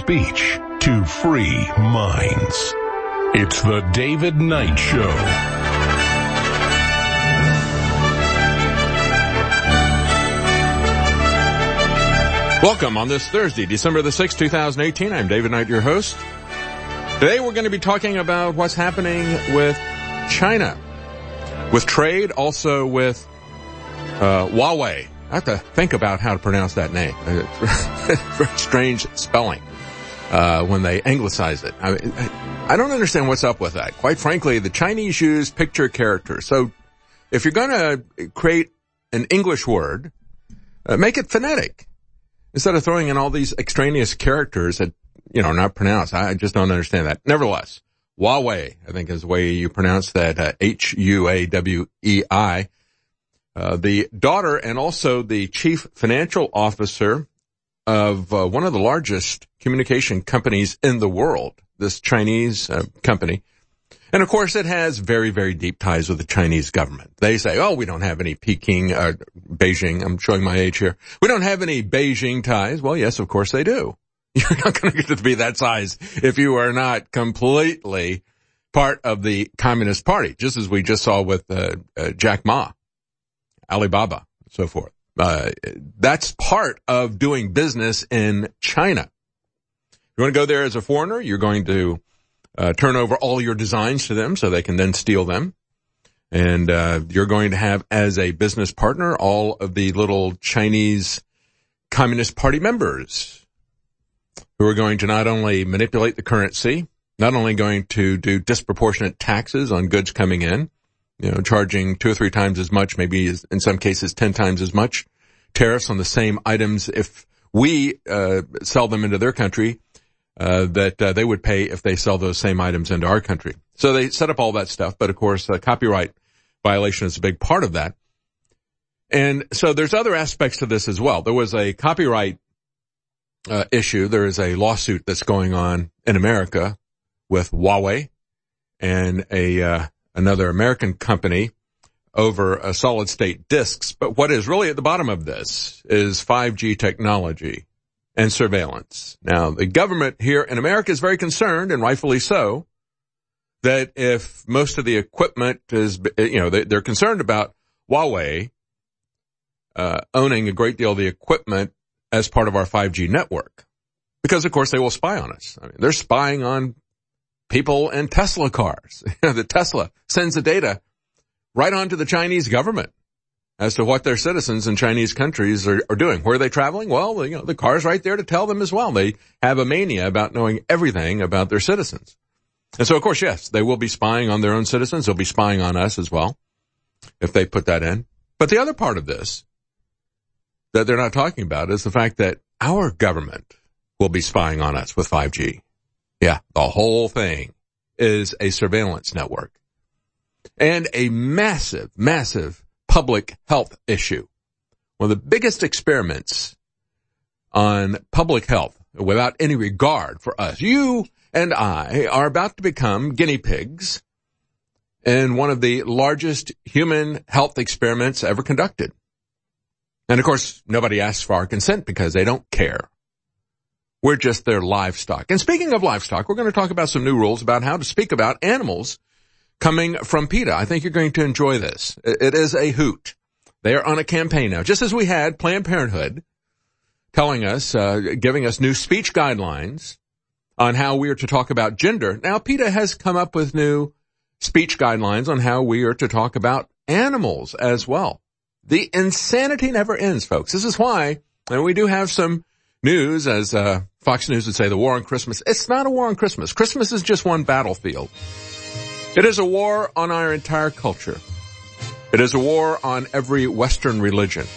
speech to free minds. It's the David Knight Show. Welcome on this Thursday, December the 6th, 2018. I'm David Knight, your host. Today we're going to be talking about what's happening with China, with trade, also with Huawei. I have to think about how to pronounce that name. It's very strange spelling when they anglicize it. I don't understand what's up with that. Quite frankly, the Chinese use picture characters. So if you're going to create an English word, make it phonetic. Instead of throwing in all these extraneous characters that, are not pronounced. I just don't understand that. Nevertheless, Huawei, I think is the way you pronounce that, Huawei. The daughter and also the chief financial officer of one of the largest communication companies in the world, this Chinese company. And of course, it has very, very deep ties with the Chinese government. They say, we don't have any Beijing, I'm showing my age here. We don't have any Beijing ties. Well, yes, of course they do. You're not going to get to be that size if you are not completely part of the Communist Party, just as we just saw with Jack Ma, Alibaba, and so forth. That's part of doing business in China. You want to go there as a foreigner, you're going to turn over all your designs to them so they can then steal them. And you're going to have as a business partner all of the little Chinese Communist Party members who are going to not only manipulate the currency, not only going to do disproportionate taxes on goods coming in, charging 2 or 3 times as much, maybe in some cases 10 times as much tariffs on the same items if we sell them into their country that they would pay if they sell those same items into our country. So they set up all that stuff, but of course, copyright violation is a big part of that. And so there's other aspects to this as well. There was a copyright issue. There is a lawsuit that's going on in America with Huawei and another American company over solid state disks. But what is really at the bottom of this is 5G technology and surveillance. Now, the government here in America is very concerned, and rightfully so, that if most of the equipment is, they're concerned about Huawei owning a great deal of the equipment as part of our 5G network. Because, of course, they will spy on us. I mean, they're spying on people in Tesla cars. The Tesla sends the data right on to the Chinese government as to what their citizens in Chinese countries are doing. Where are they traveling? Well, the car's right there to tell them as well. They have a mania about knowing everything about their citizens. And so, of course, yes, they will be spying on their own citizens. They'll be spying on us as well, if they put that in. But the other part of this that they're not talking about is the fact that our government will be spying on us with 5G. Yeah, the whole thing is a surveillance network and a massive, massive public health issue. One of the biggest experiments on public health without any regard for us. You and I are about to become guinea pigs in one of the largest human health experiments ever conducted. And of course, nobody asks for our consent because they don't care. We're just their livestock. And speaking of livestock, we're going to talk about some new rules about how to speak about animals coming from PETA. I think you're going to enjoy this. It is a hoot. They are on a campaign now, just as we had Planned Parenthood telling us, giving us new speech guidelines on how we are to talk about gender. Now, PETA has come up with new speech guidelines on how we are to talk about animals as well. The insanity never ends, folks. This is why, and we do have some news, as Fox News would say, the war on Christmas. It's not a war on Christmas. Christmas is just one battlefield. It is a war on our entire culture. It is a war on every Western religion.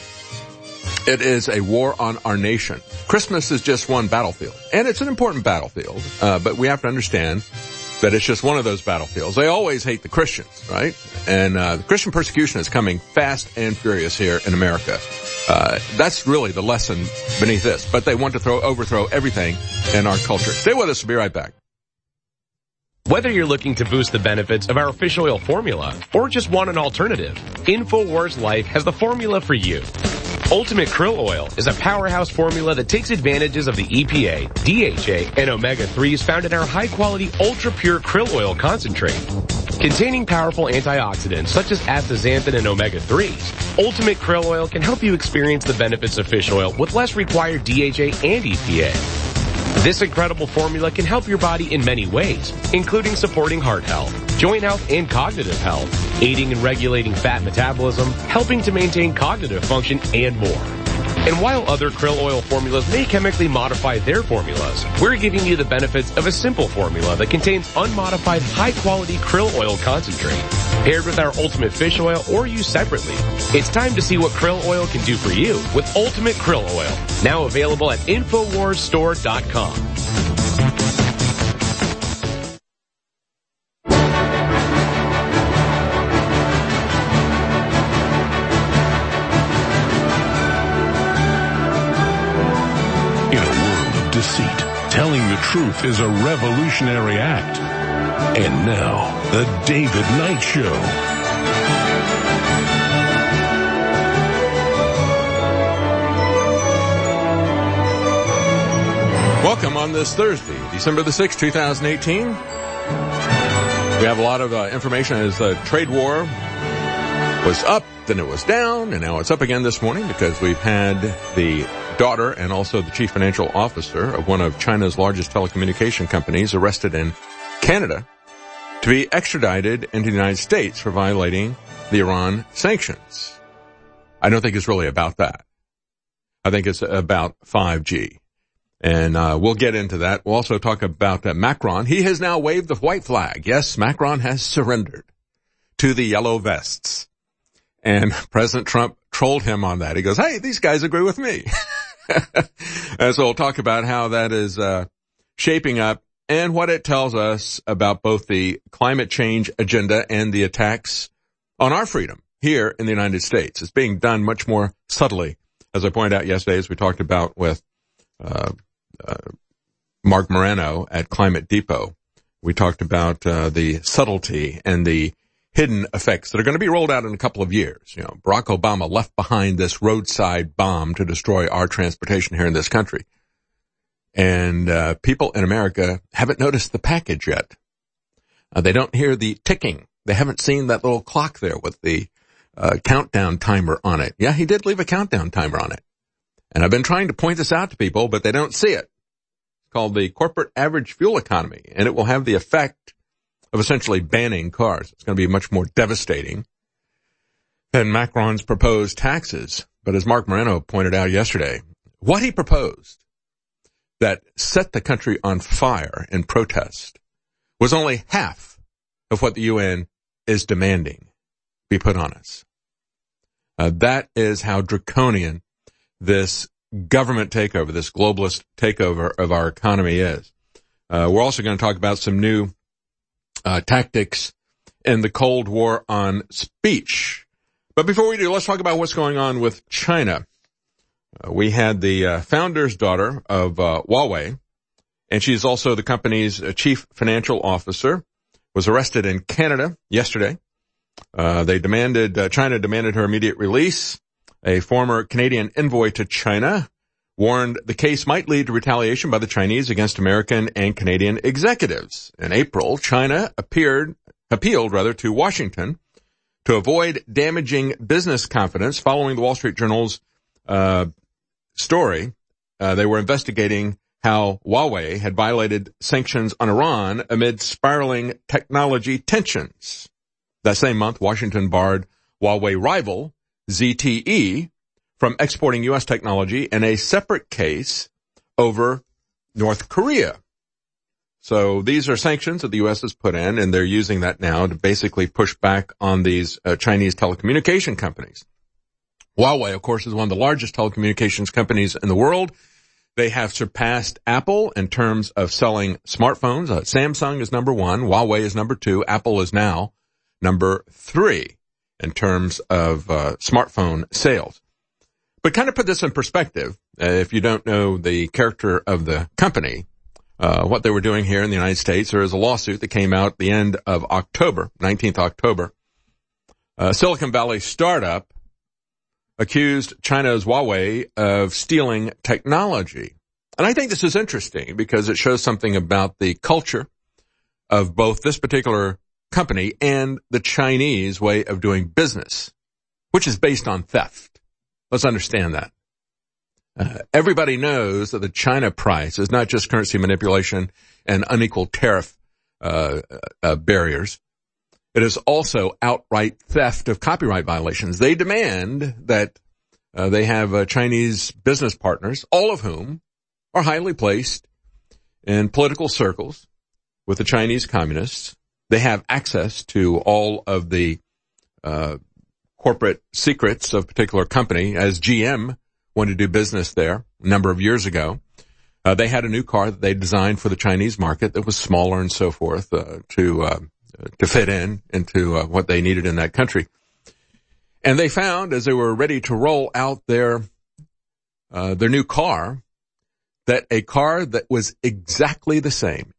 It is a war on our nation. Christmas is just one battlefield, and it's an important battlefield, but we have to understand that it's just one of those battlefields. They always hate the Christians, right? And the Christian persecution is coming fast and furious here in America. That's really the lesson beneath this. But they want to overthrow everything in our culture. Stay with us. We'll be right back. Whether you're looking to boost the benefits of our fish oil formula or just want an alternative, InfoWars Life has the formula for you. Ultimate Krill Oil is a powerhouse formula that takes advantages of the EPA, DHA, and omega-3s found in our high-quality, ultra-pure krill oil concentrate. Containing powerful antioxidants such as astaxanthin and omega-3s, Ultimate Krill Oil can help you experience the benefits of fish oil with less required DHA and EPA. This incredible formula can help your body in many ways, including supporting heart health, joint health, and cognitive health, aiding in regulating fat metabolism, helping to maintain cognitive function, and more. And while other krill oil formulas may chemically modify their formulas, we're giving you the benefits of a simple formula that contains unmodified high-quality krill oil concentrate, paired with our Ultimate Fish Oil or used separately. It's time to see what krill oil can do for you with Ultimate Krill Oil, now available at InfoWarsStore.com. Deceit. Telling the truth is a revolutionary act. And now, the David Knight Show. Welcome on this Thursday, December the 6th, 2018. We have a lot of information as the trade war was up, then it was down, and now it's up again this morning because we've had the daughter and also the chief financial officer of one of China's largest telecommunication companies arrested in Canada to be extradited into the United States for violating the Iran sanctions. I don't think it's really about that. I think it's about 5G. And we'll get into that. We'll also talk about Macron. He has now waved the white flag. Yes, Macron has surrendered to the yellow vests. And President Trump trolled him on that. He goes, hey, these guys agree with me. And so we'll talk about how that is shaping up and what it tells us about both the climate change agenda and the attacks on our freedom here in the United States. It's being done much more subtly, as I pointed out yesterday, as we talked about with Mark Moreno at Climate Depot. We talked about the subtlety and the hidden effects that are going to be rolled out in a couple of years. You know, Barack Obama left behind this roadside bomb to destroy our transportation here in this country. And people in America haven't noticed the package yet. They don't hear the ticking. They haven't seen that little clock there with the countdown timer on it. Yeah, he did leave a countdown timer on it. And I've been trying to point this out to people, but they don't see it. It's called the corporate average fuel economy, and it will have the effect of essentially banning cars. It's going to be much more devastating than Macron's proposed taxes. But as Mark Moreno pointed out yesterday, what he proposed that set the country on fire in protest was only half of what the UN is demanding be put on us. That is how draconian this government takeover, this globalist takeover of our economy is. We're also going to talk about some new tactics in the Cold War on speech. But before we do, let's talk about what's going on with China. We had the founder's daughter of Huawei, and she's also the company's chief financial officer, was arrested in Canada yesterday. China demanded her immediate release. A former Canadian envoy to China warned the case might lead to retaliation by the Chinese against American and Canadian executives. In April, China appealed to Washington to avoid damaging business confidence following the Wall Street Journal's story. They were investigating how Huawei had violated sanctions on Iran amid spiraling technology tensions. That same month, Washington barred Huawei rival ZTE from exporting U.S. technology in a separate case over North Korea. So these are sanctions that the U.S. has put in, and they're using that now to basically push back on these Chinese telecommunication companies. Huawei, of course, is one of the largest telecommunications companies in the world. They have surpassed Apple in terms of selling smartphones. Samsung is number one. Huawei is number two. Apple is now number three in terms of smartphone sales. But kind of put this in perspective, if you don't know the character of the company, what they were doing here in the United States, there is a lawsuit that came out at the end of October, 19th October. Silicon Valley startup accused China's Huawei of stealing technology. And I think this is interesting because it shows something about the culture of both this particular company and the Chinese way of doing business, which is based on theft. Let's understand that. Everybody knows that the China price is not just currency manipulation and unequal tariff barriers. It is also outright theft of copyright violations. They demand that they have Chinese business partners, all of whom are highly placed in political circles with the Chinese communists. They have access to all of the corporate secrets of a particular company, as GM wanted to do business there a number of years ago. They had a new car that they designed for the Chinese market that was smaller and so forth to fit into what they needed in that country. And they found, as they were ready to roll out their new car, that a car that was exactly the same,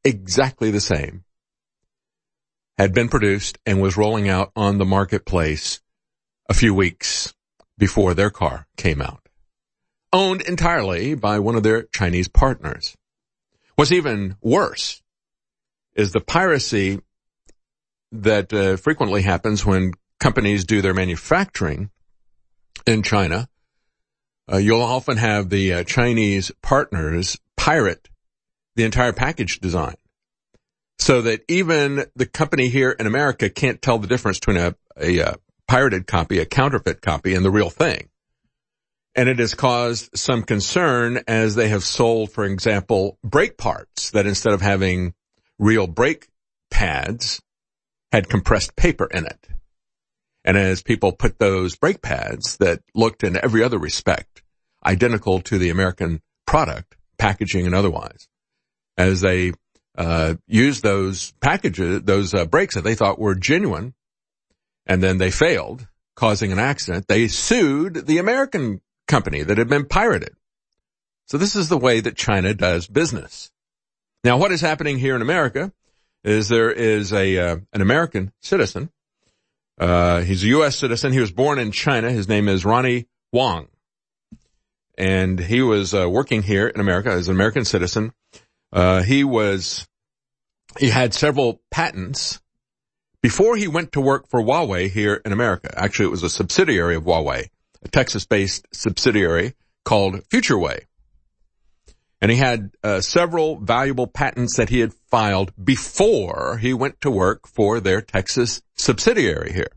had been produced and was rolling out on the marketplace a few weeks before their car came out, owned entirely by one of their Chinese partners. What's even worse is the piracy that frequently happens when companies do their manufacturing in China. You'll often have the Chinese partners pirate the entire package design so that even the company here in America can't tell the difference between a pirated copy, a counterfeit copy, and the real thing. And it has caused some concern as they have sold, for example, brake parts that instead of having real brake pads had compressed paper in it. And as people put those brake pads that looked in every other respect identical to the American product, packaging and otherwise, as they used those packages, those brakes that they thought were genuine, and then they failed, causing an accident, they sued the American company that had been pirated. So this is the way that China does business. Now, what is happening here in America is there is an American citizen. He's a U.S. citizen. He was born in China. His name is Ronnie Wong. And he was working here in America as an American citizen. He had several patents before he went to work for Huawei here in America. Actually, it was a subsidiary of Huawei, a Texas-based subsidiary called FutureWay. And he had several valuable patents that he had filed before he went to work for their Texas subsidiary here.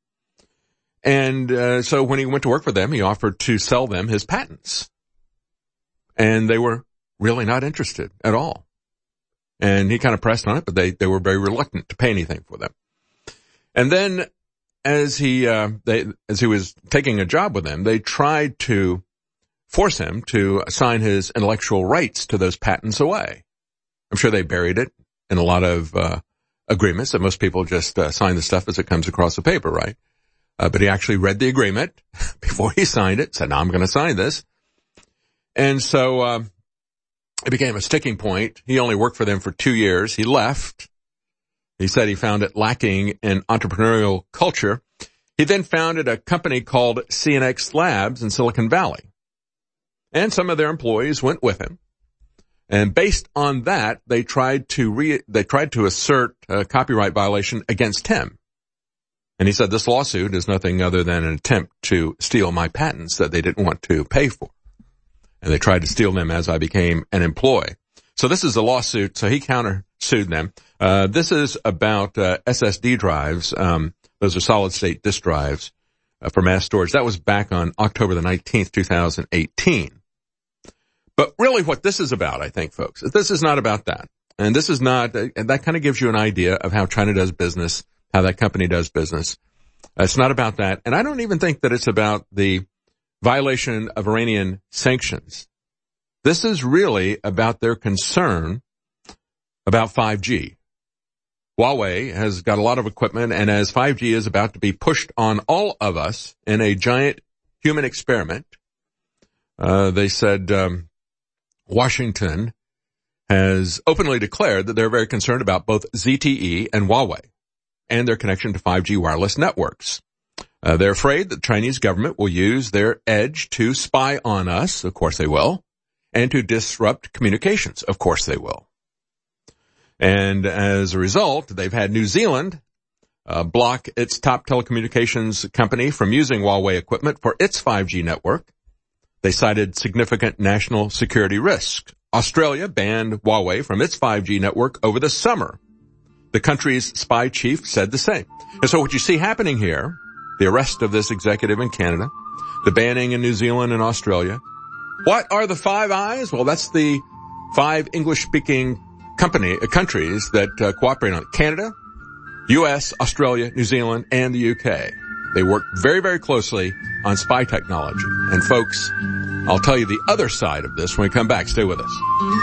And so when he went to work for them, he offered to sell them his patents. And they were really not interested at all. And he kind of pressed on it, but they were very reluctant to pay anything for them. And then as he was taking a job with them, they tried to force him to assign his intellectual rights to those patents away. I'm sure they buried it in a lot of agreements that most people just sign the stuff as it comes across the paper, right? But he actually read the agreement before he signed it, said, "No, I'm going to sign this." And so it became a sticking point. He only worked for them for 2 years. He left. He said he found it lacking in entrepreneurial culture. He then founded a company called CNX Labs in Silicon Valley. And some of their employees went with him. And based on that, they tried to assert a copyright violation against him. And he said this lawsuit is nothing other than an attempt to steal my patents that they didn't want to pay for. And they tried to steal them as I became an employee. So this is a lawsuit. So he countersued them. This is about SSD drives. Those are solid-state disk drives for mass storage. That was back on October the 19th, 2018. But really what this is about, I think, folks, this is not about that. And this is not, and that kind of gives you an idea of how China does business, how that company does business. It's not about that. And I don't even think that it's about the violation of Iranian sanctions. This is really about their concern about 5G. Huawei has got a lot of equipment, and as 5G is about to be pushed on all of us in a giant human experiment, they said Washington has openly declared that they're very concerned about both ZTE and Huawei and their connection to 5G wireless networks. They're afraid that the Chinese government will use their edge to spy on us. Of course they will. And to disrupt communications. Of course they will. And as a result, they've had New Zealand block its top telecommunications company from using Huawei equipment for its 5G network. They cited significant national security risks. Australia banned Huawei from its 5G network over the summer. The country's spy chief said the same. And so what you see happening here, the arrest of this executive in Canada, the banning in New Zealand and Australia. What are the Five Eyes? Well, that's the 5 English-speaking countries that cooperate on it. Canada, U.S., Australia, New Zealand, and the UK. They work very, very closely on spy technology. And folks, I'll tell you the other side of this when we come back. Stay with us.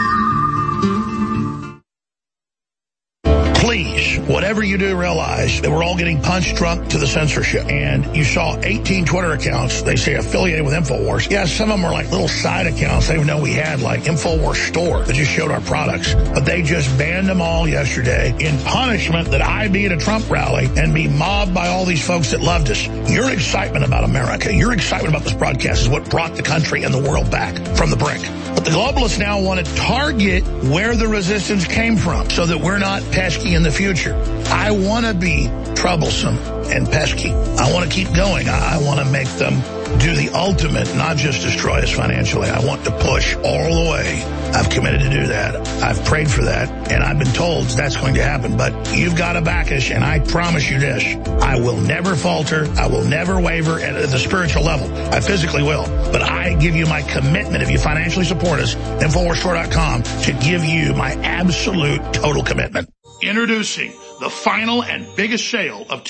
Please, whatever you do, realize that we're all getting punched drunk to the censorship. And you saw 18 Twitter accounts, they say affiliated with InfoWars. Yeah, some of them were like little side accounts they didn't know we had, like InfoWars Store, that just showed our products. But they just banned them all yesterday in punishment that I be at a Trump rally and be mobbed by all these folks that loved us. Your excitement about America, your excitement about this broadcast is what brought the country and the world back from the brink. But the globalists now want to target where the resistance came from so that we're not pesky in the future. I want to be troublesome and pesky. I want to keep going. I want to make them do the ultimate, not just destroy us financially. I want to push all the way. I've committed to do that. I've prayed for that, and I've been told that's going to happen. But you've got to back us, and I promise you this. I will never falter. I will never waver at the spiritual level. I physically will. But I give you my commitment, if you financially support us, InfoWarsStore.com, to give you my absolute total commitment. Introducing the final and biggest sale of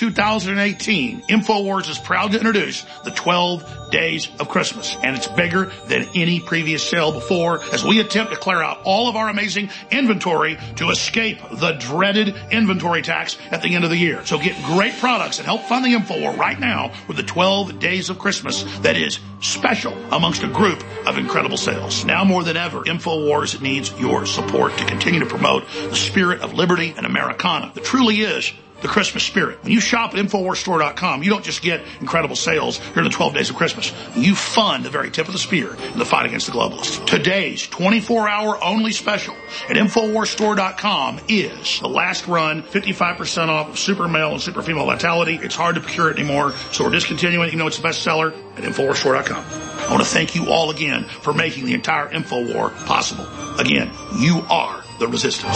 2018. InfoWars is proud to introduce the 12 Days of Christmas. And it's bigger than any previous sale before as we attempt to clear out all of our amazing inventory to escape the dreaded inventory tax at the end of the year. So get great products and help fund the InfoWar right now with the 12 Days of Christmas that is special amongst a group of incredible sales. Now more than ever, InfoWars needs your support to continue to promote the spirit of liberty and Americana. That truly is the Christmas spirit. When you shop at InfoWarsStore.com, you don't just get incredible sales during the 12 days of Christmas. You fund the very tip of the spear in the fight against the globalists. Today's 24-hour only special at InfoWarsStore.com is the last run 55% off of Super Male and Super Female Vitality. It's hard to procure it anymore, so we're discontinuing it. You know it's the best seller at InfoWarsStore.com. I want to thank you all again for making the entire InfoWar possible. Again, you are the resistance.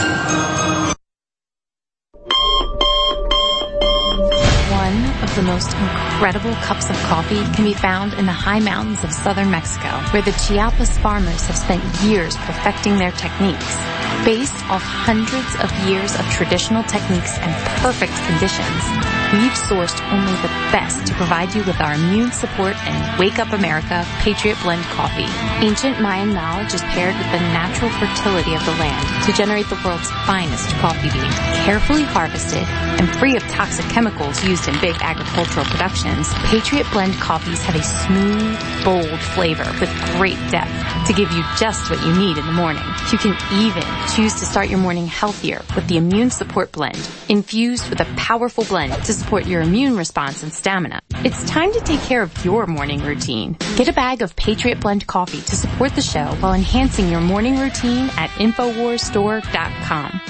One of the most incredible cups of coffee can be found in the high mountains of southern Mexico, where the Chiapas farmers have spent years perfecting their techniques. Based off hundreds of years of traditional techniques and perfect conditions, we've sourced only the best to provide you with our immune support and Wake Up America Patriot Blend coffee. Ancient Mayan knowledge is paired with the natural fertility of the land to generate the world's finest coffee bean. Carefully harvested and free of toxic chemicals used in big agricultural productions, Patriot Blend coffees have a smooth, bold flavor with great depth to give you just what you need in the morning. You can even choose to start your morning healthier with the Immune Support Blend, infused with a powerful blend to support your immune response and stamina. It's time to take care of your morning routine. Get a bag of Patriot Blend coffee to support the show while enhancing your morning routine at InfoWarsStore.com.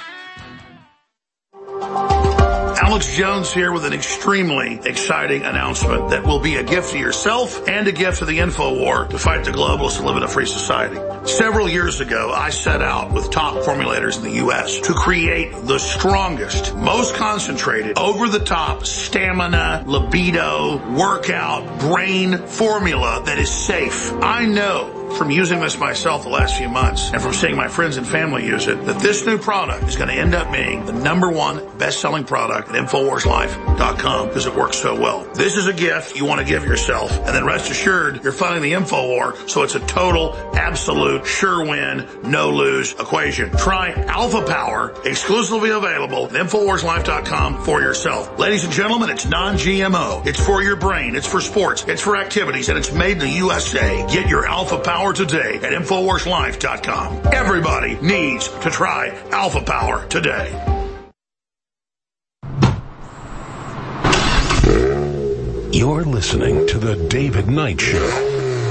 Alex Jones here with an extremely exciting announcement that will be a gift to yourself and a gift to the InfoWar to fight the globalists and live in a free society. Several years ago, I set out with top formulators in the U.S. to create the strongest, most concentrated, over-the-top stamina, libido, workout, brain formula that is safe. I know from using this myself the last few months and from seeing my friends and family use it, that this new product is going to end up being the #1 best-selling product at InfoWarsLife.com because it works so well. This is a gift you want to give yourself, and then rest assured you're funding the InfoWar, so it's a total, absolute, sure win, no-lose equation. Try Alpha Power, exclusively available at InfoWarsLife.com for yourself. Ladies and gentlemen, it's non-GMO. It's for your brain. It's for sports. It's for activities, and it's made in the USA. Get your Alpha Power today at InfoWarsLife.com. Everybody needs to try Alpha Power today. You're listening to The David Knight Show.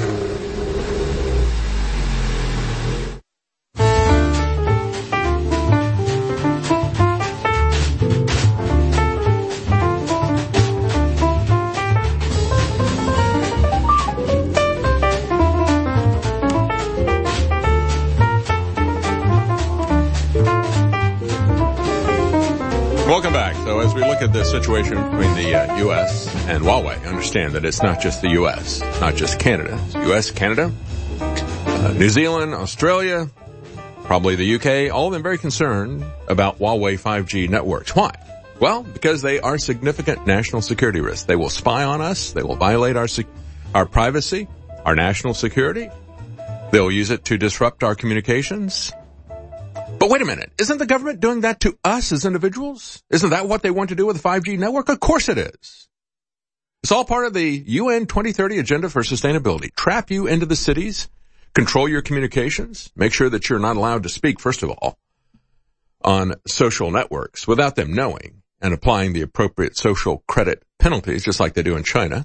Welcome back. So as we look at this situation between the U.S. and Huawei, understand that it's not just the U.S., it's not just Canada. It's U.S., Canada, New Zealand, Australia, probably the U.K., all of them very concerned about Huawei 5G networks. Why? Well, because they are significant national security risks. They will spy on us. They will violate our privacy, our national security. They'll use it to disrupt our communications. But wait a minute. Isn't the government doing that to us as individuals? Isn't that what they want to do with the 5G network? Of course it is. It's all part of the UN 2030 Agenda for Sustainability. Trap you into the cities, control your communications, make sure that you're not allowed to speak, first of all, on social networks without them knowing and applying the appropriate social credit penalties, just like they do in China.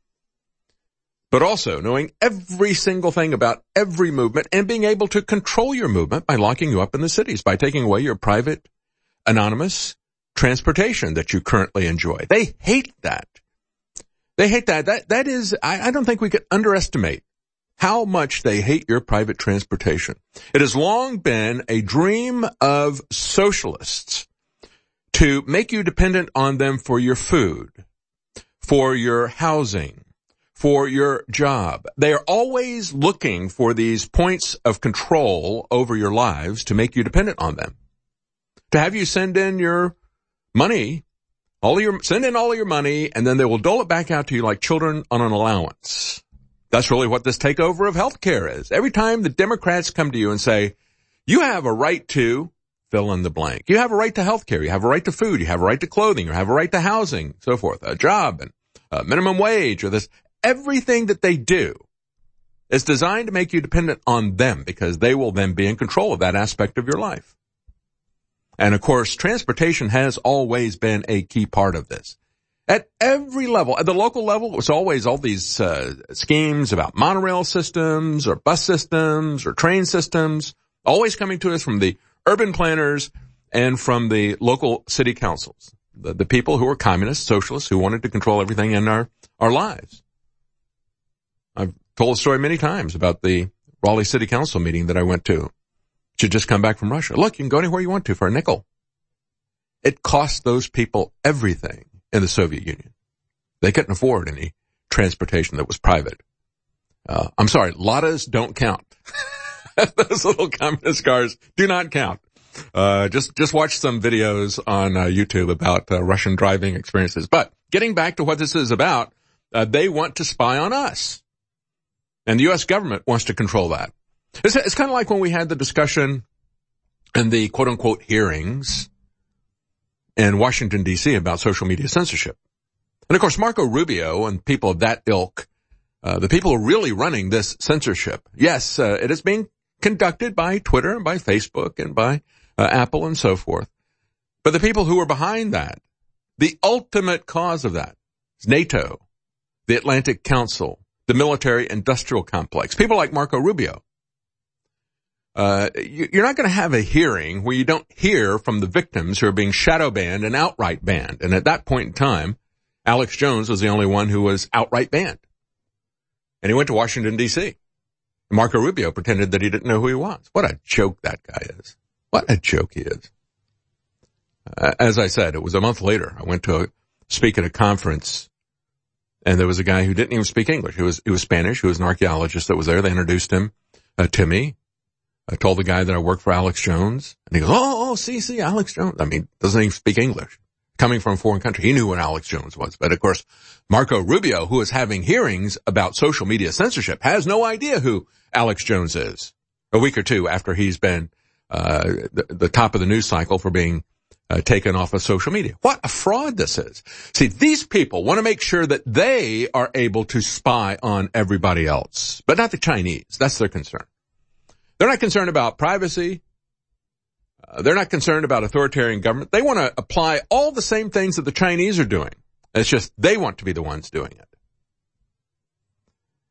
But also knowing every single thing about every movement and being able to control your movement by locking you up in the cities, by taking away your private, anonymous transportation that you currently enjoy. They hate that. They hate that. That is, I don't think we could underestimate how much they hate your private transportation. It has long been a dream of socialists to make you dependent on them for your food, for your housing, for your job. They are always looking for these points of control over your lives to make you dependent on them. To have you send in your money, send in all of your money, and then they will dole it back out to you like children on an allowance. That's really what this takeover of healthcare is. Every time the Democrats come to you and say, you have a right to fill in the blank. You have a right to healthcare. You have a right to food. You have a right to clothing. You have a right to housing, so forth, a job and a minimum wage or this. Everything that they do is designed to make you dependent on them because they will then be in control of that aspect of your life. And of course, transportation has always been a key part of this. At every level, at the local level, it was always all these schemes about monorail systems or bus systems or train systems, always coming to us from the urban planners and from the local city councils, the people who were communists, socialists, who wanted to control everything in our lives. I've told the story many times about the Raleigh City Council meeting that I went to. Should just come back from Russia. Look, you can go anywhere you want to for a nickel. It cost those people everything in the Soviet Union. They couldn't afford any transportation that was private. I'm sorry, Ladas don't count. Those little communist cars do not count. Just watch some videos on YouTube about Russian driving experiences. But getting back to what this is about, they want to spy on us. And the U.S. government wants to control that. It's kind of like when we had the discussion and the quote-unquote hearings in Washington, D.C. about social media censorship. And, of course, Marco Rubio and people of that ilk, the people who are really running this censorship, yes, it is being conducted by Twitter and by Facebook and by Apple and so forth. But the people who are behind that, the ultimate cause of that is NATO, the Atlantic Council, the military-industrial complex, people like Marco Rubio. You're not going to have a hearing where you don't hear from the victims who are being shadow banned and outright banned. And at that point in time, Alex Jones was the only one who was outright banned. And he went to Washington, D.C. Marco Rubio pretended that he didn't know who he was. What a joke that guy is. What a joke he is. As I said, it was a month later. I went to speak at a conference, and there was a guy who didn't even speak English. He was Spanish. He was an archaeologist that was there. They introduced him to me. I told the guy that I worked for Alex Jones, and he goes, see, Alex Jones. I mean, doesn't even speak English. Coming from a foreign country, he knew what Alex Jones was. But of course, Marco Rubio, who is having hearings about social media censorship, has no idea who Alex Jones is. A week or two after he's been the top of the news cycle for being taken off of social media. What a fraud this is. See, these people want to make sure that they are able to spy on everybody else, but not the Chinese. That's their concern. They're not concerned about privacy. They're not concerned about authoritarian government. They want to apply all the same things that the Chinese are doing. It's just they want to be the ones doing it.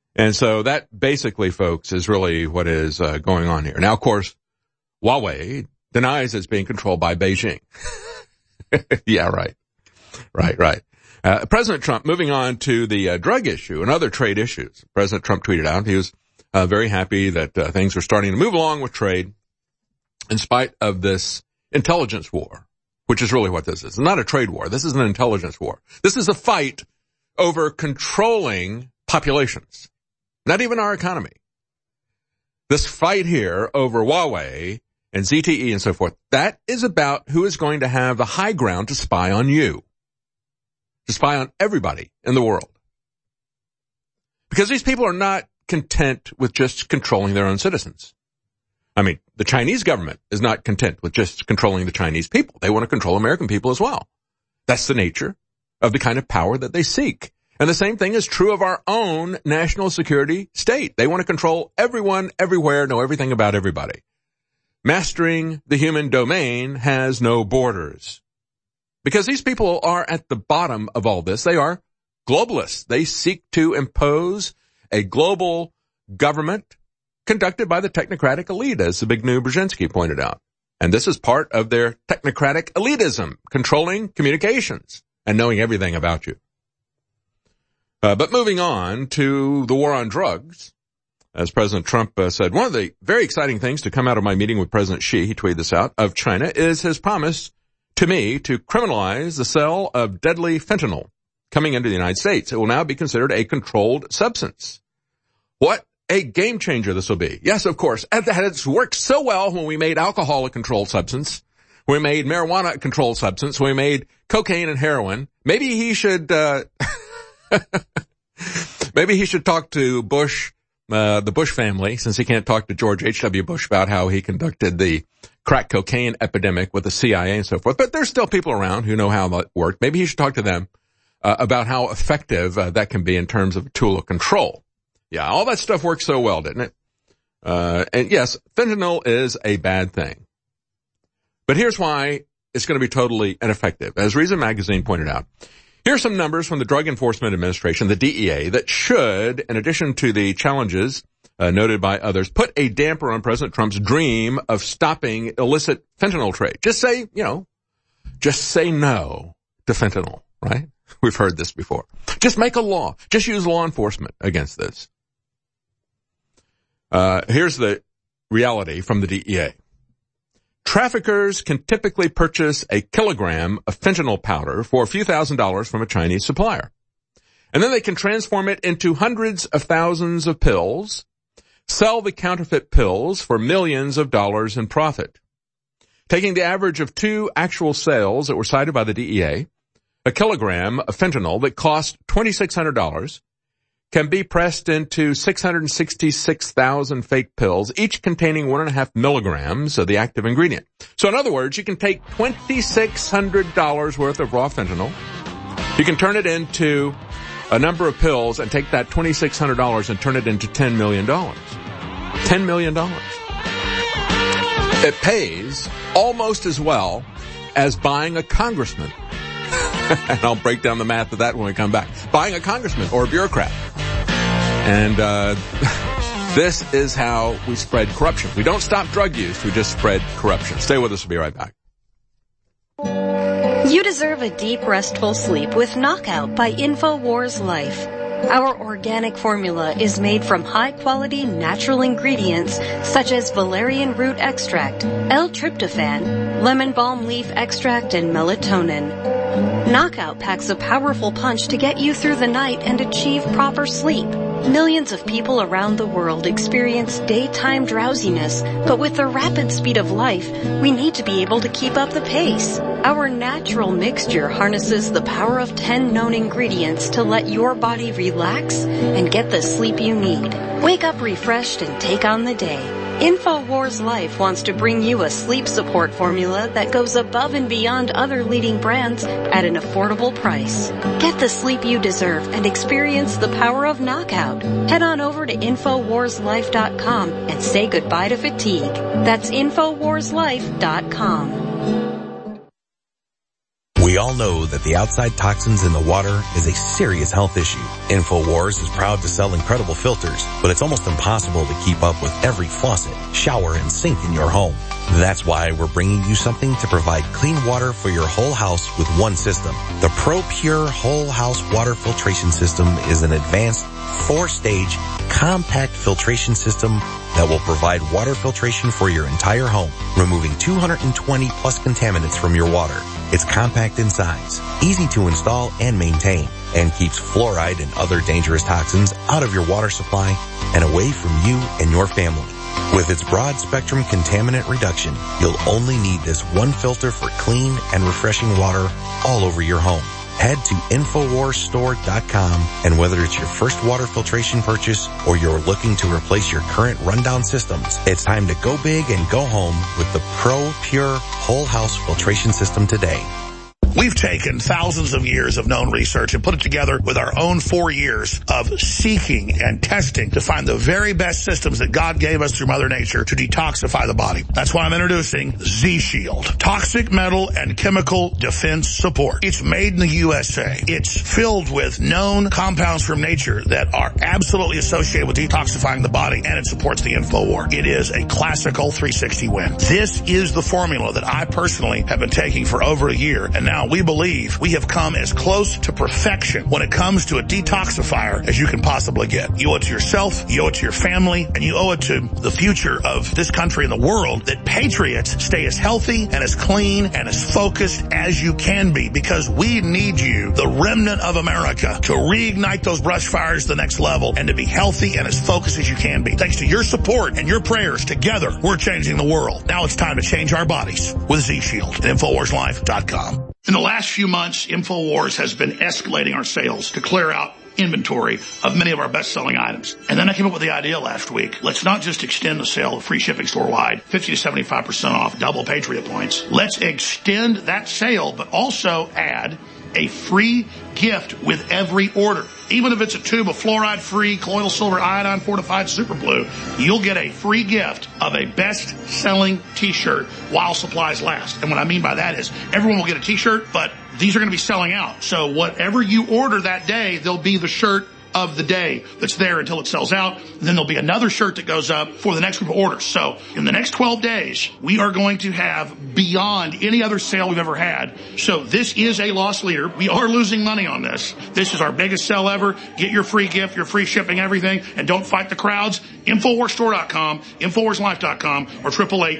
And so that basically, folks, is really what is going on here. Now, of course, Huawei denies it's being controlled by Beijing. Yeah, right. President Trump, moving on to the drug issue and other trade issues. President Trump tweeted out he was very happy that things are starting to move along with trade in spite of this intelligence war, which is really what this is. It's not a trade war. This is an intelligence war. This is a fight over controlling populations, not even our economy. This fight here over Huawei and ZTE and so forth, that is about who is going to have the high ground to spy on you, to spy on everybody in the world. Because these people are not content with just controlling their own citizens. I mean, the Chinese government is not content with just controlling the Chinese people. They want to control American people as well. That's the nature of the kind of power that they seek. And the same thing is true of our own national security state. They want to control everyone, everywhere, know everything about everybody. Mastering the human domain has no borders. Because these people are at the bottom of all this. They are globalists. They seek to impose a global government conducted by the technocratic elite, as Zbigniew Brzezinski pointed out. And this is part of their technocratic elitism, controlling communications and knowing everything about you. But moving on to the war on drugs, as President Trump said, one of the very exciting things to come out of my meeting with President Xi, he tweeted this out, of China, is his promise to me to criminalize the sale of deadly fentanyl coming into the United States. It will now be considered a controlled substance. What a game changer this will be. Yes, of course. It's worked so well when we made alcohol a controlled substance. We made marijuana a controlled substance. We made cocaine and heroin. Maybe he should, maybe he should talk to Bush, the Bush family, since he can't talk to George H.W. Bush about how he conducted the crack cocaine epidemic with the CIA and so forth. But there's still people around who know how that worked. Maybe he should talk to them about how effective that can be in terms of a tool of control. Yeah, all that stuff worked so well, didn't it? And yes, fentanyl is a bad thing. But here's why it's going to be totally ineffective. As Reason Magazine pointed out, here's some numbers from the Drug Enforcement Administration, the DEA, that should, in addition to the challenges noted by others, put a damper on President Trump's dream of stopping illicit fentanyl trade. Just say no to fentanyl, right? We've heard this before. Just make a law. Just use law enforcement against this. Here's the reality from the DEA. Traffickers can typically purchase a kilogram of fentanyl powder for a few $1,000s from a Chinese supplier. And then they can transform it into hundreds of thousands of pills, sell the counterfeit pills for millions of dollars in profit. Taking the average of 2 actual sales that were cited by the DEA, a kilogram of fentanyl that cost $2,600 can be pressed into 666,000 fake pills, each containing 1.5 milligrams of the active ingredient. So in other words, you can take $2,600 worth of raw fentanyl. You can turn it into a number of pills and take that $2,600 and turn it into $10 million. $10 million. It pays almost as well as buying a congressman. And I'll break down the math of that when we come back. Buying a congressman or a bureaucrat. And this is how we spread corruption. We don't stop drug use, we just spread corruption. Stay with us, we'll be right back. You deserve a deep, restful sleep with Knockout by InfoWars Life. Our organic formula is made from high-quality natural ingredients such as valerian root extract, L-tryptophan, lemon balm leaf extract, and melatonin. Knockout packs a powerful punch to get you through the night and achieve proper sleep. Millions of people around the world experience daytime drowsiness, but with the rapid speed of life, we need to be able to keep up the pace. Our natural mixture harnesses the power of 10 known ingredients to let your body relax and get the sleep you need. Wake up refreshed and take on the day. InfoWars Life wants to bring you a sleep support formula that goes above and beyond other leading brands at an affordable price. Get the sleep you deserve and experience the power of Knockout. Head on over to InfoWarsLife.com and say goodbye to fatigue. That's InfoWarsLife.com. We all know that the outside toxins in the water is a serious health issue. InfoWars is proud to sell incredible filters, but it's almost impossible to keep up with every faucet, shower, and sink in your home. That's why we're bringing you something to provide clean water for your whole house with one system. The ProPure Whole House Water Filtration System is an advanced 4-stage compact filtration system that will provide water filtration for your entire home, removing 220 plus contaminants from your water. It's compact in size, easy to install and maintain, and keeps fluoride and other dangerous toxins out of your water supply and away from you and your family. With its broad spectrum contaminant reduction, you'll only need this one filter for clean and refreshing water all over your home. Head to InfoWarsStore.com, and whether it's your first water filtration purchase or you're looking to replace your current rundown systems, it's time to go big and go home with the ProPure Whole House Filtration System today. We've taken thousands of years of known research and put it together with our own 4 years of seeking and testing to find the very best systems that God gave us through Mother Nature to detoxify the body. That's why I'm introducing Z-Shield, Toxic Metal and Chemical Defense Support. It's made in the USA. It's filled with known compounds from nature that are absolutely associated with detoxifying the body, and it supports the InfoWar. It is a classical 360 win. This is the formula that I personally have been taking for over a year, and now we believe we have come as close to perfection when it comes to a detoxifier as you can possibly get. You owe it to yourself, you owe it to your family, and you owe it to the future of this country and the world that patriots stay as healthy and as clean and as focused as you can be, because we need you, the remnant of America, to reignite those brush fires to the next level and to be healthy and as focused as you can be. Thanks to your support and your prayers, together we're changing the world. Now it's time to change our bodies with Z-Shield at InfoWarsLife.com. In the last few months, InfoWars has been escalating our sales to clear out inventory of many of our best-selling items. And then I came up with the idea last week. Let's not just extend the sale of free shipping store-wide, 50 to 75% off, double Patriot points. Let's extend that sale, but also add a free gift with every order. Even if it's a tube of fluoride-free colloidal silver iodine fortified super blue, you'll get a free gift of a best-selling t-shirt while supplies last. And what I mean by that is everyone will get a t-shirt, but these are going to be selling out. So whatever you order that day, there'll be the shirt of the day that's there until it sells out. And then there'll be another shirt that goes up for the next group of orders. So in the next 12 days, we are going to have beyond any other sale we've ever had. So this is a loss leader. We are losing money on this. This is our biggest sale ever. Get your free gift, your free shipping, everything, and don't fight the crowds. InfoWarsStore.com, InfoWarsLife.com, or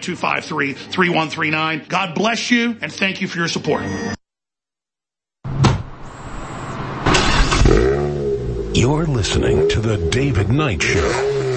888-253-3139. God bless you, and thank you for your support. You're listening to The David Knight Show.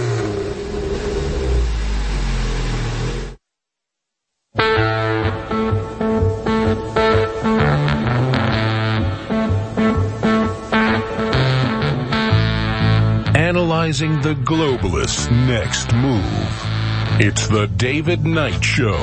Analyzing the globalists' next move. It's The David Knight Show.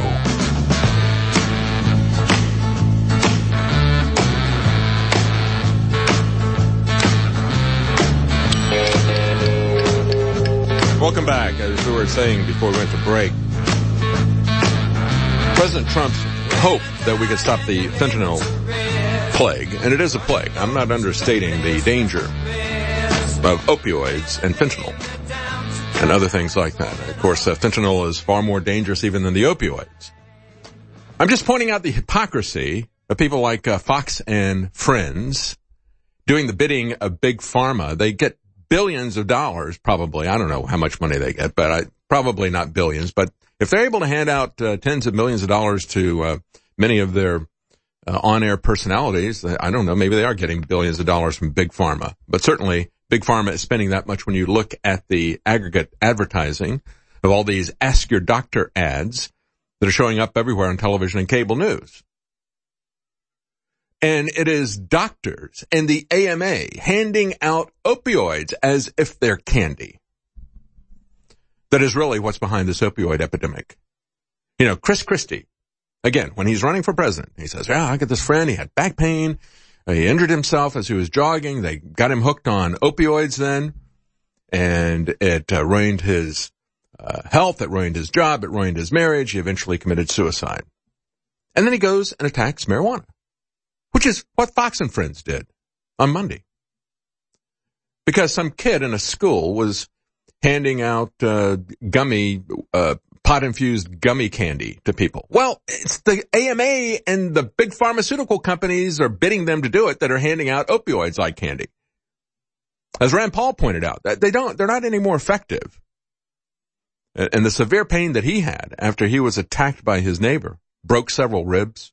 Welcome back. As we were saying before we went to break, President Trump's hope that we could stop the fentanyl plague, and it is a plague. I'm not understating the danger of opioids and fentanyl and other things like that. Of course, fentanyl is far more dangerous even than the opioids. I'm just pointing out the hypocrisy of people like Fox and Friends doing the bidding of Big Pharma. They get billions of dollars, probably. I don't know how much money they get, but probably not billions. But if they're able to hand out tens of millions of dollars to many of their on-air personalities, I don't know, maybe they are getting billions of dollars from Big Pharma. But certainly, Big Pharma is spending that much when you look at the aggregate advertising of all these Ask Your Doctor ads that are showing up everywhere on television and cable news. And it is doctors and the AMA handing out opioids as if they're candy. That is really what's behind this opioid epidemic. You know, Chris Christie, again, when he's running for president, he says, I got this friend, he had back pain, he injured himself as he was jogging, they got him hooked on opioids then, and it ruined his health, it ruined his job, it ruined his marriage, he eventually committed suicide. And then he goes and attacks marijuana. which is what Fox and Friends did on Monday. Because some kid in a school was handing out pot-infused gummy candy to people. Well, it's the AMA and the big pharmaceutical companies are bidding them to do it that are handing out opioids like candy. As Rand Paul pointed out, they're not any more effective. And the severe pain that he had after he was attacked by his neighbor, broke several ribs,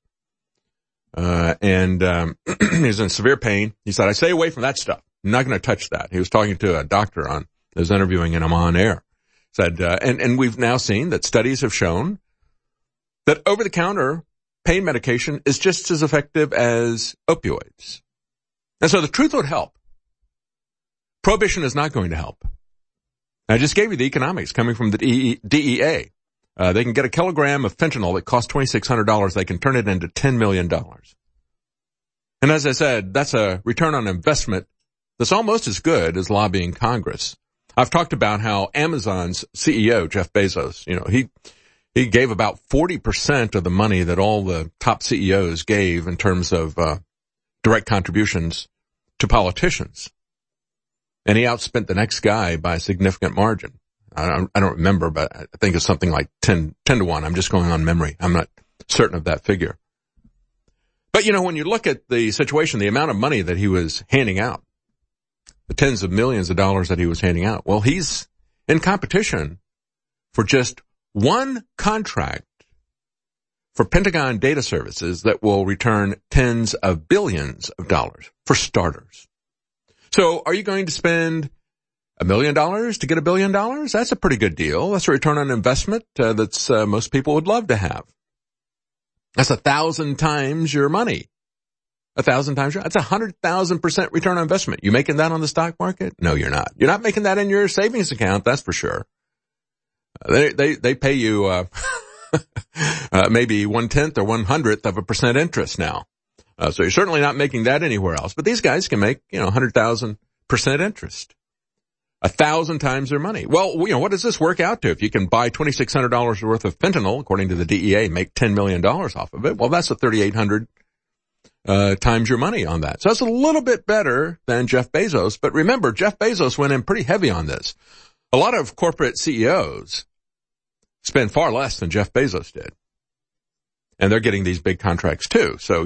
and he was in severe pain. He said, I stay away from that stuff. I'm not going to touch that. He was talking to a doctor that was interviewing him on air. Said, and we've now seen that studies have shown that over-the-counter pain medication is just as effective as opioids. And so the truth would help. Prohibition is not going to help. I just gave you the economics coming from the DEA. They can get a kilogram of fentanyl that costs $2,600. They can turn it into $10 million. And as I said, that's a return on investment that's almost as good as lobbying Congress. I've talked about how Amazon's CEO, Jeff Bezos, he gave about 40% of the money that all the top CEOs gave in terms of direct contributions to politicians. And he outspent the next guy by a significant margin. I don't remember, but I think it's something like 10 to 1. I'm just going on memory. I'm not certain of that figure. But, when you look at the situation, the amount of money that he was handing out, the tens of millions of dollars that he was handing out, well, he's in competition for just one contract for Pentagon data services that will return tens of billions of dollars for starters. So are you going to spend $1 million to get $1 billion? That's a pretty good deal. That's a return on investment that's most people would love to have. That's 1,000 times your money. 1,000 times that's 100,000% return on investment. You making that on the stock market? No, you're not. You're not making that in your savings account. That's for sure. They pay you maybe 1/10 or 1/100th of a percent interest now. So you're certainly not making that anywhere else. But these guys can make 100,000% interest. 1,000 times their money. Well, what does this work out to? If you can buy $2,600 worth of fentanyl, according to the DEA, make $10 million off of it, well, that's a 3,800 times your money on that. So that's a little bit better than Jeff Bezos. But remember, Jeff Bezos went in pretty heavy on this. A lot of corporate CEOs spend far less than Jeff Bezos did. And they're getting these big contracts too. So,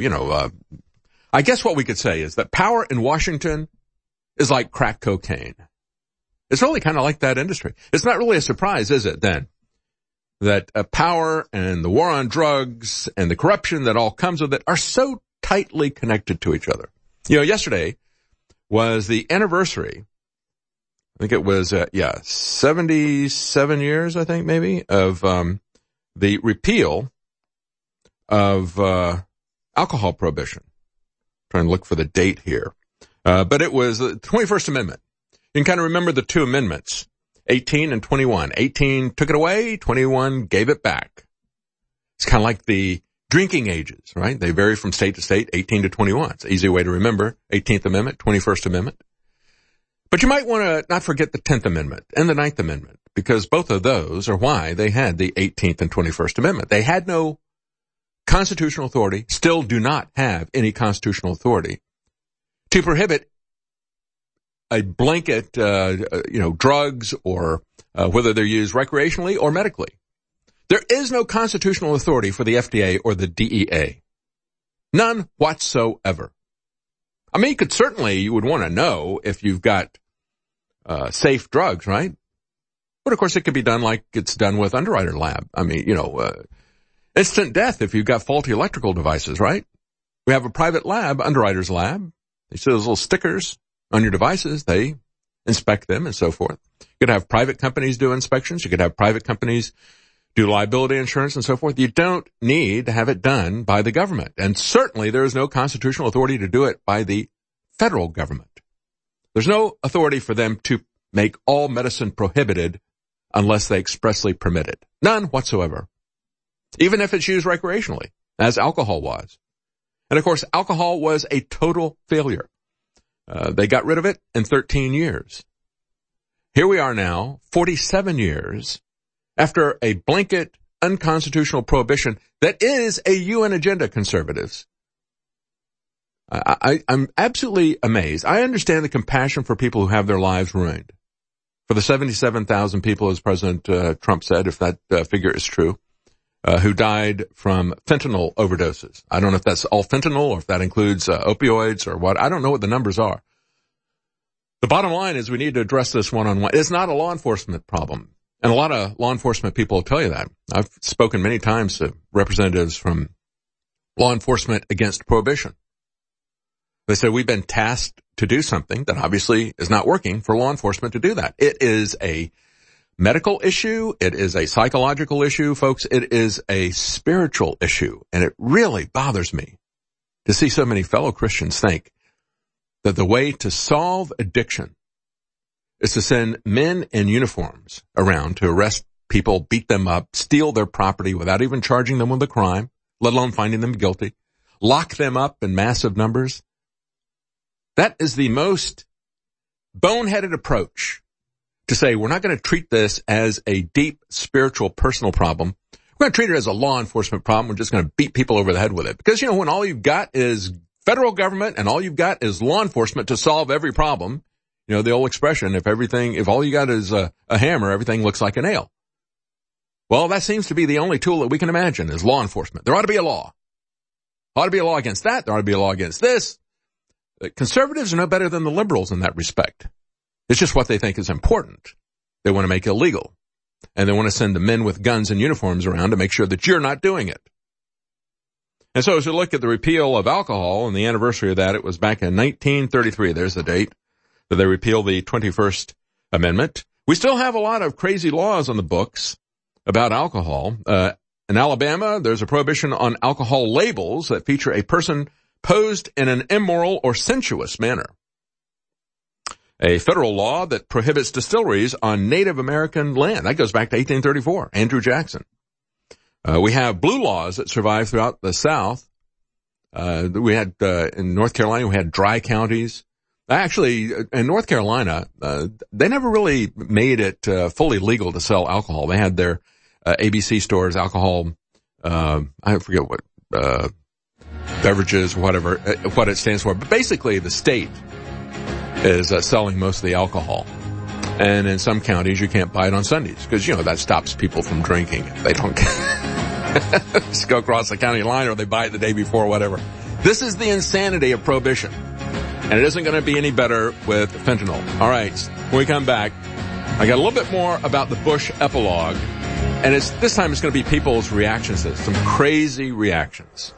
I guess what we could say is that power in Washington is like crack cocaine. It's really kind of like that industry. It's not really a surprise, is it, then, that power and the war on drugs and the corruption that all comes with it are so tightly connected to each other. Yesterday was the anniversary, I think it was, 77 years, I think, maybe, of the repeal of alcohol prohibition. I'm trying to look for the date here. But it was the 21st Amendment. You can kind of remember the two amendments, 18 and 21. 18 took it away, 21 gave it back. It's kind of like the drinking ages, right? They vary from state to state, 18 to 21. It's an easy way to remember, 18th Amendment, 21st Amendment. But you might want to not forget the 10th Amendment and the 9th Amendment, because both of those are why they had the 18th and 21st Amendment. They had no constitutional authority, still do not have any constitutional authority to prohibit a blanket, drugs or whether they're used recreationally or medically. There is no constitutional authority for the FDA or the DEA. None whatsoever. I mean, you would want to know if you've got safe drugs, right? But of course it could be done like it's done with Underwriter Lab. I mean, instant death if you've got faulty electrical devices, right? We have a private lab, Underwriter's Lab. They see those little stickers on your devices. They inspect them and so forth. You could have private companies do inspections. You could have private companies do liability insurance and so forth. You don't need to have it done by the government. And certainly there is no constitutional authority to do it by the federal government. There's no authority for them to make all medicine prohibited unless they expressly permit it. None whatsoever. Even if it's used recreationally, as alcohol was. And of course, alcohol was a total failure. They got rid of it in 13 years. Here we are now, 47 years, after a blanket unconstitutional prohibition that is a UN agenda, conservatives. I'm absolutely amazed. I understand the compassion for people who have their lives ruined. For the 77,000 people, as President Trump said, if that figure is true, who died from fentanyl overdoses. I don't know if that's all fentanyl or if that includes opioids or what. I don't know what the numbers are. The bottom line is we need to address this one-on-one. It's not a law enforcement problem. And a lot of law enforcement people will tell you that. I've spoken many times to representatives from law enforcement against prohibition. They say we've been tasked to do something that obviously is not working for law enforcement to do that. It is a medical issue. It is a psychological issue, folks. It is a spiritual issue. And it really bothers me to see so many fellow Christians think that the way to solve addiction is to send men in uniforms around to arrest people, beat them up, steal their property without even charging them with a crime, let alone finding them guilty, lock them up in massive numbers. That is the most boneheaded approach to say we're not going to treat this as a deep spiritual personal problem. We're going to treat it as a law enforcement problem. We're just going to beat people over the head with it. Because, when all you've got is federal government and all you've got is law enforcement to solve every problem, the old expression, if all you got is a hammer, everything looks like a nail. Well, that seems to be the only tool that we can imagine is law enforcement. There ought to be a law. Ought to be a law against that. There ought to be a law against this. Conservatives are no better than the liberals in that respect. It's just what they think is important. They want to make illegal. And they want to send the men with guns and uniforms around to make sure that you're not doing it. And so as we look at the repeal of alcohol and the anniversary of that, it was back in 1933. There's the date that they repealed the 21st Amendment. We still have a lot of crazy laws on the books about alcohol. In Alabama, there's a prohibition on alcohol labels that feature a person posed in an immoral or sensuous manner. A federal law that prohibits distilleries on Native American land. That goes back to 1834, Andrew Jackson. We have blue laws that survive throughout the South. We had, in North Carolina, we had dry counties. Actually, in North Carolina, they never really made it fully legal to sell alcohol. They had their ABC stores, alcohol, I forget what, beverages, whatever, what it stands for. But basically, the state is selling most of the alcohol. And in some counties, you can't buy it on Sundays because, that stops people from drinking. They don't just go across the county line or they buy it the day before, whatever. This is the insanity of prohibition. And it isn't going to be any better with fentanyl. All right, when we come back, I got a little bit more about the Bush epilogue. And this time it's going to be people's reactions to this, some crazy reactions.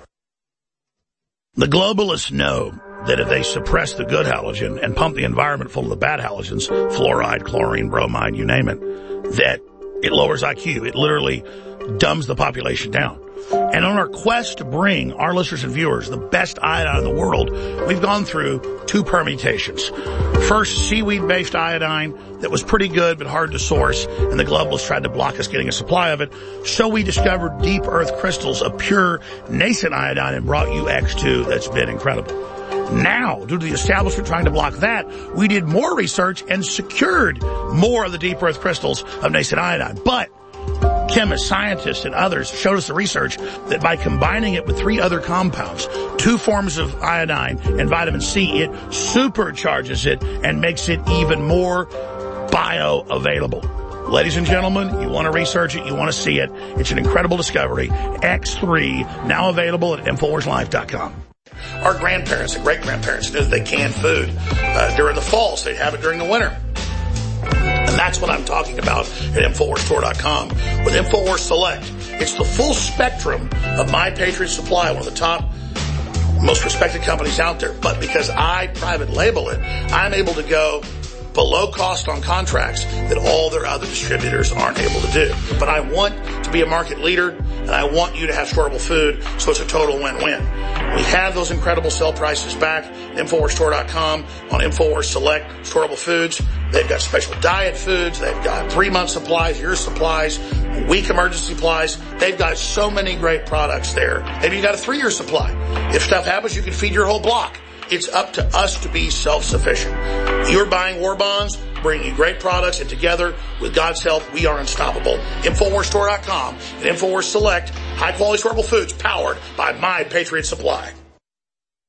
The globalists know that if they suppress the good halogen and pump the environment full of the bad halogens, fluoride, chlorine, bromide, you name it, that it lowers IQ. It literally dumbs the population down. And on our quest to bring our listeners and viewers the best iodine in the world, we've gone through two permutations. First, seaweed-based iodine that was pretty good but hard to source, and the globalists tried to block us getting a supply of it. So we discovered deep earth crystals of pure nascent iodine and brought you X2 that's been incredible. Now, due to the establishment trying to block that, we did more research and secured more of the deep earth crystals of nascent iodine. But chemists, scientists, and others showed us the research that by combining it with 3 other compounds, 2 forms of iodine and vitamin C, it supercharges it and makes it even more bioavailable. Ladies and gentlemen, you want to research it, you want to see it. It's an incredible discovery. X3, now available at InfoWarsLife.com. Our grandparents and great-grandparents knew that they canned food during the fall, so they'd have it during the winter. And that's what I'm talking about at InfoWarsStore.com with InfoWars Select. It's the full spectrum of My Patriot Supply, one of the top, most respected companies out there. But because I private label it, I'm able to go below cost on contracts that all their other distributors aren't able to do. But I want to be a market leader, and I want you to have storable food, so it's a total win-win. We have those incredible sell prices back, InfoWarsStore.com, on InfoWars Select storable foods. They've got special diet foods. They've got 3-month supplies, year supplies, week emergency supplies. They've got so many great products there. Maybe you got a 3-year supply. If stuff happens, you can feed your whole block. It's up to us to be self-sufficient. You're buying war bonds, bringing you great products, and together, with God's help, we are unstoppable. InfoWarsStore.com and InfoWars Select, high-quality storable foods powered by My Patriot Supply.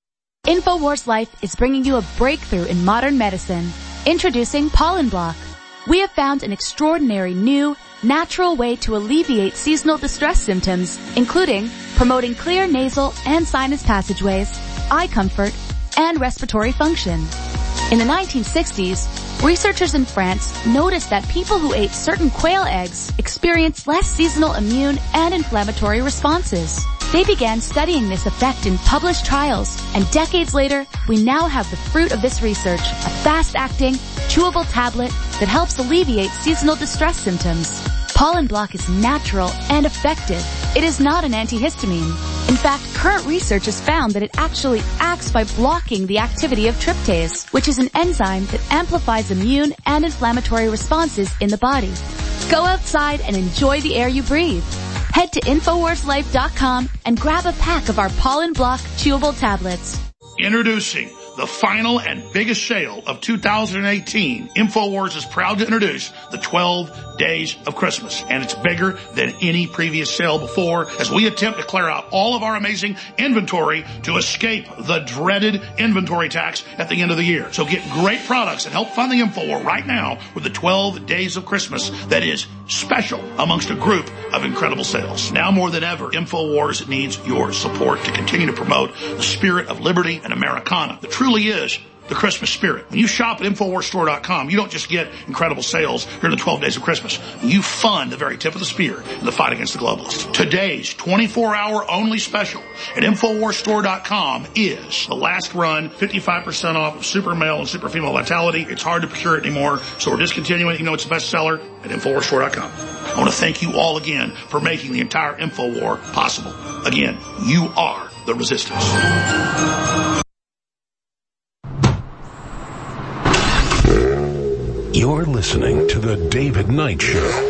InfoWars Life is bringing you a breakthrough in modern medicine. Introducing Pollen Block. We have found an extraordinary new, natural way to alleviate seasonal distress symptoms, including promoting clear nasal and sinus passageways, eye comfort, and respiratory function. In the 1960s, researchers in France noticed that people who ate certain quail eggs experienced less seasonal immune and inflammatory responses. They began studying this effect in published trials, and decades later, we now have the fruit of this research, a fast-acting, chewable tablet that helps alleviate seasonal distress symptoms. Pollen Block is natural and effective. It is not an antihistamine. In fact, current research has found that it actually acts by blocking the activity of tryptase, which is an enzyme that amplifies immune and inflammatory responses in the body. Go outside and enjoy the air you breathe. Head to InfoWarsLife.com and grab a pack of our Pollen Block chewable tablets. Introducing the final and biggest sale of 2018. InfoWars is proud to introduce the 12 Days of Christmas. And it's bigger than any previous sale before as we attempt to clear out all of our amazing inventory to escape the dreaded inventory tax at the end of the year. So get great products and help fund the InfoWar right now with the 12 Days of Christmas that is special amongst a group of incredible sales. Now more than ever, InfoWars needs your support to continue to promote the spirit of liberty and Americana. The truly is the Christmas spirit. When you shop at InfoWarsStore.com, you don't just get incredible sales during the 12 days of Christmas. You fund the very tip of the spear in the fight against the globalists. Today's 24-hour only special at InfoWarsStore.com is the last run 55% off of Super Male and Super Female Vitality. It's hard to procure it anymore, so we're discontinuing it. You know it's the best seller at InfoWarsStore.com. I want to thank you all again for making the entire InfoWar possible. Again, you are the resistance. You're listening to The David Knight Show.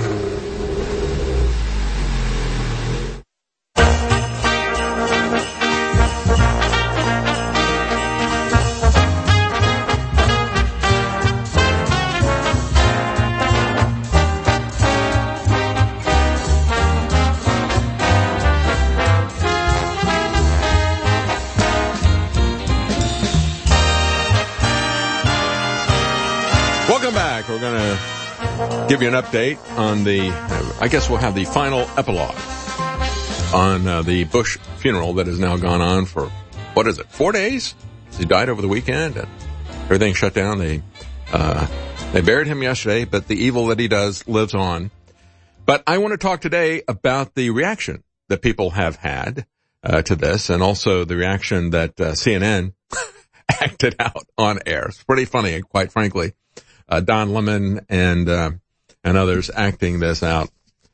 Welcome back. We're going to give you an update on I guess we'll have the final epilogue on the Bush funeral that has now gone on for, 4 days? He died over the weekend and everything shut down. They buried him yesterday, but the evil that he does lives on. But I want to talk today about the reaction that people have had to this, and also the reaction that CNN acted out on air. It's pretty funny, quite frankly. Don Lemon and others acting this out.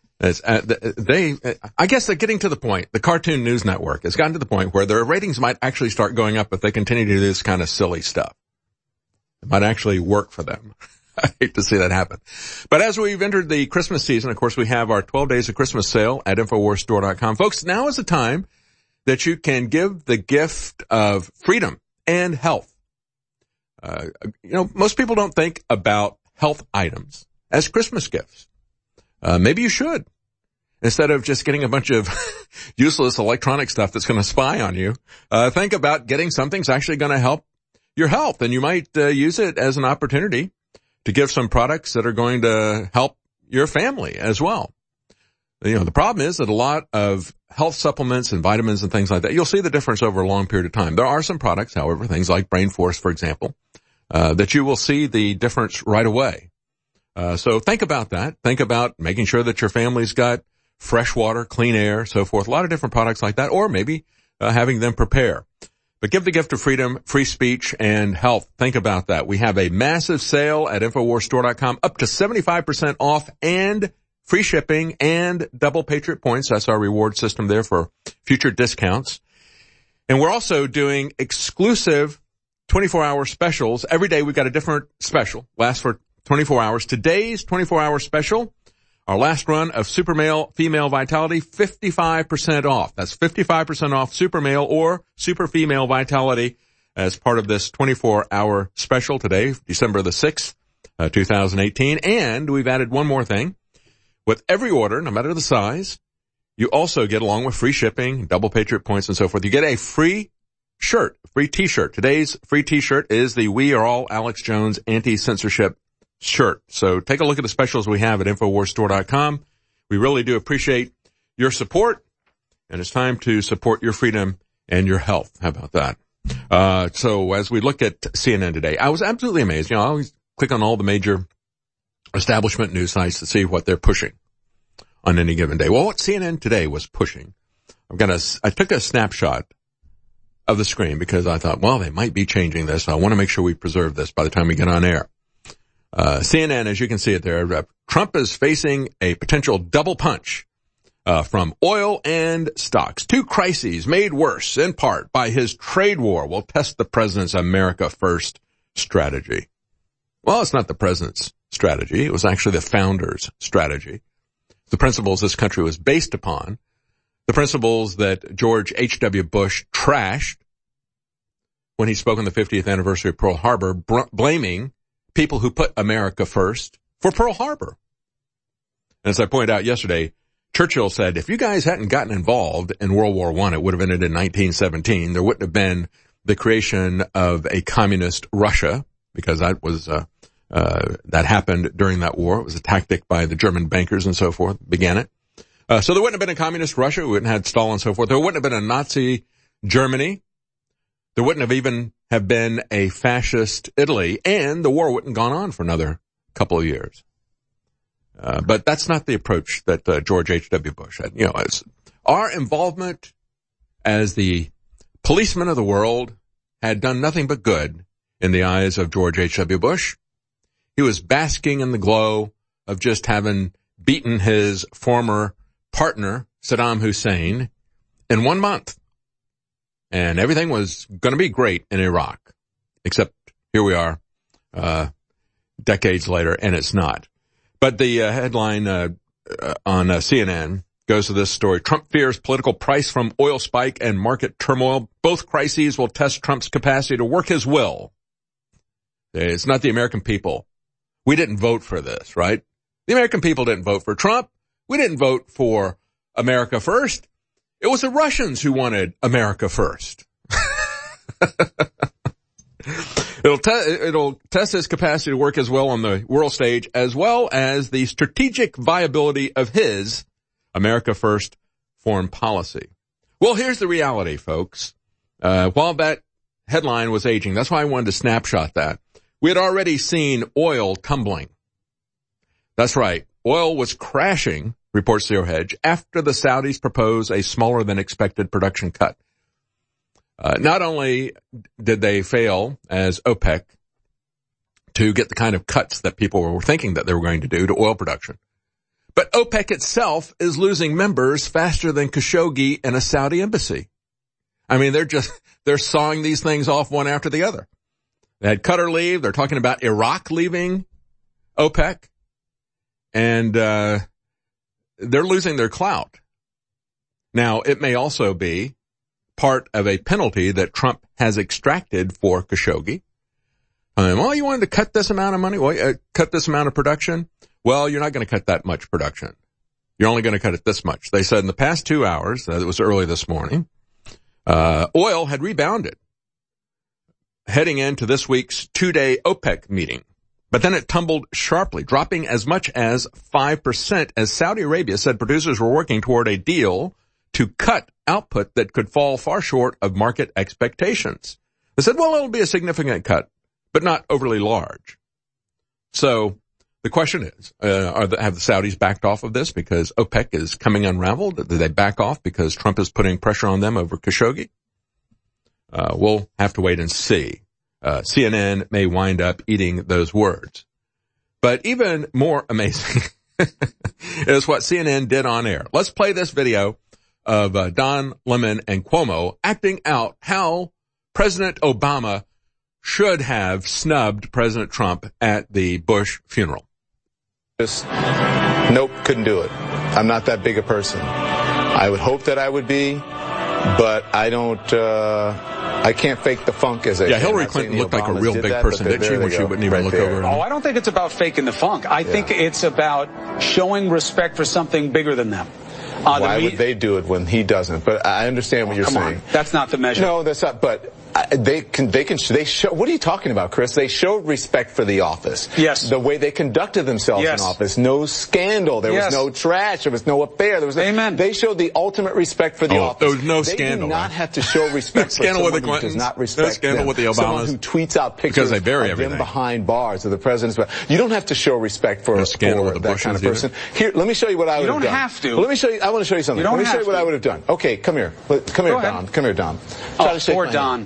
I guess they're getting to the point. The Cartoon News Network has gotten to the point where their ratings might actually start going up if they continue to do this kind of silly stuff. It might actually work for them. I hate to see that happen. But as we've entered the Christmas season, of course, we have our 12 Days of Christmas sale at InfoWarsStore.com. Folks, now is the time that you can give the gift of freedom and health. Most people don't think about health items as Christmas gifts. Maybe you should. Instead of just getting a bunch of useless electronic stuff that's going to spy on you, think about getting something that's actually going to help your health. And you might use it as an opportunity to give some products that are going to help your family as well. The problem is that a lot of health supplements and vitamins and things like that, you'll see the difference over a long period of time. There are some products, however, things like Brain Force, for example, that you will see the difference right away. So think about that. Think about making sure that your family's got fresh water, clean air, so forth. A lot of different products like that, or maybe having them prepare. But give the gift of freedom, free speech, and health. Think about that. We have a massive sale at InfoWarsStore.com, up to 75% off and free shipping and double Patriot points. That's our reward system there for future discounts. And we're also doing exclusive 24-hour specials. Every day we've got a different special. Lasts for 24 hours. Today's 24-hour special, our last run of Super Male Female Vitality, 55% off. That's 55% off Super Male or Super Female Vitality as part of this 24-hour special today, December the 6th, 2018. And we've added one more thing. With every order, no matter the size, you also get, along with free shipping, double Patriot points and so forth, you get a free shirt, free t-shirt. Today's free t-shirt is the We Are All Alex Jones anti-censorship shirt. So take a look at the specials we have at InfoWarsStore.com. We really do appreciate your support, and it's time to support your freedom and your health. How about that? So as we look at CNN today, I was absolutely amazed. I always click on all the major establishment news sites to see what they're pushing on any given day. Well, what CNN today was pushing, I took a snapshot of the screen because I thought, well, they might be changing this. So I want to make sure we preserve this by the time we get on air. CNN, as you can see it there, Trump is facing a potential double punch from oil and stocks. Two crises made worse in part by his trade war will test the president's America First strategy. Well, it's not the president's strategy. It was actually the founder's strategy. The principles this country was based upon, the principles that George H.W. Bush trashed when he spoke on the 50th anniversary of Pearl Harbor, blaming people who put America first for Pearl Harbor. And as I pointed out yesterday, Churchill said, if you guys hadn't gotten involved in World War I, it would have ended in 1917. There wouldn't have been the creation of a communist Russia, because that was that happened during that war. It was a tactic by the German bankers and so forth, began it. So there wouldn't have been a communist Russia. We wouldn't have had Stalin and so forth. There wouldn't have been a Nazi Germany. There wouldn't have even have been a fascist Italy, and the war wouldn't have gone on for another couple of years. But that's not the approach that George H.W. Bush had. As our involvement as the policeman of the world had done nothing but good in the eyes of George H.W. Bush. He was basking in the glow of just having beaten his former partner, Saddam Hussein, in 1 month. And everything was going to be great in Iraq. Except here we are, decades later, and it's not. But the headline on CNN goes to this story. Trump fears political price from oil spike and market turmoil. Both crises will test Trump's capacity to work his will. It's not the American people. We didn't vote for this, right? The American people didn't vote for Trump. We didn't vote for America First. It was the Russians who wanted America First. It'll test his capacity to work as well on the world stage, as well as the strategic viability of his America First foreign policy. Well, here's the reality, folks. While that headline was aging, that's why I wanted to snapshot that. We had already seen oil tumbling. That's right. Oil was crashing, reports Zero Hedge, after the Saudis proposed a smaller than expected production cut. Not only did they fail as OPEC to get the kind of cuts that people were thinking that they were going to do to oil production, but OPEC itself is losing members faster than Khashoggi in a Saudi embassy. I mean, they're sawing these things off one after the other. They had Qatar leave. They're talking about Iraq leaving OPEC, and they're losing their clout. Now, it may also be part of a penalty that Trump has extracted for Khashoggi. Well, you wanted to cut this amount of money? Well, cut this amount of production? Well, you're not going to cut that much production. You're only going to cut it this much. They said in the past 2 hours, it was early this morning, oil had rebounded heading into this week's 2-day OPEC meeting. But then it tumbled sharply, dropping as much as 5% as Saudi Arabia said producers were working toward a deal to cut output that could fall far short of market expectations. They said, well, it'll be a significant cut, but not overly large. So the question is, have the Saudis backed off of this because OPEC is coming unraveled? Did they back off because Trump is putting pressure on them over Khashoggi? We'll have to wait and see. CNN may wind up eating those words. But even more amazing is what CNN did on air. Let's play this video of Don Lemon and Cuomo acting out how President Obama should have snubbed President Trump at the Bush funeral. Just, nope, couldn't do it. I'm not that big a person. I would hope that I would be, but I don't, I can't fake the funk, as I say. Yeah, Hillary Clinton looked like a real big person, didn't she, when she wouldn't even look over? Oh, I don't think it's about faking the funk. I think it's about showing respect for something bigger than them. Why would they do it when he doesn't? But I understand what you're saying. On. That's not the measure. No, that's not. But they show. What are you talking about, Chris? They showed respect for the office. Yes. The way they conducted themselves in office. No scandal. There was no trash. There was no affair. There was. Amen. They showed the ultimate respect for the office. There was no scandal. They do not have to show respect for someone who does not respect no scandal them. with the Obamas. Someone who tweets out pictures of them behind bars of the president's. You don't have to show respect for that kind of person. Here, let me show you what I would have done. You don't have to. Well, let me show you. I want to show you something. Let me show you what I would have done. Okay, come here. Come here, Don. Come here, Don. Or Don.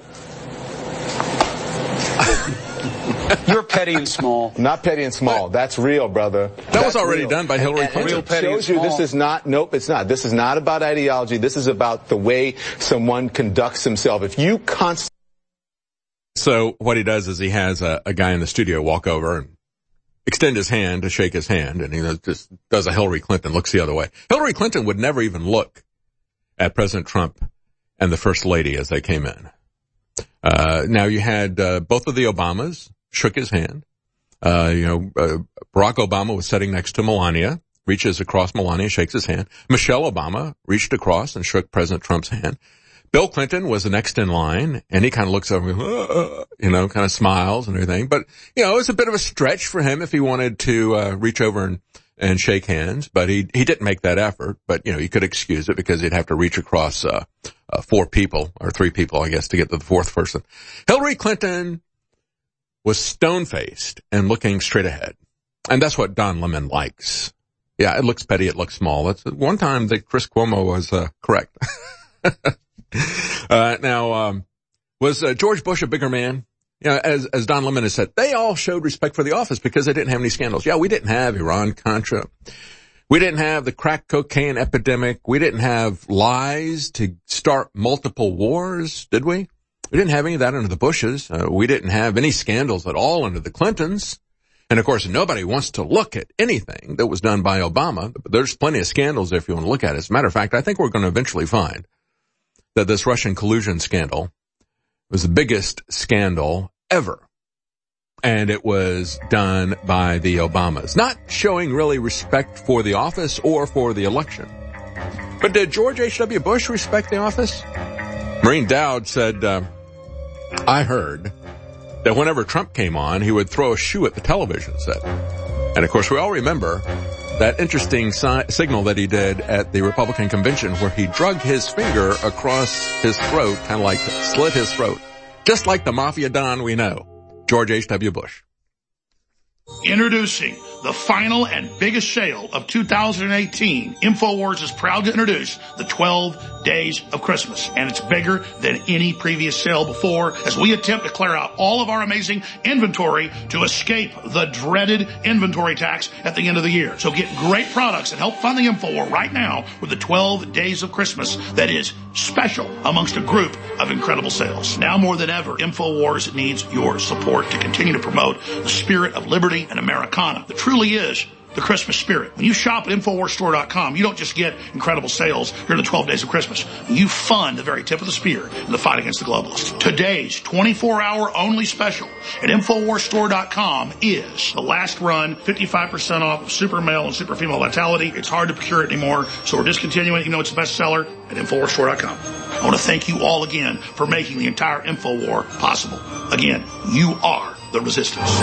You're petty and small. Not petty and small. That's real, brother. That was already done by Hillary Clinton. Real petty shows you this is not, nope, it's not. This is not about ideology. This is about the way someone conducts himself. If you constantly... So what he does is he has a guy in the studio walk over and extend his hand to shake his hand, and he just does a Hillary Clinton, looks the other way. Hillary Clinton would never even look at President Trump and the First Lady as they came in. Now you had both of the Obamas shook his hand. Barack Obama was sitting next to Melania, reaches across Melania, shakes his hand. Michelle Obama reached across and shook President Trump's hand. Bill Clinton was the next in line, and he kind of looks over, kind of smiles and everything. But, it's a bit of a stretch for him if he wanted to reach over and shake hands. But he didn't make that effort. But, you could excuse it because he'd have to reach across 4 people, or 3 people, I guess, to get to the 4th person. Hillary Clinton was stone-faced and looking straight ahead. And that's what Don Lemon likes. Yeah, it looks petty, it looks small. That's one time that Chris Cuomo was correct. Was George Bush a bigger man? As Don Lemon has said, they all showed respect for the office because they didn't have any scandals. Yeah, we didn't have Iran-Contra. We didn't have the crack cocaine epidemic. We didn't have lies to start multiple wars, did we? We didn't have any of that under the Bushes. We didn't have any scandals at all under the Clintons. And of course, nobody wants to look at anything that was done by Obama. There's plenty of scandals there if you want to look at it. As a matter of fact, I think we're going to eventually find that this Russian collusion scandal was the biggest scandal ever. And it was done by the Obamas. Not showing really respect for the office or for the election. But did George H.W. Bush respect the office? Maureen Dowd said, I heard that whenever Trump came on, he would throw a shoe at the television set. And of course, we all remember that interesting signal that he did at the Republican convention where he drugged his finger across his throat, kind of like slit his throat. Just like the Mafia Don we know, George H.W. Bush. Introducing the final and biggest sale of 2018, InfoWars is proud to introduce the 12 Days of Christmas. And it's bigger than any previous sale before as we attempt to clear out all of our amazing inventory to escape the dreaded inventory tax at the end of the year. So get great products and help fund the InfoWar right now with the 12 Days of Christmas that is special amongst a group of incredible sales. Now more than ever, InfoWars needs your support to continue to promote the spirit of liberty and Americana that truly is the Christmas spirit. When you shop at InfoWarsStore.com, you don't just get incredible sales during the 12 days of Christmas. You fund the very tip of the spear in the fight against the globalists. Today's 24-hour only special at InfoWarsStore.com is the last run 55% off of Super Male and Super Female Vitality. It's hard to procure it anymore, so we're discontinuing it, even though it's the best seller at InfoWarsStore.com. I want to thank you all again for making the entire InfoWar possible. Again, you are the resistance.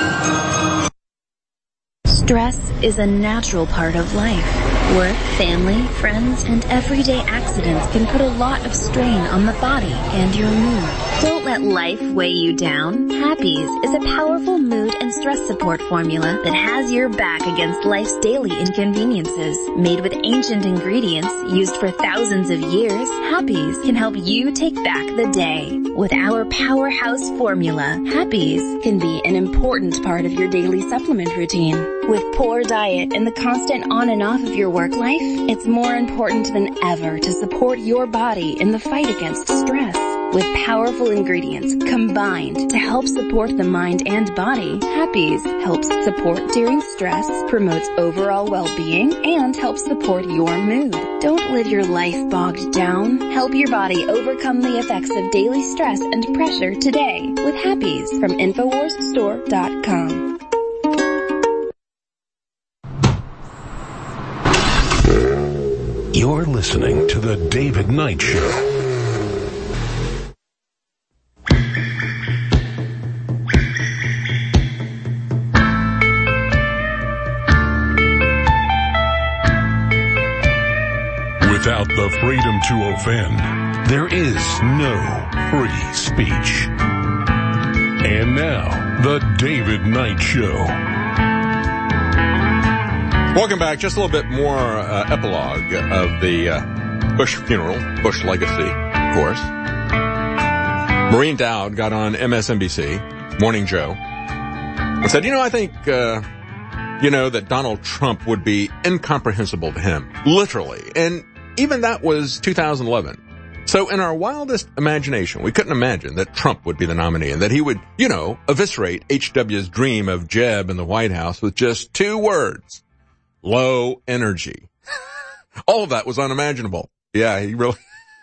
Stress is a natural part of life. Work, family, friends, and everyday accidents can put a lot of strain on the body and your mood. Don't let life weigh you down. Happy's is a powerful mood and stress support formula that has your back against life's daily inconveniences. Made with ancient ingredients used for thousands of years, Happy's can help you take back the day. With our powerhouse formula, Happy's can be an important part of your daily supplement routine. With poor diet and the constant on and off of your work life, it's more important than ever to support your body in the fight against stress. With powerful ingredients combined to help support the mind and body, Happy's helps support during stress, promotes overall well-being, and helps support your mood. Don't live your life bogged down. Help your body overcome the effects of daily stress and pressure today with Happy's from InfoWarsStore.com. listening to The David Knight Show. Without the freedom to offend, there is no free speech. And now, The David Knight Show. Welcome back. Just a little bit more epilogue of the Bush funeral, Bush legacy, of course. Maureen Dowd got on MSNBC, Morning Joe, and said, I think, that Donald Trump would be incomprehensible to him, literally. And even that was 2011. So in our wildest imagination, we couldn't imagine that Trump would be the nominee and that he would, eviscerate H.W.'s dream of Jeb in the White House with just 2 words. Low energy. All of that was unimaginable. Yeah, he really...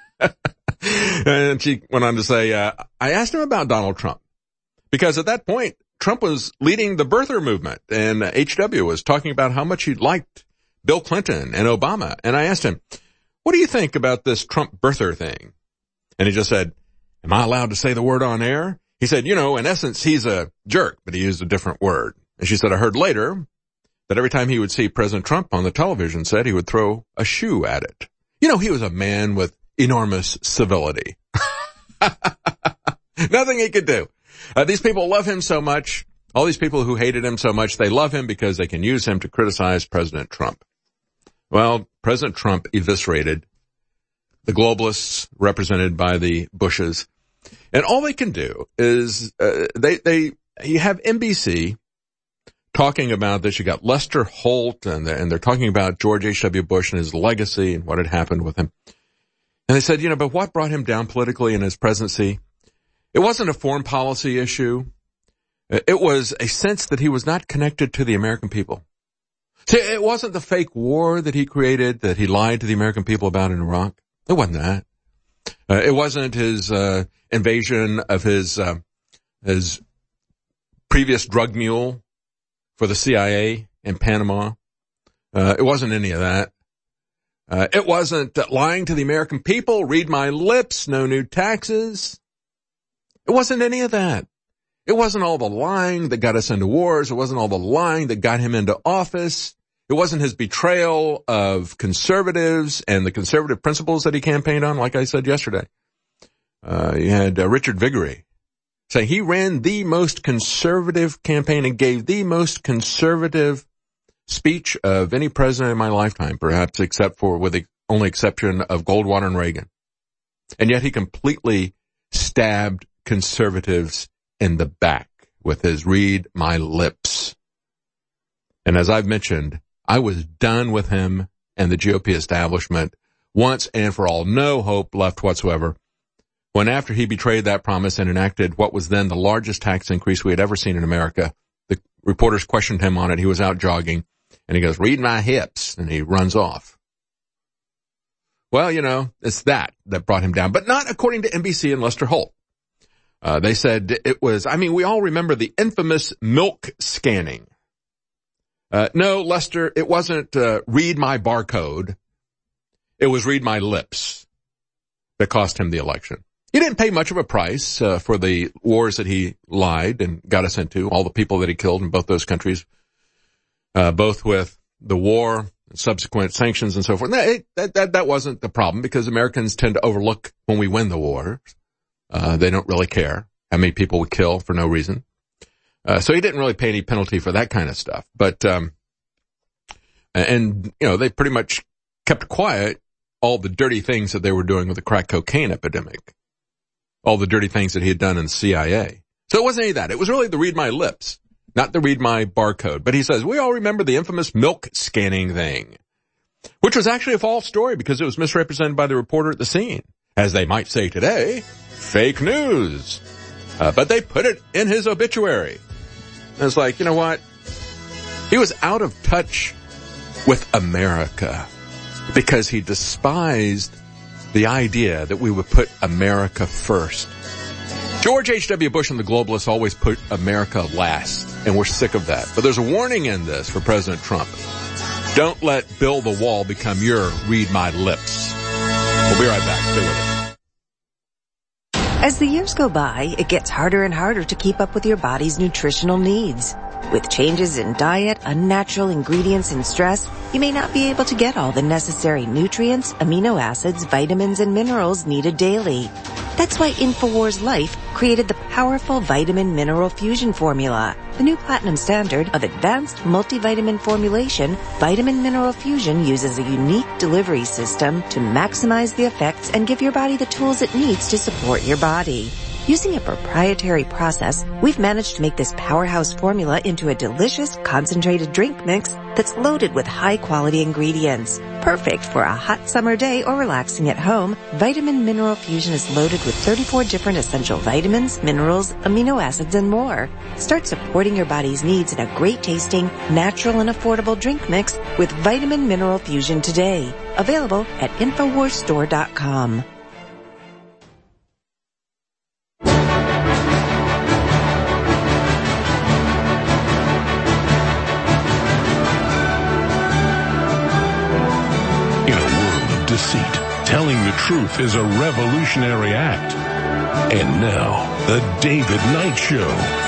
And she went on to say, I asked him about Donald Trump because at that point, Trump was leading the birther movement and H.W. was talking about how much he liked Bill Clinton and Obama. And I asked him, what do you think about this Trump birther thing? And he just said, am I allowed to say the word on air? He said, in essence, he's a jerk, but he used a different word. And she said, I heard later that every time he would see President Trump on the television set, he would throw a shoe at it. He was a man with enormous civility. Nothing he could do. These people love him so much. All these people who hated him so much, they love him because they can use him to criticize President Trump. Well, President Trump eviscerated the globalists represented by the Bushes. And all they can do is, you have NBC talking about this. You got Lester Holt and they're talking about George H.W. Bush and his legacy and what had happened with him. And they said, but what brought him down politically in his presidency? It wasn't a foreign policy issue. It was a sense that he was not connected to the American people. See, it wasn't the fake war that he created, that he lied to the American people about in Iraq. It wasn't that. It wasn't his invasion of his previous drug mule for the CIA in Panama. It wasn't any of that. It wasn't lying to the American people, read my lips, no new taxes. It wasn't any of that. It wasn't all the lying that got us into wars. It wasn't all the lying that got him into office. It wasn't his betrayal of conservatives and the conservative principles that he campaigned on, like I said yesterday. You had Richard Viguerie saying he ran the most conservative campaign and gave the most conservative speech of any president in my lifetime, perhaps except for with the only exception of Goldwater and Reagan. And yet he completely stabbed conservatives in the back with his read my lips. And as I've mentioned, I was done with him and the GOP establishment once and for all. No hope left whatsoever. When after he betrayed that promise and enacted what was then the largest tax increase we had ever seen in America, the reporters questioned him on it. He was out jogging and he goes, read my hips, and he runs off. Well, it's that brought him down, but not according to NBC and Lester Holt. They said it was, we all remember the infamous milk scanning. No, Lester, it wasn't read my barcode. It was read my lips that cost him the election. He didn't pay much of a price for the wars that he lied and got us into, all the people that he killed in both those countries, both with the war, subsequent sanctions and so forth. That wasn't the problem because Americans tend to overlook when we win the war. They don't really care how many people we kill for no reason. So he didn't really pay any penalty for that kind of stuff. But, they pretty much kept quiet all the dirty things that they were doing with the crack cocaine epidemic. All the dirty things that he had done in the CIA. So it wasn't any of that. It was really the read my lips, not the read my barcode. But he says, we all remember the infamous milk scanning thing, which was actually a false story because it was misrepresented by the reporter at the scene. As they might say today, fake news. But they put it in his obituary. And it's like, you know what? He was out of touch with America because he despised the idea that we would put America first. George H.W. Bush and the globalists always put America last, and we're sick of that. But there's a warning in this for President Trump. Don't let Build the Wall become your Read My Lips. We'll be right back. Stay with us. As the years go by, it gets harder and harder to keep up with your body's nutritional needs. With changes in diet, unnatural ingredients, and stress, you may not be able to get all the necessary nutrients, amino acids, vitamins, and minerals needed daily. That's why InfoWars Life created the powerful Vitamin Mineral Fusion formula. The new platinum standard of advanced multivitamin formulation, Vitamin Mineral Fusion uses a unique delivery system to maximize the effects and give your body the tools it needs to support your body. Using a proprietary process, we've managed to make this powerhouse formula into a delicious, concentrated drink mix that's loaded with high-quality ingredients. Perfect for a hot summer day or relaxing at home, Vitamin Mineral Fusion is loaded with 34 different essential vitamins, minerals, amino acids, and more. Start supporting your body's needs in a great-tasting, natural, and affordable drink mix with Vitamin Mineral Fusion today. Available at InfoWarsStore.com. Deceit. Telling the truth is a revolutionary act. And now, the David Knight Show.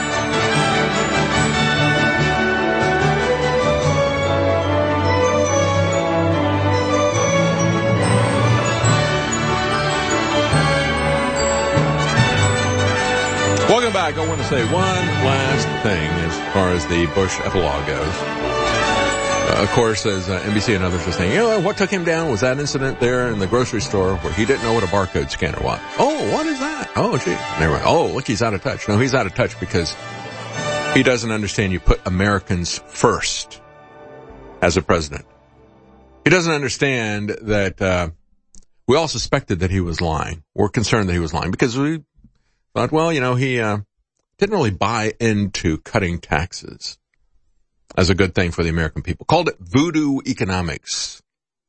Welcome back. I want to say one last thing as far as the Bush epilogue goes. Of course, as NBC and others are saying, what took him down was that incident there in the grocery store where he didn't know what a barcode scanner was. Oh, what is that? Oh, gee. Never mind. Oh, look, he's out of touch. No, he's out of touch because he doesn't understand you put Americans first as a president. He doesn't understand that we all suspected that he was lying. We're concerned that he was lying because we thought, he didn't really buy into cutting taxes as a good thing for the American people. Called it voodoo economics.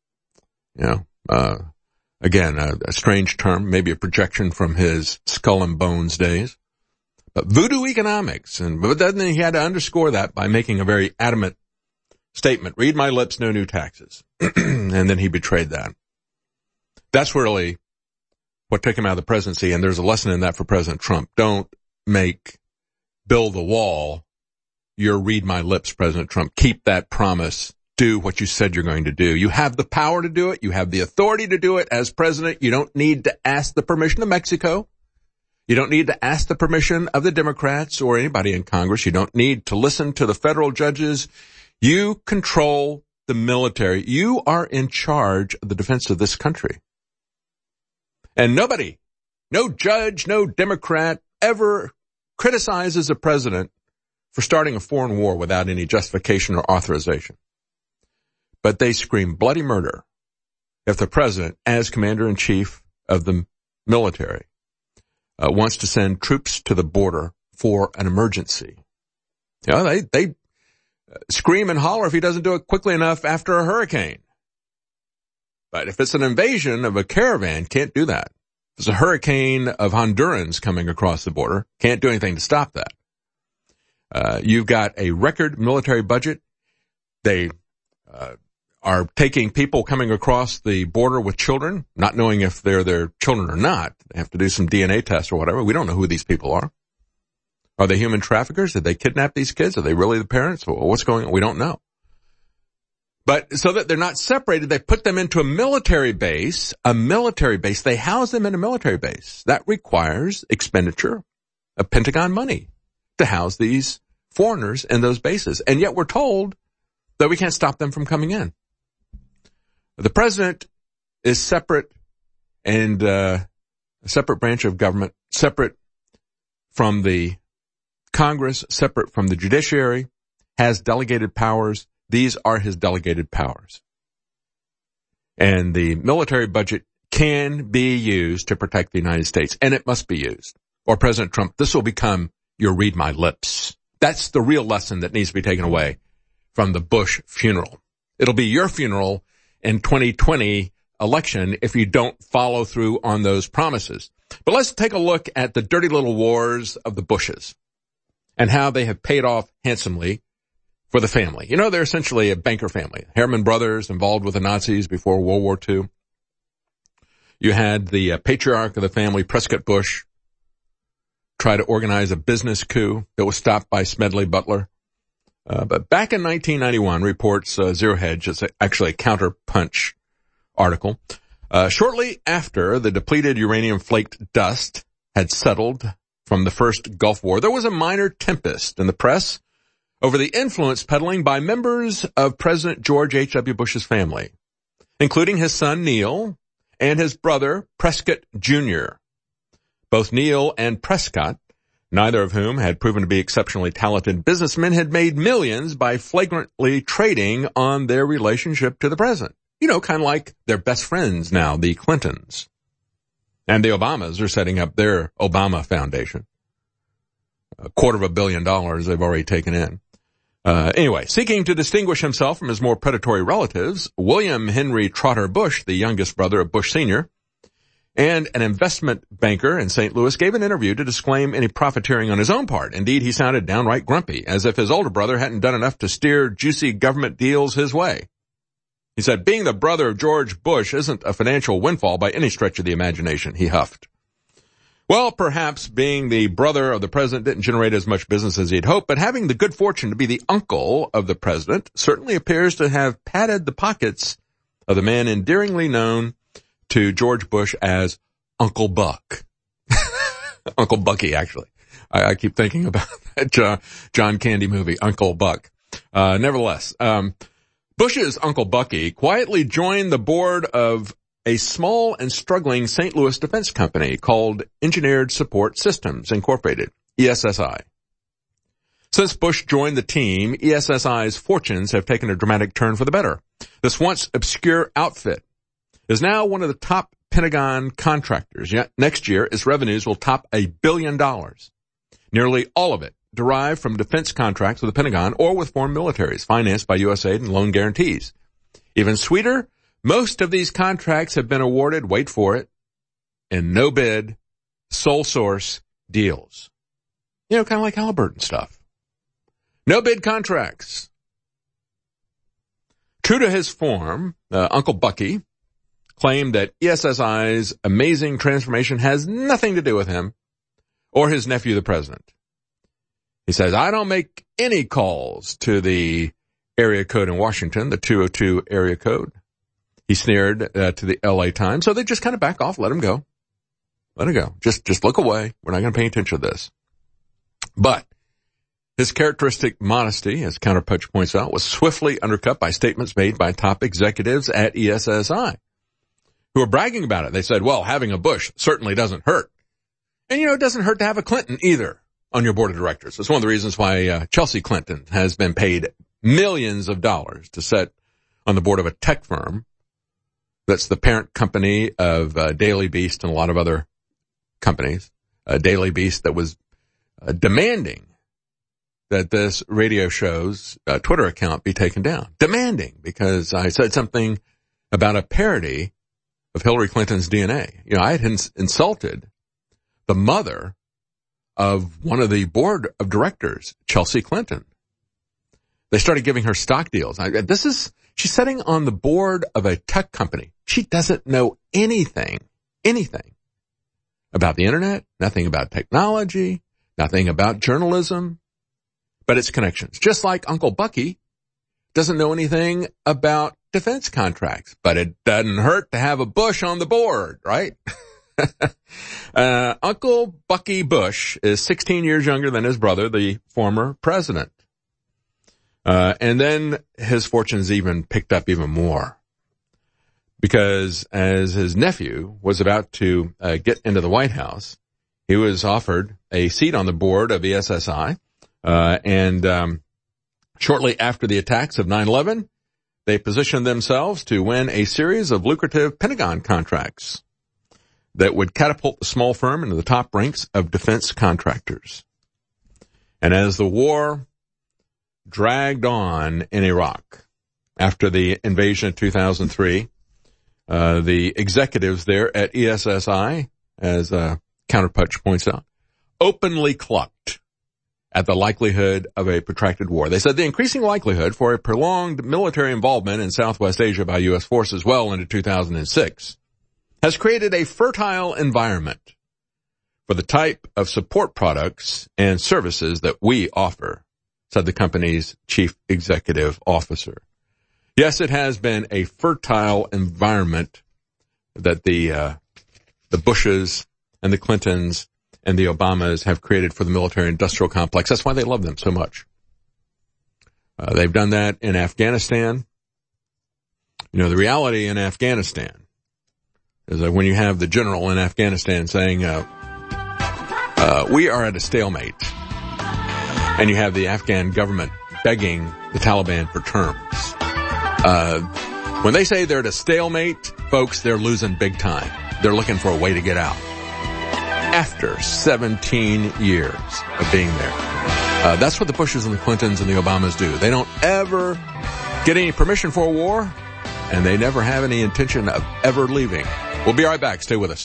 Again, a strange term, maybe a projection from his Skull and Bones days. But voodoo economics. But then he had to underscore that by making a very adamant statement. Read my lips, no new taxes. And then he betrayed that. That's really what took him out of the presidency. And there's a lesson in that for President Trump. Don't make Build the Wall your read my lips, President Trump. Keep that promise. Do what you said you're going to do. You have the power to do it. You have the authority to do it as president. You don't need to ask the permission of Mexico. You don't need to ask the permission of the Democrats or anybody in Congress. You don't need to listen to the federal judges. You control the military. You are in charge of the defense of this country. And nobody, no judge, no Democrat ever criticizes a president for starting a foreign war without any justification or authorization. But they scream bloody murder if the president, as commander-in-chief of the military, wants to send troops to the border for an emergency. They scream and holler if he doesn't do it quickly enough after a hurricane. But if it's an invasion of a caravan, can't do that. If it's a hurricane of Hondurans coming across the border, can't do anything to stop that. You've got a record military budget. They are taking people coming across the border with children, not knowing if they're their children or not. They have to do some DNA tests or whatever. We don't know who these people are. Are they human traffickers? Did they kidnap these kids? Are they really the parents? What's going on? We don't know. But so that they're not separated, they put them into a military base. They house them in a military base. That requires expenditure of Pentagon money to house these foreigners in those bases. And yet we're told that we can't stop them from coming in. The president is separate and a separate branch of government, separate from the Congress, separate from the judiciary, has delegated powers. These are his delegated powers. And the military budget can be used to protect the United States, and it must be used. Or President Trump, this will become your read my lips. That's the real lesson that needs to be taken away from the Bush funeral. It'll be your funeral in 2020 election if you don't follow through on those promises. But let's take a look at the dirty little wars of the Bushes and how they have paid off handsomely for the family. You know, they're essentially a banker family. Harriman brothers involved with the Nazis before World War II. You had the patriarch of the family, Prescott Bush, try to organize a business coup that was stopped by Smedley Butler. But back in 1991, reports Zero Hedge, it's actually a Counterpunch article, shortly after the depleted uranium-flaked dust had settled from the first Gulf War, there was a minor tempest in the press over the influence peddling by members of President George H.W. Bush's family, including his son Neil and his brother Prescott Jr. Both Neil and Prescott, neither of whom had proven to be exceptionally talented businessmen, had made millions by flagrantly trading on their relationship to the president. You know, kind of like their best friends now, the Clintons. And the Obamas are setting up their Obama Foundation. $250 million they've already taken in. Anyway, seeking to distinguish himself from his more predatory relatives, William Henry Trotter Bush, the youngest brother of Bush Sr., and an investment banker in St. Louis, gave an interview to disclaim any profiteering on his own part. Indeed, he sounded downright grumpy, as if his older brother hadn't done enough to steer juicy government deals his way. He said, being the brother of George Bush isn't a financial windfall by any stretch of the imagination, he huffed. Well, perhaps being the brother of the president didn't generate as much business as he'd hoped, but having the good fortune to be the uncle of the president certainly appears to have padded the pockets of the man endearingly known to George Bush as Uncle Buck. Uncle Bucky, actually. I keep thinking about that John Candy movie, Uncle Buck. Nevertheless, Bush's Uncle Bucky quietly joined the board of a small and struggling St. Louis defense company called Engineered Support Systems, Incorporated, ESSI. Since Bush joined the team, ESSI's fortunes have taken a dramatic turn for the better. This once obscure outfit is now one of the top Pentagon contractors. Yet next year, its revenues will top $1 billion. Nearly all of it derived from defense contracts with the Pentagon or with foreign militaries, financed by USAID and loan guarantees. Even sweeter, most of these contracts have been awarded, wait for it, in no bid, sole source deals. You know, kind of like Halliburton stuff. No bid contracts. True to his form, Uncle Bucky claimed that ESSI's amazing transformation has nothing to do with him or his nephew, the president. He says, I don't make any calls to the area code in Washington, the 202 area code. He sneered to the LA Times. So they just kind of back off, let him go. Let him go. Just look away. We're not going to pay attention to this. But his characteristic modesty, as Counterpunch points out, was swiftly undercut by statements made by top executives at ESSI who were bragging about it. They said, well, having a Bush certainly doesn't hurt. And, you know, it doesn't hurt to have a Clinton either on your board of directors. It's one of the reasons why Chelsea Clinton has been paid millions of dollars to sit on the board of a tech firm that's the parent company of Daily Beast and a lot of other companies. Daily Beast that was demanding that this radio show's Twitter account be taken down. Demanding, because I said something about a parody of Hillary Clinton's DNA. You know, I had insulted the mother of one of the board of directors, Chelsea Clinton. They started giving her stock deals. She's sitting on the board of a tech company. She doesn't know anything about the internet, nothing about technology, nothing about journalism, but its connections. Just like Uncle Bucky doesn't know anything about defense contracts, but it doesn't hurt to have a Bush on the board, right? Uncle Bucky Bush is 16 years younger than his brother, the former president. And then his fortunes even picked up even more. Because as his nephew was about to get into the White House, he was offered a seat on the board of ESSI. And shortly after the attacks of 9/11, they positioned themselves to win a series of lucrative Pentagon contracts that would catapult the small firm into the top ranks of defense contractors. And as the war dragged on in Iraq after the invasion of 2003, the executives there at ESSI, as Counterpunch points out, openly clucked at the likelihood of a protracted war. They said the increasing likelihood for a prolonged military involvement in Southwest Asia by U.S. forces well into 2006 has created a fertile environment for the type of support products and services that we offer, said the company's chief executive officer. Yes, it has been a fertile environment that the Bushes and the Clintons and the Obamas have created for the military-industrial complex. That's why they love them so much. They've done that in Afghanistan. You know, the reality in Afghanistan is that when you have the general in Afghanistan saying, we are at a stalemate, and you have the Afghan government begging the Taliban for terms. When they say they're at a stalemate, folks, they're losing big time. They're looking for a way to get out. After 17 years of being there. That's what the Bushes and the Clintons and the Obamas do. They don't ever get any permission for a war, and they never have any intention of ever leaving. We'll be right back. Stay with us.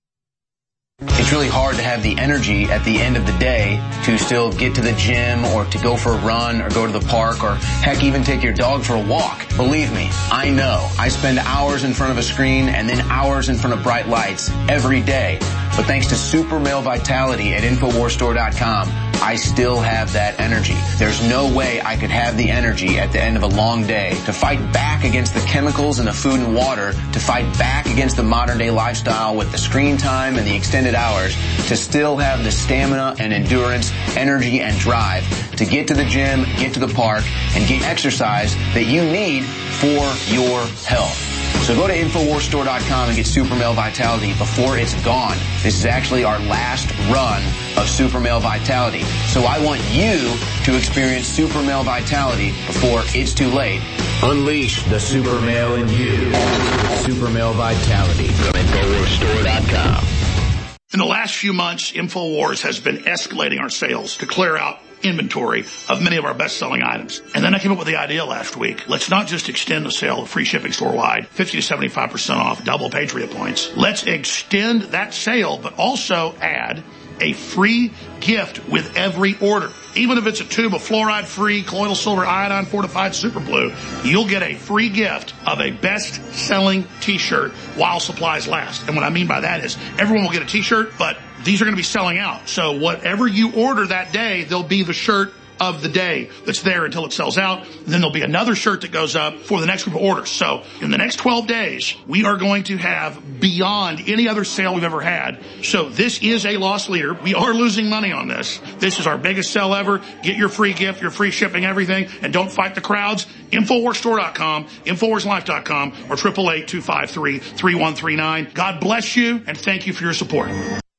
It's really hard to have the energy at the end of the day to still get to the gym or to go for a run or go to the park or heck, even take your dog for a walk. Believe me, I know. I spend hours in front of a screen and then hours in front of bright lights every day. But thanks to Super Male Vitality at InfoWarsStore.com, I still have that energy. There's no way I could have the energy at the end of a long day to fight back against the chemicals in the food and water, to fight back against the modern day lifestyle with the screen time and the extended hours, to still have the stamina and endurance, energy and drive to get to the gym, get to the park, and get exercise that you need for your health. So go to InfoWarsStore.com and get Super Male Vitality before it's gone. This is actually our last run of Super Male Vitality. So I want you to experience Super Male Vitality before it's too late. Unleash the Super Male in you. Super Male Vitality from InfoWarsStore.com. In the last few months, InfoWars has been escalating our sales to clear out inventory of many of our best-selling items. And then I came up with the idea last week. Let's not just extend the sale of free shipping store-wide, 50 to 75% off, double Patriot points. Let's extend that sale, but also add a free gift with every order. Even if it's a tube of fluoride-free colloidal silver iodine fortified super blue, you'll get a free gift of a best-selling t-shirt while supplies last. And what I mean by that is everyone will get a t-shirt, but these are going to be selling out. So whatever you order that day, there'll be the shirt of the day that's there until it sells out. And then there'll be another shirt that goes up for the next group of orders. So in the next 12 days, we are going to have beyond any other sale we've ever had. So this is a loss leader. We are losing money on this. This is our biggest sale ever. Get your free gift, your free shipping, everything, and don't fight the crowds. InfoWarsStore.com, InfoWarsLife.com, or 888-253-3139. God bless you, and thank you for your support.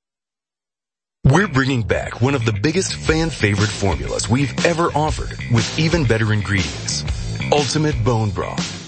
We're bringing back one of the biggest fan-favorite formulas we've ever offered with even better ingredients. Ultimate Bone Broth.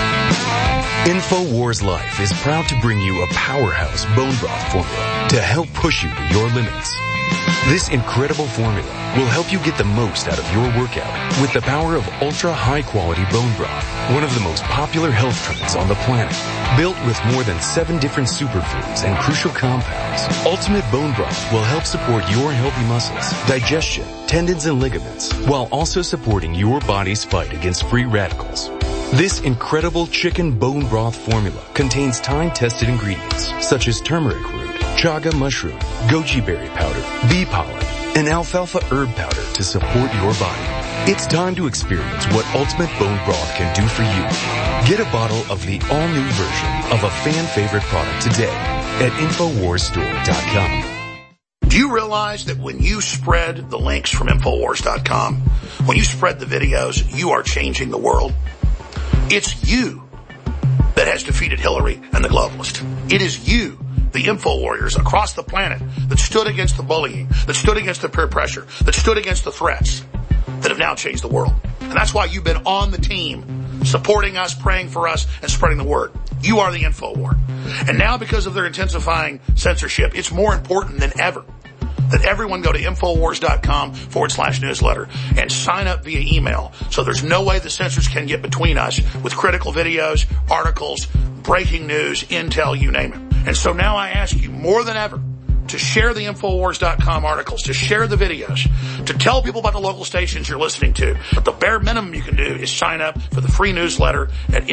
InfoWars Life is proud to bring you a powerhouse bone broth formula to help push you to your limits. This incredible formula will help you get the most out of your workout with the power of ultra-high-quality bone broth, one of the most popular health trends on the planet. Built with more than 7 different superfoods and crucial compounds, Ultimate Bone Broth will help support your healthy muscles, digestion, tendons, and ligaments, while also supporting your body's fight against free radicals. This incredible chicken bone broth formula contains time-tested ingredients such as turmeric root, chaga mushroom, goji berry powder, bee pollen, and alfalfa herb powder to support your body. It's time to experience what Ultimate Bone Broth can do for you. Get a bottle of the all-new version of a fan-favorite product today at InfoWarsStore.com. Do you realize that when you spread the links from InfoWars.com, when you spread the videos, you are changing the world? It's you that has defeated Hillary and the globalists. It is you, the info warriors across the planet, that stood against the bullying, that stood against the peer pressure, that stood against the threats, that have now changed the world. And that's why you've been on the team, supporting us, praying for us, and spreading the word. You are the info war. And now, because of their intensifying censorship, it's more important than ever that everyone go to InfoWars.com/newsletter and sign up via email. So there's no way the censors can get between us with critical videos, articles, breaking news, intel, you name it. And so now I ask you more than ever, to share the Infowars.com articles, to share the videos, to tell people about the local stations you're listening to. But the bare minimum you can do is sign up for the free newsletter at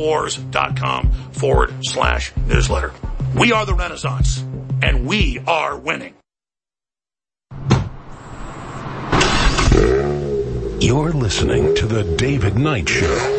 Infowars.com/newsletter. We are the Renaissance, and we are winning. You're listening to The David Knight Show.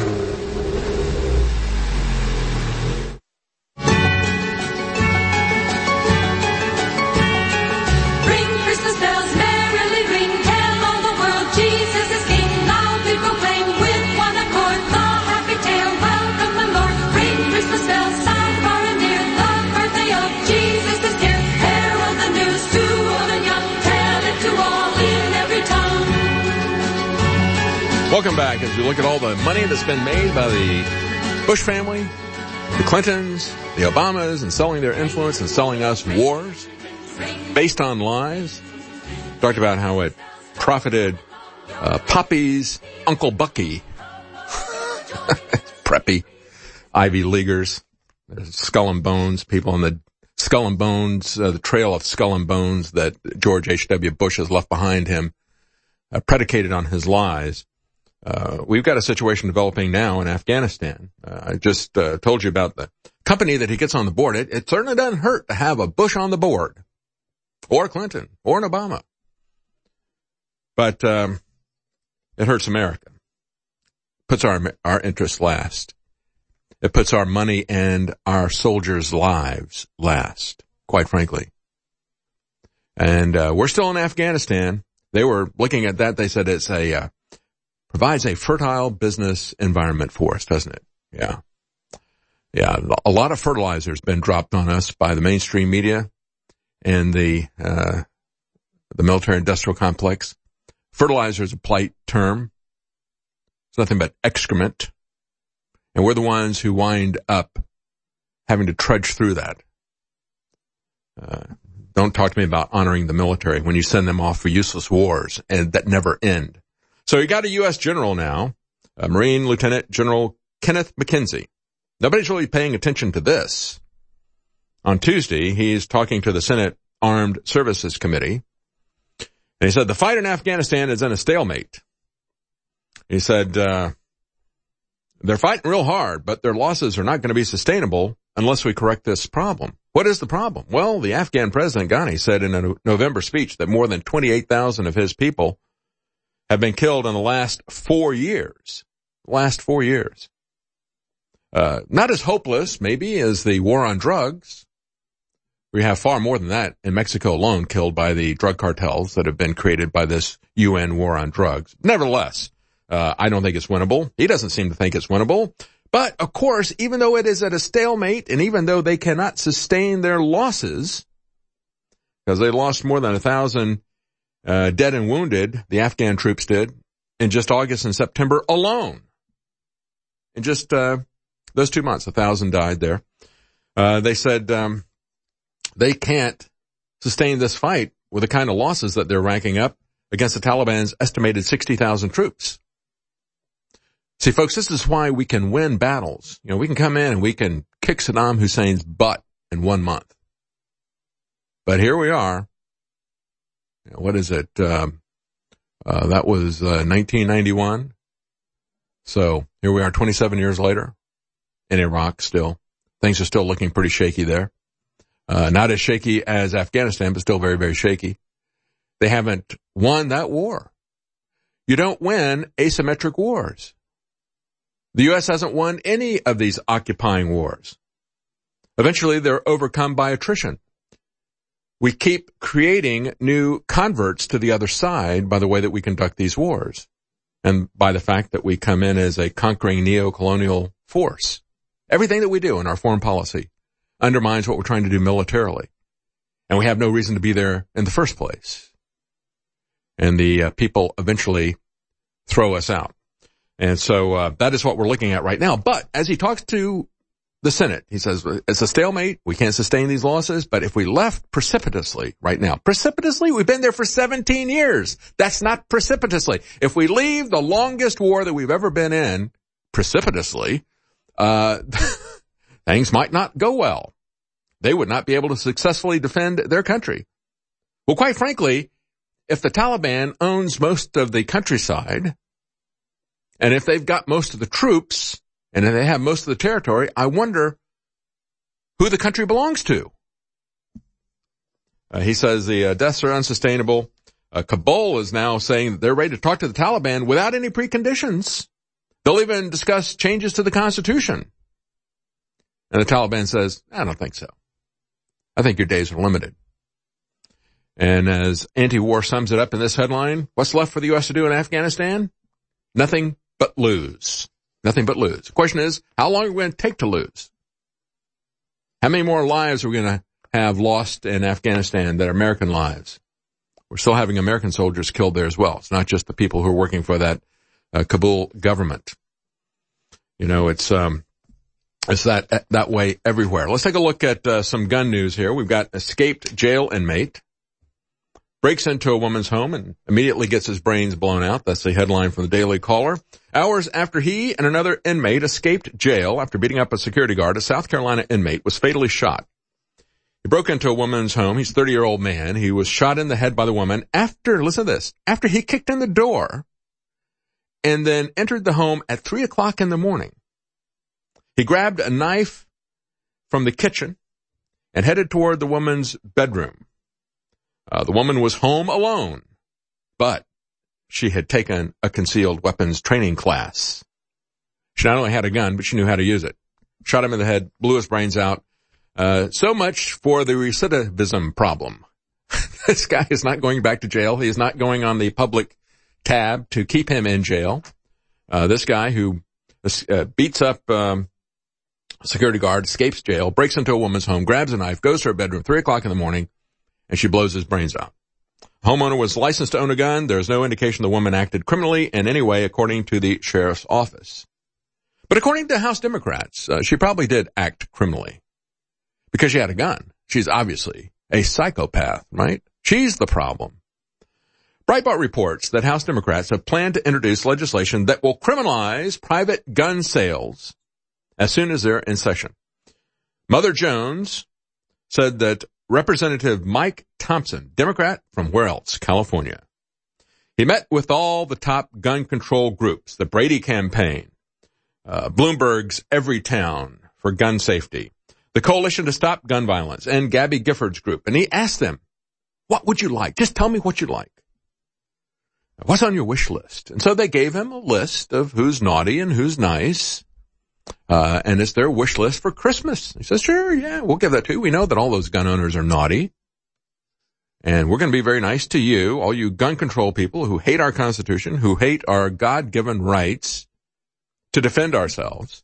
Welcome back as we look at all the money that's been made by the Bush family, the Clintons, the Obamas, and selling their influence and selling us wars based on lies. Talked about how it profited Poppy's Uncle Bucky, preppy Ivy Leaguers, Skull and Bones, people on the Skull and Bones, the trail of Skull and Bones that George H.W. Bush has left behind him, predicated on his lies. We've got a situation developing now in Afghanistan. I just told you about the company that he gets on the board. It certainly doesn't hurt to have a Bush on the board, or Clinton, or an Obama. But it hurts America. Puts our interests last. It puts our money and our soldiers' lives last, quite frankly. And we're still in Afghanistan. They were looking at that. They said it's provides a fertile business environment for us, doesn't it? Yeah. Yeah. A lot of fertilizer has been dropped on us by the mainstream media and the military industrial complex. Fertilizer is a polite term. It's nothing but excrement. And we're the ones who wind up having to trudge through that. Don't talk to me about honoring the military when you send them off for useless wars and that never end. So you got a U.S. general now, Marine Lieutenant General Kenneth McKenzie. Nobody's really paying attention to this. On Tuesday, he's talking to the Senate Armed Services Committee, and he said the fight in Afghanistan is in a stalemate. He said they're fighting real hard, but their losses are not going to be sustainable unless we correct this problem. What is the problem? Well, the Afghan President Ghani said in a November speech that more than 28,000 of his people have been killed in the last 4 years. Not as hopeless, maybe, as the war on drugs. We have far more than that in Mexico alone killed by the drug cartels that have been created by this UN war on drugs. Nevertheless, I don't think it's winnable. He doesn't seem to think it's winnable. But, of course, even though it is at a stalemate, and even though they cannot sustain their losses, because they lost more than 1,000 dead and wounded, the Afghan troops did, in just August and September alone. In just those 2 months, 1,000 died there. They said they can't sustain this fight with the kind of losses that they're ranking up against the Taliban's estimated 60,000 troops. See, folks, this is why we can win battles. You know, we can come in and we can kick Saddam Hussein's butt in 1 month. But here we are. What is it? That was 1991. So here we are 27 years later in Iraq still. Things are still looking pretty shaky there. Not as shaky as Afghanistan, but still very, very shaky. They haven't won that war. You don't win asymmetric wars. The U.S. hasn't won any of these occupying wars. Eventually, they're overcome by attrition. We keep creating new converts to the other side by the way that we conduct these wars and by the fact that we come in as a conquering neo-colonial force. Everything that we do in our foreign policy undermines what we're trying to do militarily. And we have no reason to be there in the first place. And the people eventually throw us out. And so that is what we're looking at right now. But as he talks to the Senate, he says, it's a stalemate. We can't sustain these losses. But if we left precipitously right now, precipitously, we've been there for 17 years. That's not precipitously. If we leave the longest war that we've ever been in precipitously, things might not go well. they would not be able to successfully defend their country. Well, quite frankly, if the Taliban owns most of the countryside, and if they've got most of the troops, and if they have most of the territory, I wonder who the country belongs to. He says the deaths are unsustainable. Kabul is now saying that they're ready to talk to the Taliban without any preconditions. They'll even discuss changes to the Constitution. And the Taliban says, I don't think so. I think your days are limited. And as anti-war sums it up in this headline, what's left for the U.S. to do in Afghanistan? Nothing but lose. Nothing but lose. The question is, how long are we going to take to lose? How many more lives are we going to have lost in Afghanistan that are American lives? We're still having American soldiers killed there as well. It's not just the people who are working for that Kabul government. You know, it's that way everywhere. Let's take a look at some gun news here. We've got escaped jail inmate breaks into a woman's home and immediately gets his brains blown out. That's the headline from the Daily Caller. Hours after he and another inmate escaped jail after beating up a security guard, a South Carolina inmate was fatally shot. He broke into a woman's home. He's a 30-year-old man. He was shot in the head by the woman after, listen to this, after he kicked in the door and then entered the home at 3 o'clock in the morning. He grabbed a knife from the kitchen and headed toward the woman's bedroom. The woman was home alone, but she had taken a concealed weapons training class. She not only had a gun, but she knew how to use it. Shot him in the head, blew his brains out. So much for the recidivism problem. This guy is not going back to jail. He is not going on the public tab to keep him in jail. This guy who beats up a security guard, escapes jail, breaks into a woman's home, grabs a knife, goes to her bedroom 3 o'clock in the morning, and she blows his brains out. Homeowner was licensed to own a gun. There is no indication the woman acted criminally in any way, according to the sheriff's office. But according to House Democrats, she probably did act criminally because she had a gun. She's obviously a psychopath, right? She's the problem. Breitbart reports that House Democrats have planned to introduce legislation that will criminalize private gun sales as soon as they're in session. Mother Jones said that Representative Mike Thompson, Democrat from where else? California. He met with all the top gun control groups, the Brady campaign, Bloomberg's Everytown for gun safety, the Coalition to Stop Gun Violence, and Gabby Gifford's group. And he asked them, what would you like? Just tell me what you like. What's on your wish list? And so they gave him a list of who's naughty and who's nice. And it's their wish list for Christmas. He says, sure, yeah, we'll give that to you. We know that all those gun owners are naughty. And we're going to be very nice to you, all you gun control people who hate our Constitution, who hate our God-given rights to defend ourselves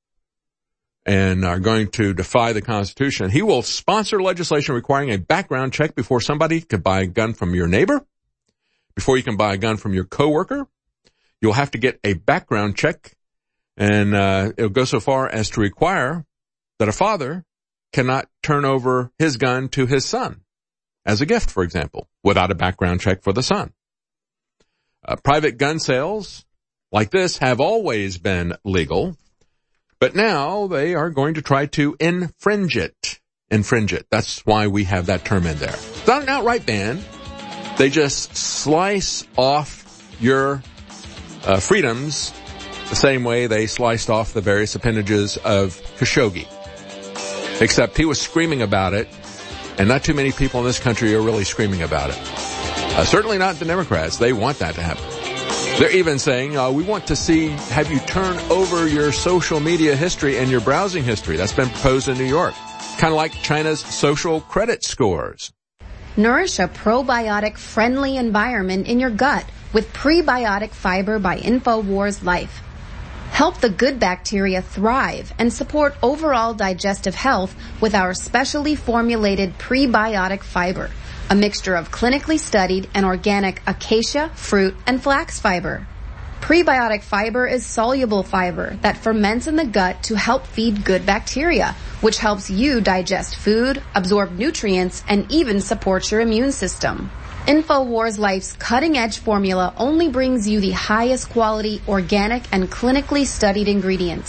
and are going to defy the Constitution. He will sponsor legislation requiring a background check before somebody could buy a gun from your neighbor, before you can buy a gun from your coworker. You'll have to get a background check. And it'll go so far as to require that a father cannot turn over his gun to his son as a gift, for example, without a background check for the son. Private gun sales like this have always been legal, but now they are going to try to infringe it. Infringe it. That's why we have that term in there. It's not an outright ban. They just slice off your freedoms the same way they sliced off the various appendages of Khashoggi. Except he was screaming about it, and not too many people in this country are really screaming about it. Certainly not the Democrats. They want that to happen. They're even saying, we want to have you turn over your social media history and your browsing history. That's been proposed in New York. Kind of like China's social credit scores. Nourish a probiotic-friendly environment in your gut with Prebiotic Fiber by InfoWars Life. Help the good bacteria thrive and support overall digestive health with our specially formulated prebiotic fiber, a mixture of clinically studied and organic acacia, fruit, and flax fiber. Prebiotic fiber is soluble fiber that ferments in the gut to help feed good bacteria, which helps you digest food, absorb nutrients, and even support your immune system. InfoWars Life's cutting-edge formula only brings you the highest quality, organic, and clinically studied ingredients.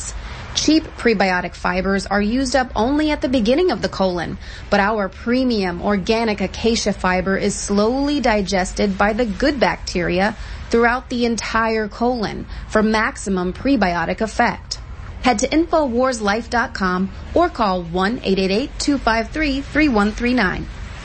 Cheap prebiotic fibers are used up only at the beginning of the colon, but our premium organic acacia fiber is slowly digested by the good bacteria throughout the entire colon for maximum prebiotic effect. Head to InfoWarsLife.com or call 1-888-253-3139.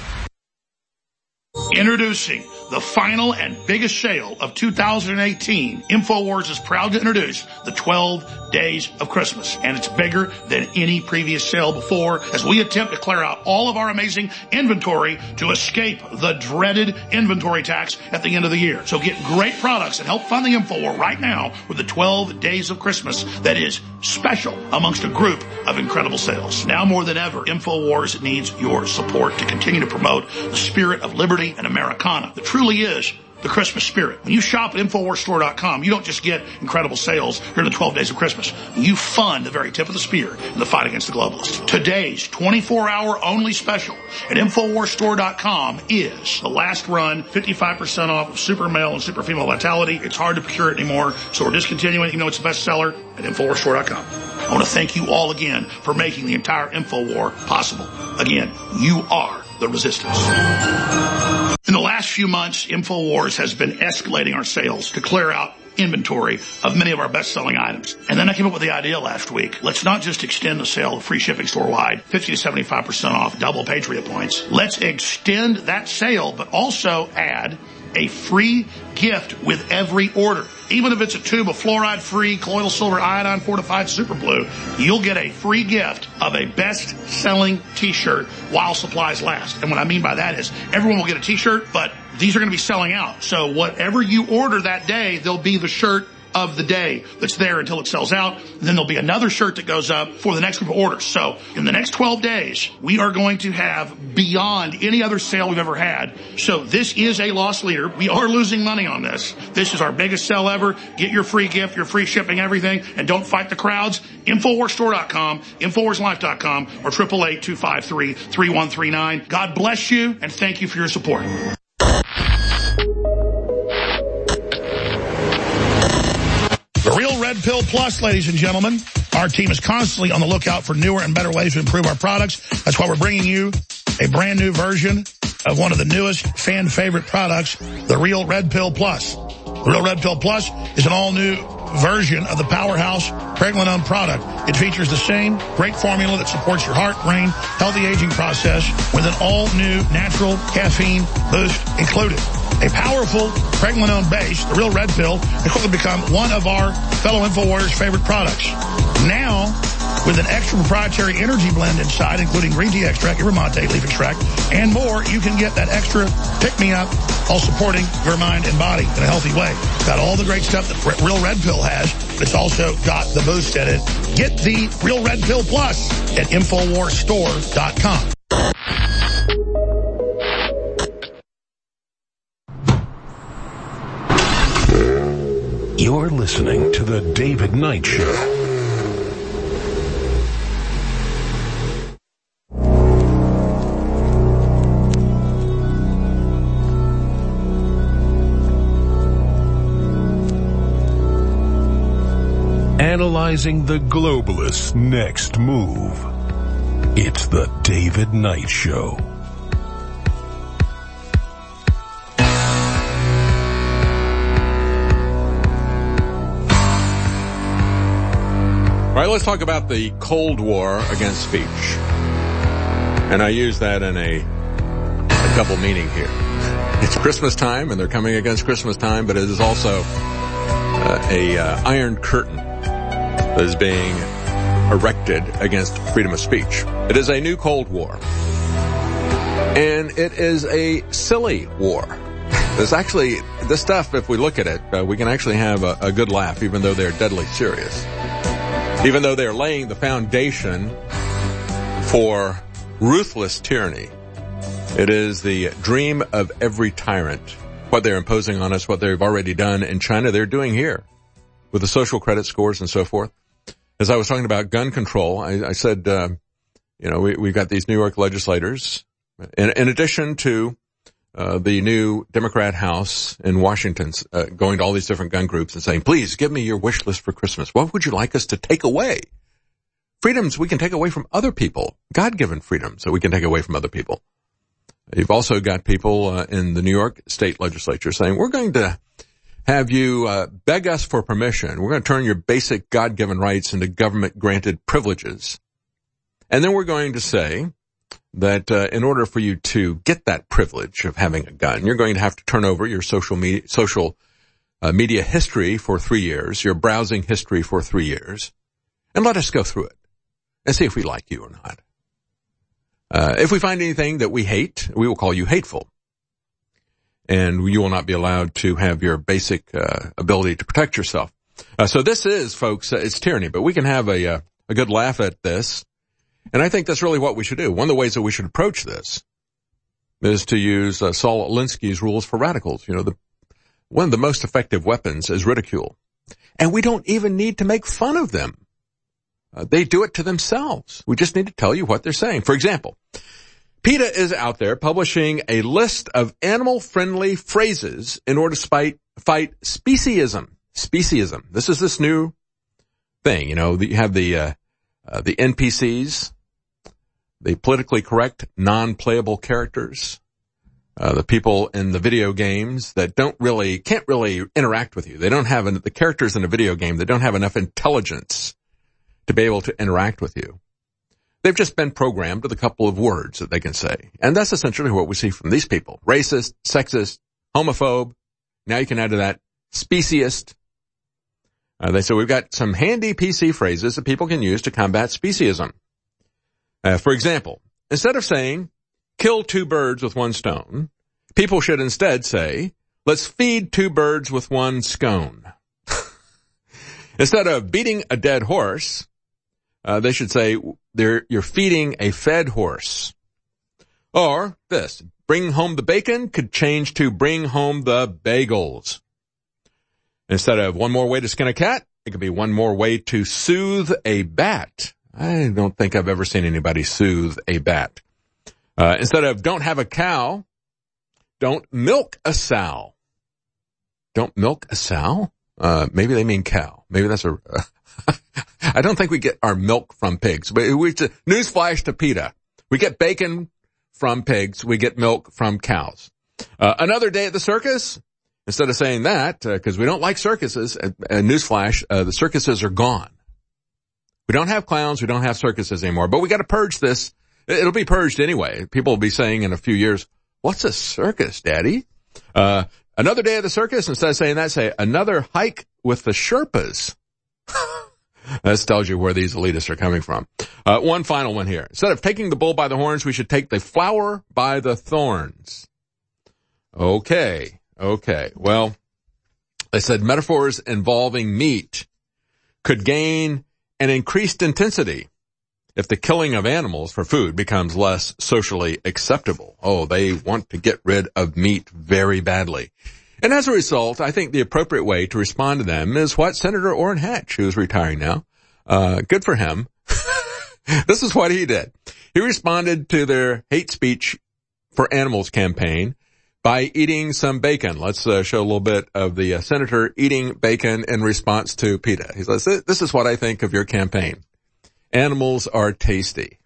Introducing the final and biggest sale of 2018. InfoWars is proud to introduce the 12 Days of Christmas, and it's bigger than any previous sale before as we attempt to clear out all of our amazing inventory to escape the dreaded inventory tax at the end of the year. So get great products and help fund the InfoWar right now with the 12 Days of Christmas that is special amongst a group of incredible sales. Now more than ever, InfoWars needs your support to continue to promote the spirit of liberty and Americana. The truly is the Christmas spirit. When you shop at InfoWarsStore.com, you don't just get incredible sales during the 12 days of Christmas. You fund the very tip of the spear in the fight against the globalists. Today's 24-hour only special at InfoWarsStore.com is the last run 55% off of Super Male and Super Female Vitality. It's hard to procure it anymore, so we're discontinuing it, even though it's a bestseller at InfoWarsStore.com. I want to thank you all again for making the entire InfoWar possible. Again, you are the resistance. In the last few months, InfoWars has been escalating our sales to clear out inventory of many of our best-selling items. And then I came up with the idea last week. Let's not just extend the sale of free shipping store-wide, 50 to 75% off, double Patriot points. Let's extend that sale, but also add a free gift with every order. Even if it's a tube of fluoride-free colloidal silver iodine fortified super blue, you'll get a free gift of a best-selling t-shirt while supplies last. And what I mean by that is everyone will get a t-shirt, but these are going to be selling out. So whatever you order that day, there'll be the shirt of the day that's there until it sells out. Then there'll be another shirt that goes up for the next group of orders. So in the next 12 days, we are going to have beyond any other sale we've ever had. So this is a loss leader. We are losing money on this. This is our biggest sale ever. Get your free gift, your free shipping, everything, and don't fight the crowds. InfoWarsStore.com, InfoWarsLife.com, or 888-253-3139. God bless you, and thank you for your support. The Real Red Pill Plus, ladies and gentlemen. Our team is constantly on the lookout for newer and better ways to improve our products. That's why we're bringing you a brand new version of one of the newest fan favorite products, the Real Red Pill Plus. The Real Red Pill Plus is an all-new version of the powerhouse Pregnenolone product. It features the same great formula that supports your heart, brain, healthy aging process with an all-new natural caffeine boost included. A powerful Pregnenolone base, the Real Red Pill, has quickly become one of our fellow InfoWarriors' favorite products. Now, with an extra proprietary energy blend inside, including green tea extract, yerba mate leaf extract, and more, you can get that extra pick-me-up while supporting your mind and body in a healthy way. Got all the great stuff that Real Red Pill has, but it's also got the boost in it. Get the Real Red Pill Plus at InfoWarsStore.com. You're listening to The David Knight Show. Analyzing the globalists' next move. It's The David Knight Show. All right, let's talk about the Cold War against speech. And I use that in a double meaning here. It's Christmas time, and they're coming against Christmas time, but it is also a iron curtain that is being erected against freedom of speech. It is a new Cold War. And it is a silly war. There's actually, this stuff, if we look at it, we can actually have a good laugh, even though they're deadly serious. Even though they're laying the foundation for ruthless tyranny. It is the dream of every tyrant. What they're imposing on us, what they've already done in China, they're doing here with the social credit scores and so forth. As I was talking about gun control, I said, we've got these New York legislators, in addition to the new Democrat House in Washington, going to all these different gun groups and saying, please give me your wish list for Christmas. What would you like us to take away freedoms we can take away from other people, God-given freedoms that we can take away from other people. You've also got people in the New York State Legislature saying, we're going to have you beg us for permission. We're going to turn your basic God-given rights into government-granted privileges. And then we're going to say that in order for you to get that privilege of having a gun, you're going to have to turn over your social media history for 3 years, your browsing history for 3 years, and let us go through it and see if we like you or not. If we find anything that we hate, we will call you hateful. And you will not be allowed to have your basic ability to protect yourself. So this is, folks, it's tyranny, but we can have a good laugh at this. And I think that's really what we should do. One of the ways that we should approach this is to use Saul Alinsky's rules for radicals. You know, one of the most effective weapons is ridicule. And we don't even need to make fun of them. They do it to themselves. We just need to tell you what they're saying. For example, PETA is out there publishing a list of animal-friendly phrases in order to fight speciesism. Speciesism. This is this new thing. You know, you have the NPCs, the politically correct, non-playable characters, the people in the video games that can't really interact with you. They don't have the characters in a video game. They don't have enough intelligence to be able to interact with you. They've just been programmed with a couple of words that they can say. And that's essentially what we see from these people. Racist, sexist, homophobe. Now you can add to that speciesist. They say we've got some handy PC phrases that people can use to combat speciesism. For example, instead of saying, kill 2 birds with 1 stone, people should instead say, let's feed 2 birds with 1 scone. Instead of beating a dead horse, they should say, you're feeding a fed horse. Or this, bring home the bacon could change to bring home the bagels. Instead of 1 more way to skin a cat, it could be 1 more way to soothe a bat. I don't think I've ever seen anybody soothe a bat. Instead of don't have a cow, don't milk a sow. Don't milk a sow? Maybe they mean cow. Maybe that's I don't think we get our milk from pigs. But newsflash to PETA. We get bacon from pigs. We get milk from cows. Another day at the circus. Instead of saying that, because we don't like circuses, newsflash, the circuses are gone. We don't have clowns. We don't have circuses anymore. But we got to purge this. It'll be purged anyway. People will be saying in a few years, what's a circus, Daddy? Another day at the circus. Instead of saying that, say another hike with the Sherpas. This tells you where these elitists are coming from. One final one here. Instead of taking the bull by the horns, we should take the flower by the thorns. Okay. Well, they said metaphors involving meat could gain an increased intensity if the killing of animals for food becomes less socially acceptable. Oh, they want to get rid of meat very badly. And as a result, I think the appropriate way to respond to them is what Senator Orrin Hatch, who's retiring now, good for him. This is what he did. He responded to their hate speech for animals campaign by eating some bacon. Let's show a little bit of the senator eating bacon in response to PETA. He says, this is what I think of your campaign. Animals are tasty.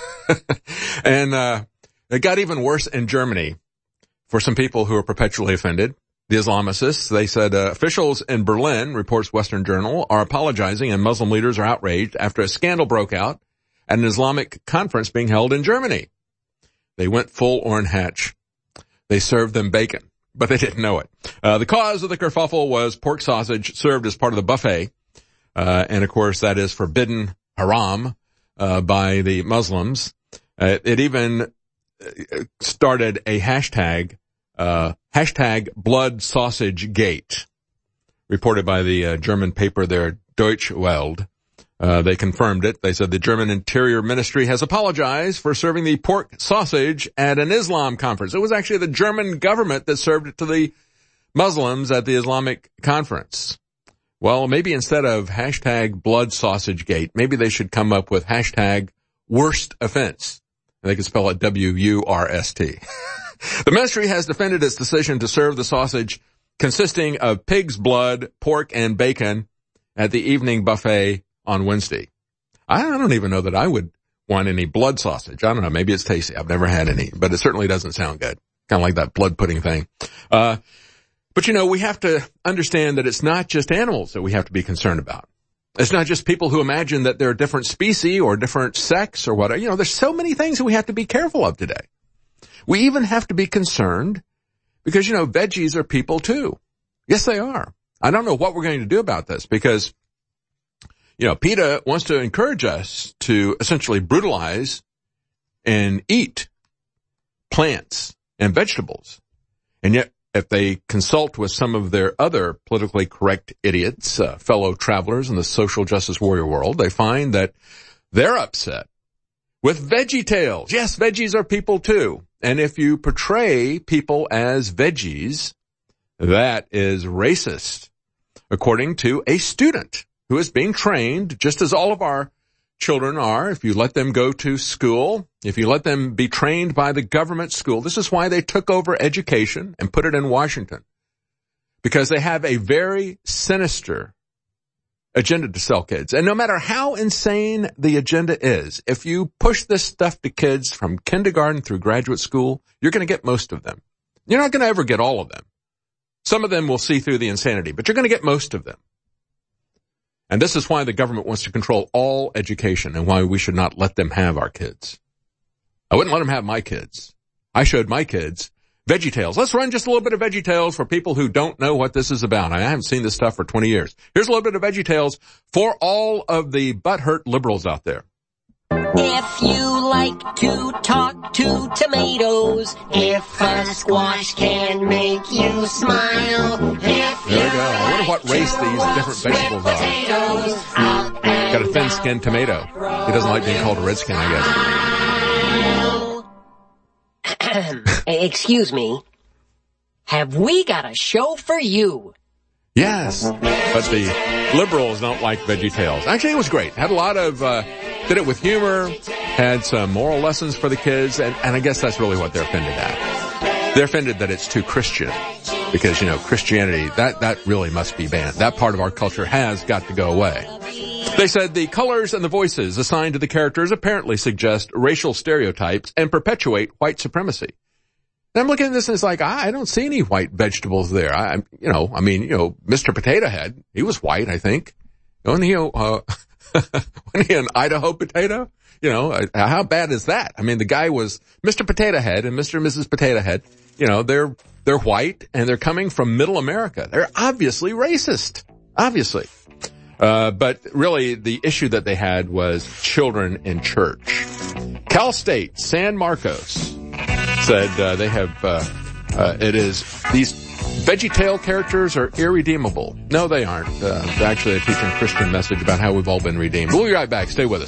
And it got even worse in Germany for some people who are perpetually offended. The Islamicists, they said, officials in Berlin, reports Western Journal, are apologizing and Muslim leaders are outraged after a scandal broke out at an Islamic conference being held in Germany. They went full Orrin Hatch. They served them bacon, but they didn't know it. The cause of the kerfuffle was pork sausage served as part of the buffet. And of course, that is forbidden haram, by the Muslims. It even started a hashtag Blood Sausage Gate, reported by the German paper there, Deutsche Welt. They confirmed it. They said the German Interior Ministry has apologized for serving the pork sausage at an Islam conference. It was actually the German government that served it to the Muslims at the Islamic conference. Well, maybe instead of hashtag Blood Sausage Gate, maybe they should come up with hashtag Worst Offense. They could spell it WURST. The ministry has defended its decision to serve the sausage consisting of pig's blood, pork, and bacon at the evening buffet on Wednesday. I don't even know that I would want any blood sausage. I don't know. Maybe it's tasty. I've never had any, but it certainly doesn't sound good. Kind of like that blood pudding thing. But we have to understand that it's not just animals that we have to be concerned about. It's not just people who imagine that they're a different species or different sex or whatever. There's so many things that we have to be careful of today. We even have to be concerned because, veggies are people too. Yes, they are. I don't know what we're going to do about this because, PETA wants to encourage us to essentially brutalize and eat plants and vegetables. And yet, if they consult with some of their other politically correct idiots, fellow travelers in the social justice warrior world, they find that they're upset with Veggie Tales. Yes, veggies are people too. And if you portray people as veggies, that is racist, according to a student who is being trained, just as all of our children are. If you let them go to school, if you let them be trained by the government school, this is why they took over education and put it in Washington, because they have a very sinister agenda to sell kids. And no matter how insane the agenda is, if you push this stuff to kids from kindergarten through graduate school, you're going to get most of them. You're not going to ever get all of them. Some of them will see through the insanity, but you're going to get most of them. And this is why the government wants to control all education and why we should not let them have our kids. I wouldn't let them have my kids. I showed my kids Veggie Tales. Let's run just a little bit of Veggie Tales for people who don't know what this is about. I haven't seen this stuff for 20 years. Here's a little bit of Veggie Tales for all of the butthurt liberals out there. If you like to talk to tomatoes, if a squash can make you smile, there we go. I wonder what race these different vegetables are. Got a thin-skinned tomato. He doesn't like being called a redskin, I guess. Excuse me. Have we got a show for you? Yes, but the liberals don't like Veggie Tales. Actually, it was great. Had a lot of, did it with humor, had some moral lessons for the kids, and I guess that's really what they're offended at. They're offended that it's too Christian, because, Christianity, that really must be banned. That part of our culture has got to go away. They said the colors and the voices assigned to the characters apparently suggest racial stereotypes and perpetuate white supremacy. And I'm looking at this and it's like, I don't see any white vegetables there. Mr. Potato Head, he was white, I think. Wasn't he an Idaho potato? How bad is that? I mean, the guy was Mr. Potato Head and Mr. and Mrs. Potato Head. They're white and they're coming from middle America. They're obviously racist. Obviously. But really the issue that they had was children in church. Cal State, San Marcos, said they have these Veggie Tale characters are irredeemable. No, they aren't. Actually, they're teaching a Christian message about how we've all been redeemed. We'll be right back. Stay with us.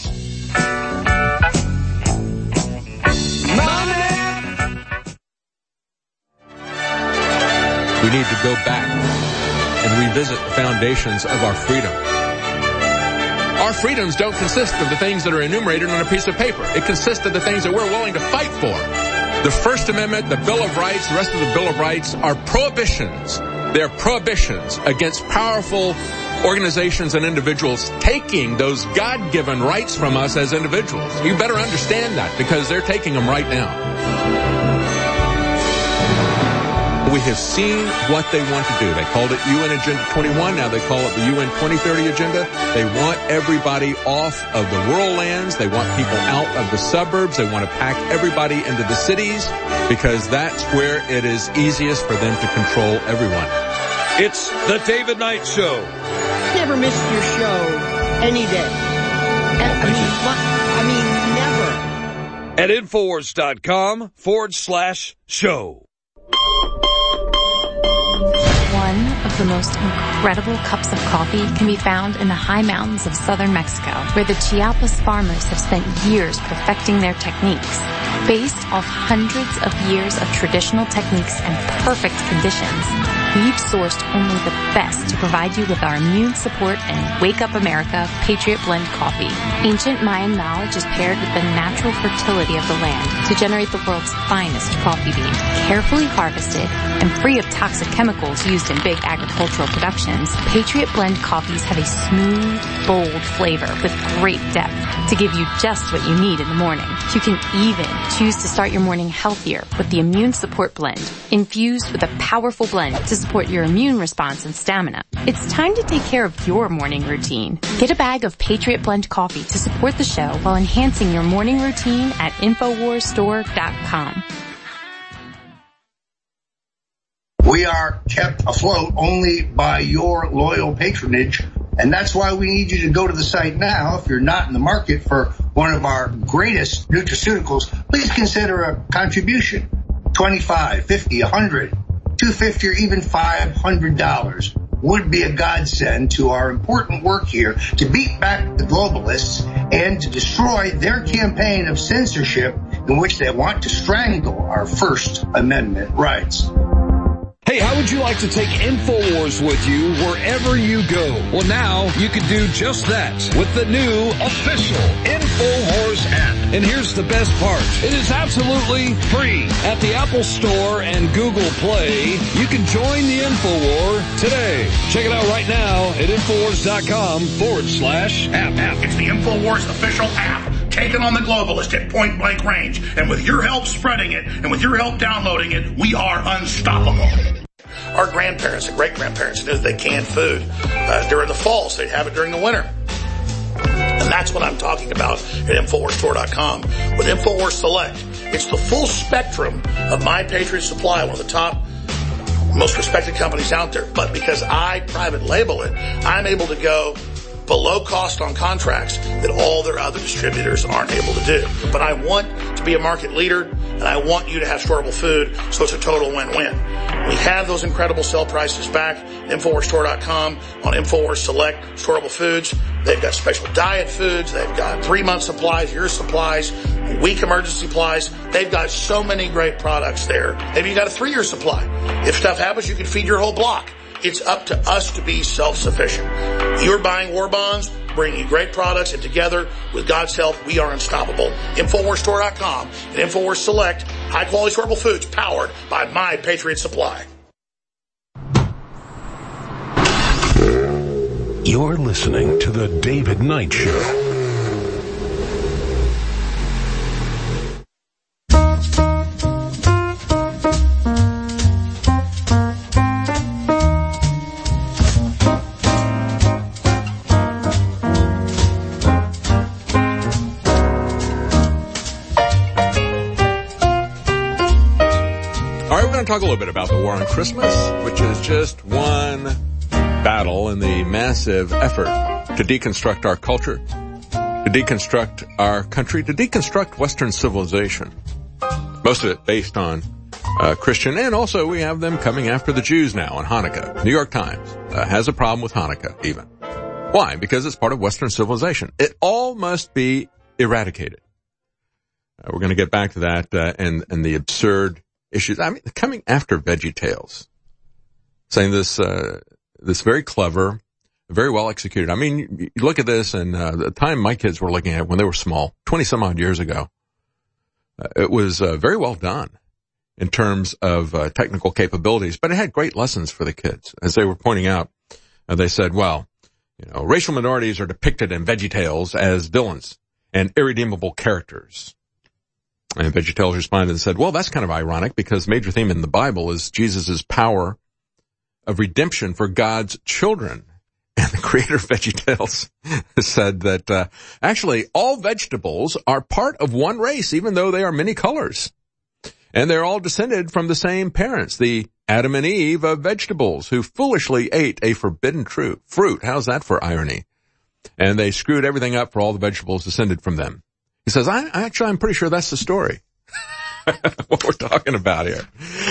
We need to go back and revisit the foundations of our freedom. Our freedoms don't consist of the things that are enumerated on a piece of paper. It consists of the things that we're willing to fight for. The First Amendment, the Bill of Rights, the rest of the Bill of Rights are prohibitions. They're prohibitions against powerful organizations and individuals taking those God-given rights from us as individuals. You better understand that because they're taking them right now. We have seen what they want to do. They called it UN Agenda 21. Now they call it the UN 2030 Agenda. They want everybody off of the rural lands. They want people out of the suburbs. They want to pack everybody into the cities because that's where it is easiest for them to control everyone. It's the David Knight Show. Never missed your show any day. Never. At Infowars.com/show. One of the most incredible cups of coffee can be found in the high mountains of southern Mexico, where the Chiapas farmers have spent years perfecting their techniques. Based off hundreds of years of traditional techniques and perfect conditions, We've sourced only the best to provide you with our immune support and Wake Up America Patriot Blend coffee. Ancient Mayan knowledge is paired with the natural fertility of the land to generate the world's finest coffee beans. Carefully harvested and free of toxic chemicals used in big agricultural productions, Patriot Blend coffees have a smooth, bold flavor with great depth to give you just what you need in the morning. You can even choose to start your morning healthier with the Immune Support Blend, infused with a powerful blend to support your immune response and stamina. It's time to take care of your morning routine. Get a bag of Patriot Blend coffee to support the show while enhancing your morning routine at InfoWarsStore.com. We are kept afloat only by your loyal patronage, and that's why we need you to go to the site now. If you're not in the market for one of our greatest nutraceuticals, please consider a contribution. $25, $50, $100, $250, or even $500 would be a godsend to our important work here to beat back the globalists and to destroy their campaign of censorship in which they want to strangle our First Amendment rights. Hey, how would you like to take InfoWars with you wherever you go? Well, now you can do just that with the new official InfoWars app. And here's the best part. It is absolutely free. At the Apple Store and Google Play, you can join the InfoWar today. Check it out right now at InfoWars.com/app. It's the InfoWars official app. Taking on the globalist at point blank range. And with your help spreading it, and with your help downloading it, we are unstoppable. Our grandparents and great-grandparents knew they canned food during the fall, so they'd have it during the winter. And that's what I'm talking about at InfoWarsStore.com. With InfoWars Select, it's the full spectrum of My Patriot Supply, one of the top, most respected companies out there. But because I private label it, I'm able to go below cost on contracts that all their other distributors aren't able to do. But I want to be a market leader, and I want you to have storable food, so it's a total win-win. We have those incredible sale prices back, InfoWarsStore.com, on InfoWars Select storable foods. They've got special diet foods. They've got 3-month supplies, year supplies, week emergency supplies. They've got so many great products there. Maybe you got a 3-year supply. If stuff happens, you can feed your whole block. It's up to us to be self-sufficient. You're buying war bonds, bringing you great products, and together, with God's help, we are unstoppable. InfoWarsStore.com and InfoWars Select, high-quality storable foods powered by My Patriot Supply. You're listening to The David Knight Show. Talk a little bit about the war on Christmas, which is just one battle in the massive effort to deconstruct our culture, to deconstruct our country, to deconstruct Western civilization. Most of it based on Christian, and also we have them coming after the Jews now on Hanukkah. New York Times has a problem with Hanukkah even. Why? Because it's part of Western civilization. It all must be eradicated. We're going to get back to that and the absurd issues. I mean, coming after VeggieTales, saying this very clever, very well executed. I mean, you look at this, and the time my kids were looking at it when they were small, 20 some odd years ago, it was very well done in terms of technical capabilities, but it had great lessons for the kids. As they were pointing out, they said, well, you know, racial minorities are depicted in VeggieTales as villains and irredeemable characters. And VeggieTales responded and said, well, that's kind of ironic because major theme in the Bible is Jesus' power of redemption for God's children. And the creator of VeggieTales said that actually all vegetables are part of one race, even though they are many colors. And they're all descended from the same parents, the Adam and Eve of vegetables, who foolishly ate a forbidden fruit. How's that for irony? And they screwed everything up for all the vegetables descended from them. He says, I'm pretty sure that's the story. What we're talking about here.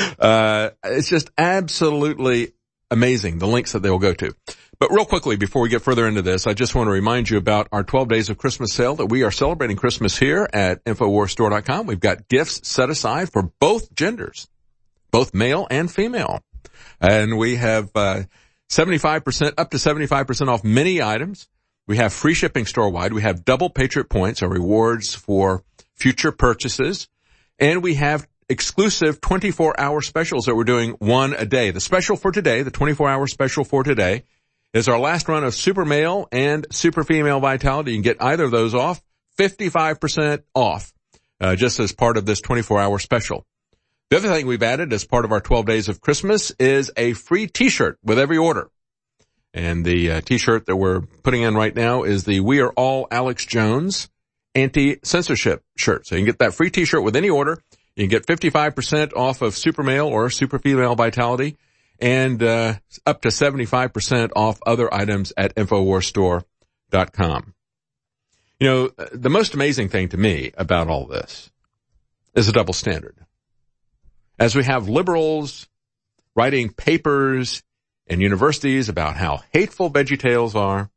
It's just absolutely amazing, the links that they will go to. But real quickly, before we get further into this, I just want to remind you about our 12 Days of Christmas sale that we are celebrating Christmas here at InfoWarsStore.com. We've got gifts set aside for both genders, both male and female. And we have 75%, up to 75% off many items. We have free shipping store-wide. We have double Patriot Points, or rewards for future purchases. And we have exclusive 24-hour specials that we're doing one a day. The special for today, the 24-hour special for today, is our last run of Super Male and Super Female Vitality. You can get either of those off, 55% off, just as part of this 24-hour special. The other thing we've added as part of our 12 Days of Christmas is a free T-shirt with every order. And the T-shirt that we're putting in right now is the We Are All Alex Jones anti-censorship shirt. So you can get that free T-shirt with any order. You can get 55% off of Super Male or Super Female Vitality, and up to 75% off other items at InfoWarsStore.com. You know, the most amazing thing to me about all this is a double standard. As we have liberals writing papers in universities about how hateful VeggieTales are,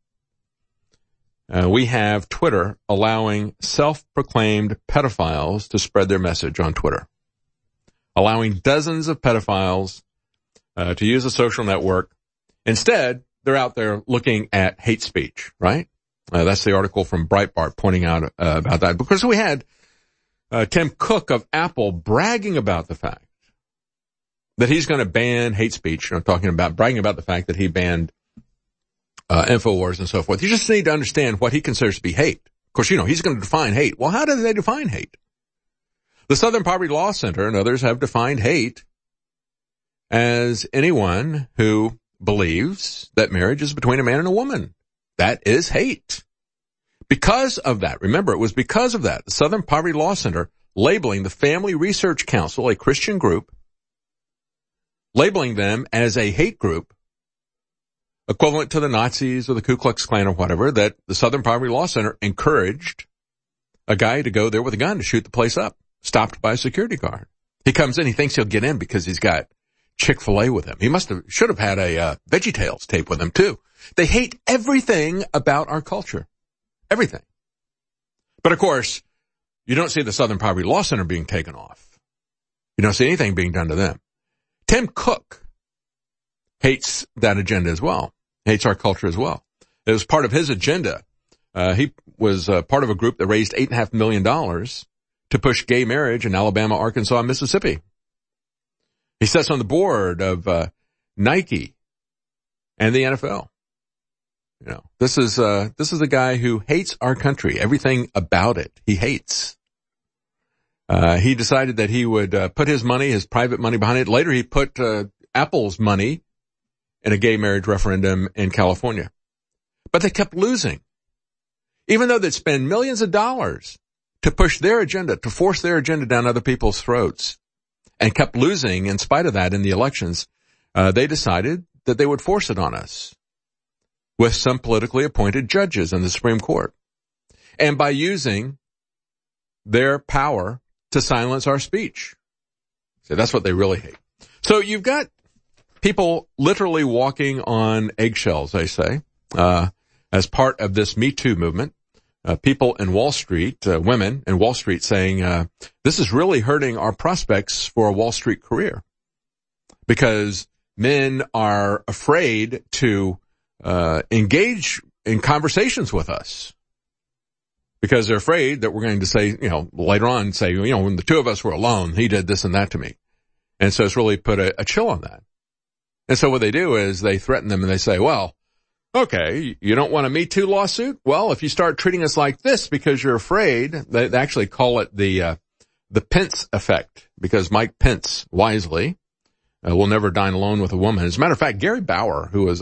we have Twitter allowing self-proclaimed pedophiles to spread their message on Twitter, allowing dozens of pedophiles to use a social network. Instead, they're out there looking at hate speech, right? That's the article from Breitbart pointing out about that, because we had Tim Cook of Apple bragging about the fact that he's going to ban hate speech. I'm talking about bragging about the fact that he banned InfoWars and so forth. You just need to understand what he considers to be hate. Of course, you know, he's going to define hate. Well, how do they define hate? The Southern Poverty Law Center and others have defined hate as anyone who believes that marriage is between a man and a woman. That is hate. Because of that, remember, it was because of that, the Southern Poverty Law Center labeling the Family Research Council, a Christian group, labeling them as a hate group, equivalent to the Nazis or the Ku Klux Klan or whatever, that the Southern Poverty Law Center encouraged a guy to go there with a gun to shoot the place up, stopped by a security guard. He comes in, he thinks he'll get in because he's got Chick-fil-A with him. He should have had a VeggieTales tape with him too. They hate everything about our culture. Everything. But of course, you don't see the Southern Poverty Law Center being taken off. You don't see anything being done to them. Tim Cook hates that agenda as well, hates our culture as well. It was part of his agenda. He was part of a group that raised $8.5 million to push gay marriage in Alabama, Arkansas, and Mississippi. He sits on the board of Nike and the NFL. You know, this is a guy who hates our country, everything about it. He hates. He decided that he would put his money, his private money behind it. Later, he put Apple's money in a gay marriage referendum in California. But they kept losing. Even though they'd spend millions of dollars to push their agenda, to force their agenda down other people's throats, and kept losing in spite of that in the elections, they decided that they would force it on us with some politically appointed judges in the Supreme Court. And by using their power to silence our speech. So that's what they really hate. So you've got people literally walking on eggshells, they say, as part of this Me Too movement. People in Wall Street, women in Wall Street saying, this is really hurting our prospects for a Wall Street career because men are afraid to engage in conversations with us because they're afraid that we're going to say, you know, later on say, you know, when the two of us were alone, he did this and that to me. And so it's really put a chill on that. And so what they do is they threaten them and they say, well, okay, you don't want a Me Too lawsuit? Well, if you start treating us like this because you're afraid, they actually call it the Pence effect, because Mike Pence wisely will never dine alone with a woman. As a matter of fact, Gary Bauer, who is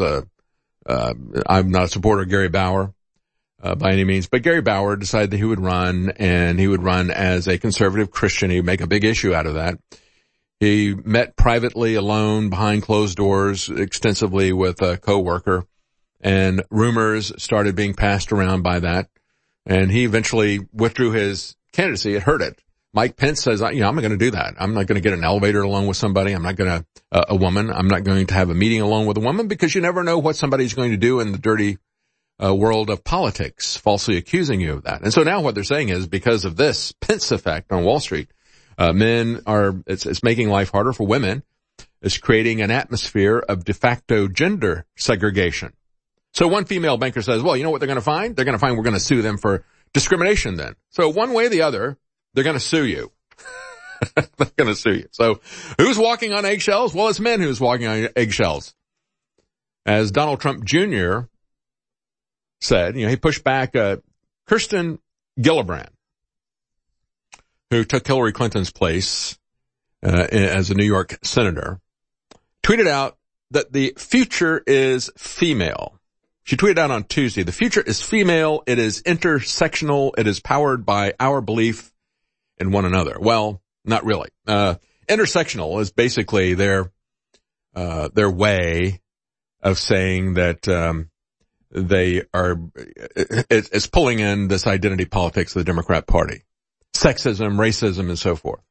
I'm not a supporter of Gary Bauer by any means, but Gary Bauer decided that he would run, and he would run as a conservative Christian. He'd make a big issue out of that. He met privately, alone, behind closed doors, extensively with a coworker. And rumors started being passed around by that. And he eventually withdrew his candidacy. It hurt it. Mike Pence says, you know, I'm not going to do that. I'm not going to get an elevator alone with somebody. I'm not going to, a woman. I'm not going to have a meeting alone with a woman, because you never know what somebody's going to do in the dirty world of politics, falsely accusing you of that. And so now what they're saying is, because of this Pence effect on Wall Street, it's making life harder for women is creating an atmosphere of de facto gender segregation. So one female banker says, well, you know what they're going to find? They're going to find we're going to sue them for discrimination then. So one way or the other, they're going to sue you. They're going to sue you. So who's walking on eggshells? Well, it's men who's walking on eggshells. As Donald Trump Jr. said, he pushed back Kirsten Gillibrand, who took Hillary Clinton's place as a New York senator, tweeted out that the future is female. She tweeted out on Tuesday, the future is female, it is intersectional, it is powered by our belief in one another. Well, not really. Intersectional is basically their way of saying that they are, it's pulling in this identity politics of the Democrat Party. Sexism, racism, and so forth,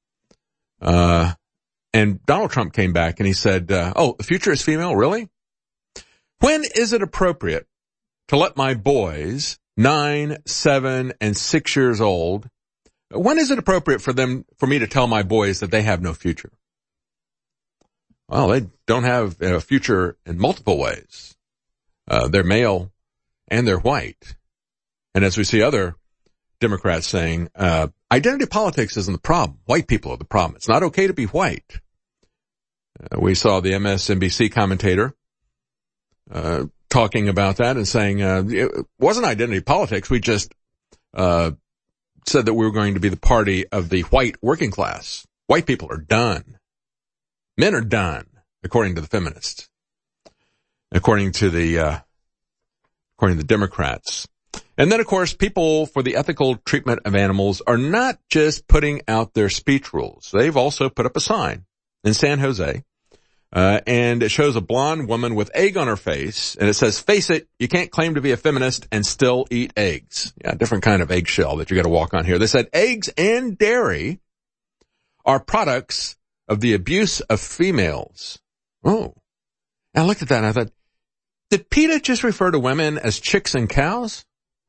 right? And Donald Trump came back and he said, the future is female, really? When is it appropriate to let my boys, 9, 7, and 6 years old, when is it appropriate for me to tell my boys that they have no future? Well, they don't have a future in multiple ways. They're male and they're white. And as we see other Democrats saying, identity politics isn't the problem. White people are the problem. It's not okay to be white. We saw the MSNBC commentator talking about that and saying it wasn't identity politics. We just said that we were going to be the party of the white working class. White people are done. Men are done, according to the feminists. According to the Democrats. And then, of course, people for the ethical treatment of animals are not just putting out their speech rules. They've also put up a sign in San Jose, and it shows a blonde woman with egg on her face, and it says, face it, you can't claim to be a feminist and still eat eggs. Yeah, different kind of eggshell that you got to walk on here. They said eggs and dairy are products of the abuse of females. Oh, I looked at that and I thought, did PETA just refer to women as chicks and cows?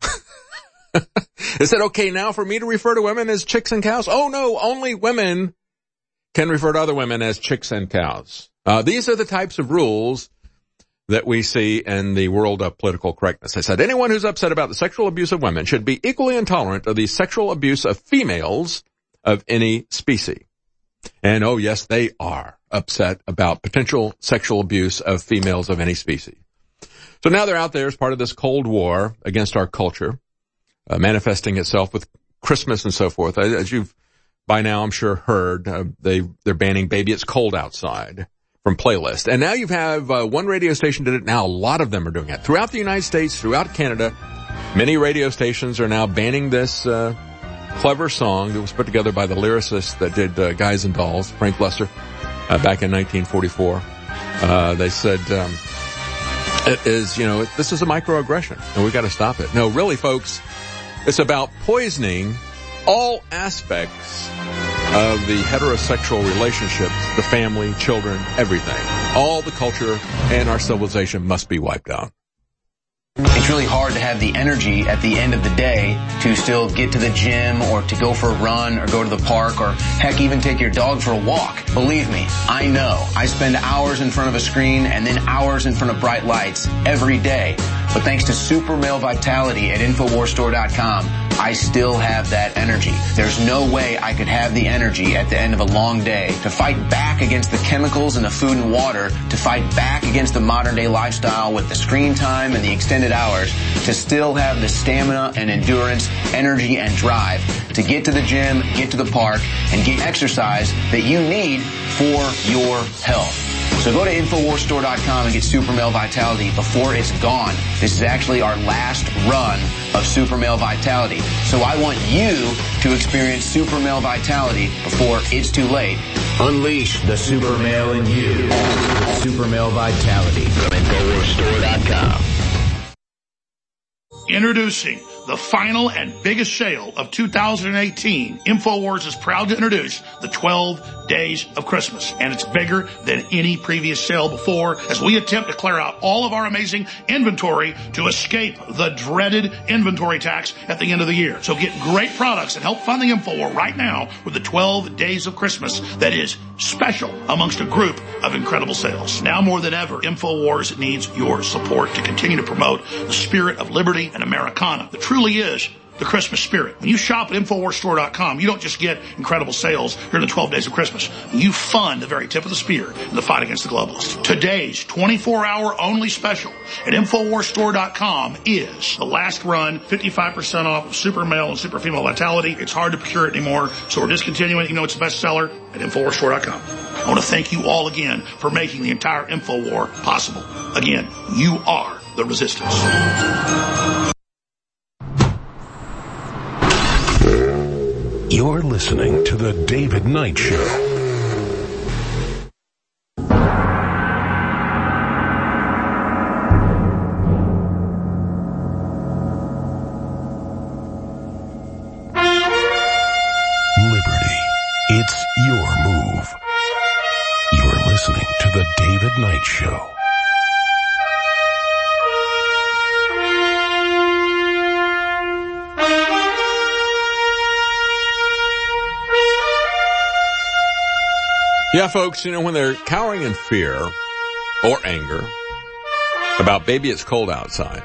Is it okay now for me to refer to women as chicks and cows? Oh no, only women can refer to other women as chicks and cows. These are the types of rules that we see in the world of political correctness. I said anyone who's upset about the sexual abuse of women should be equally intolerant of the sexual abuse of females of any species. And oh yes, they are upset about potential sexual abuse of females of any species. So now they're out there as part of this Cold War against our culture, manifesting itself with Christmas and so forth. As you've by now, I'm sure, heard, they're banning Baby It's Cold Outside from playlist. And now you have one radio station did it. Now a lot of them are doing it. Throughout the United States, throughout Canada, many radio stations are now banning this clever song that was put together by the lyricist that did Guys and Dolls, Frank Lesser, back in 1944. They said it is, this is a microaggression, and we've got to stop it. No, really, folks, it's about poisoning all aspects of the heterosexual relationships, the family, children, everything. All the culture and our civilization must be wiped out. It's really hard to have the energy at the end of the day to still get to the gym or to go for a run or go to the park or heck even take your dog for a walk. Believe me, I know. I spend hours in front of a screen and then hours in front of bright lights every day. But thanks to Super Male Vitality at InfoWarsStore.com, I still have that energy. There's no way I could have the energy at the end of a long day to fight back against the chemicals in the food and water, to fight back against the modern day lifestyle with the screen time and the extended hours, to still have the stamina and endurance, energy and drive to get to the gym, get to the park, and get exercise that you need for your health. So go to InfoWarsStore.com and get Super Male Vitality before it's gone. This is actually our last run of Super Male Vitality. So I want you to experience Super Male Vitality before it's too late. Unleash the super male in you. Super Male Vitality from InfoWarsStore.com. Introducing the final and biggest sale of 2018, InfoWars is proud to introduce the 12 Days of Christmas. And it's bigger than any previous sale before as we attempt to clear out all of our amazing inventory to escape the dreaded inventory tax at the end of the year. So get great products and help fund the InfoWar right now with the 12 Days of Christmas that is special amongst a group of incredible sales. Now more than ever, InfoWars needs your support to continue to promote the spirit of liberty and Americana that truly is the Christmas spirit. When you shop at InfoWarsStore.com, you don't just get incredible sales during the 12 days of Christmas. You fund the very tip of the spear in the fight against the globalists. Today's 24-hour only special at InfoWarsStore.com is the last run 55% off of Super Male and Super Female Vitality. It's hard to procure it anymore, so we're discontinuing it. You know it's the best seller at InfoWarsStore.com. I want to thank you all again for making the entire InfoWar possible. Again, you are the resistance. You're listening to The David Knight Show. Liberty, it's your move. You're listening to The David Knight Show. Yeah, folks, you know, when they're cowering in fear or anger about baby it's cold outside,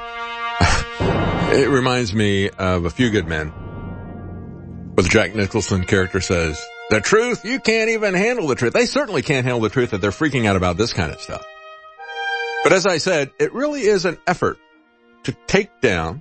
it reminds me of A Few Good Men, where the Jack Nicholson character says, the truth, you can't even handle the truth. They certainly can't handle the truth that they're freaking out about this kind of stuff. But as I said, it really is an effort to take down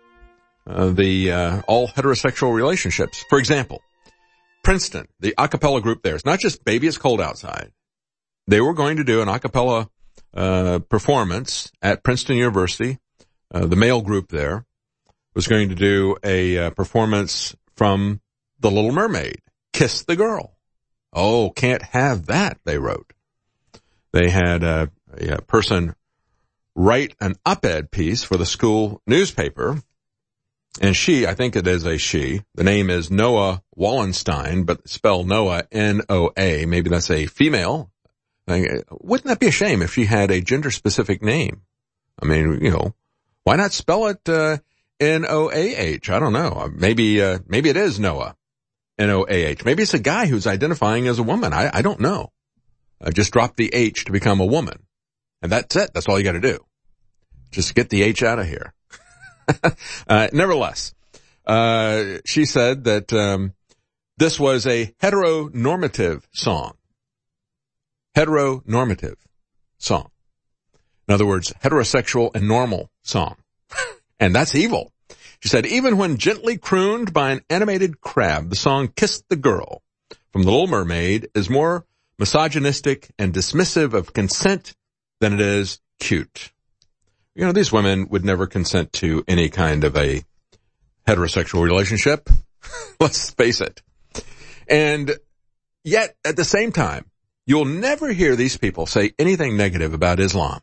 all heterosexual relationships. For example, Princeton, the a cappella group there, it's not just Baby It's Cold Outside. They were going to do an a cappella performance at Princeton University. The male group there was going to do a performance from The Little Mermaid, Kiss the Girl. Oh, can't have that, they wrote. They had a person write an op-ed piece for the school newspaper. And she, I think it is a she, the name is Noah Wallenstein, but spell Noah, N-O-A. Maybe that's a female. Wouldn't that be a shame if she had a gender-specific name? I mean, you know, why not spell it N-O-A-H? I don't know. Maybe it is Noah, N-O-A-H. Maybe it's a guy who's identifying as a woman. I don't know. Just drop the H to become a woman. And that's it. That's all you got to do. Just get the H out of here. Nevertheless, she said that this was a heteronormative song. Heteronormative song. In other words, heterosexual and normal song. And that's evil. She said, even when gently crooned by an animated crab, the song Kiss the Girl from The Little Mermaid is more misogynistic and dismissive of consent than it is cute. You know, these women would never consent to any kind of a heterosexual relationship. Let's face it. And yet, at the same time, you'll never hear these people say anything negative about Islam.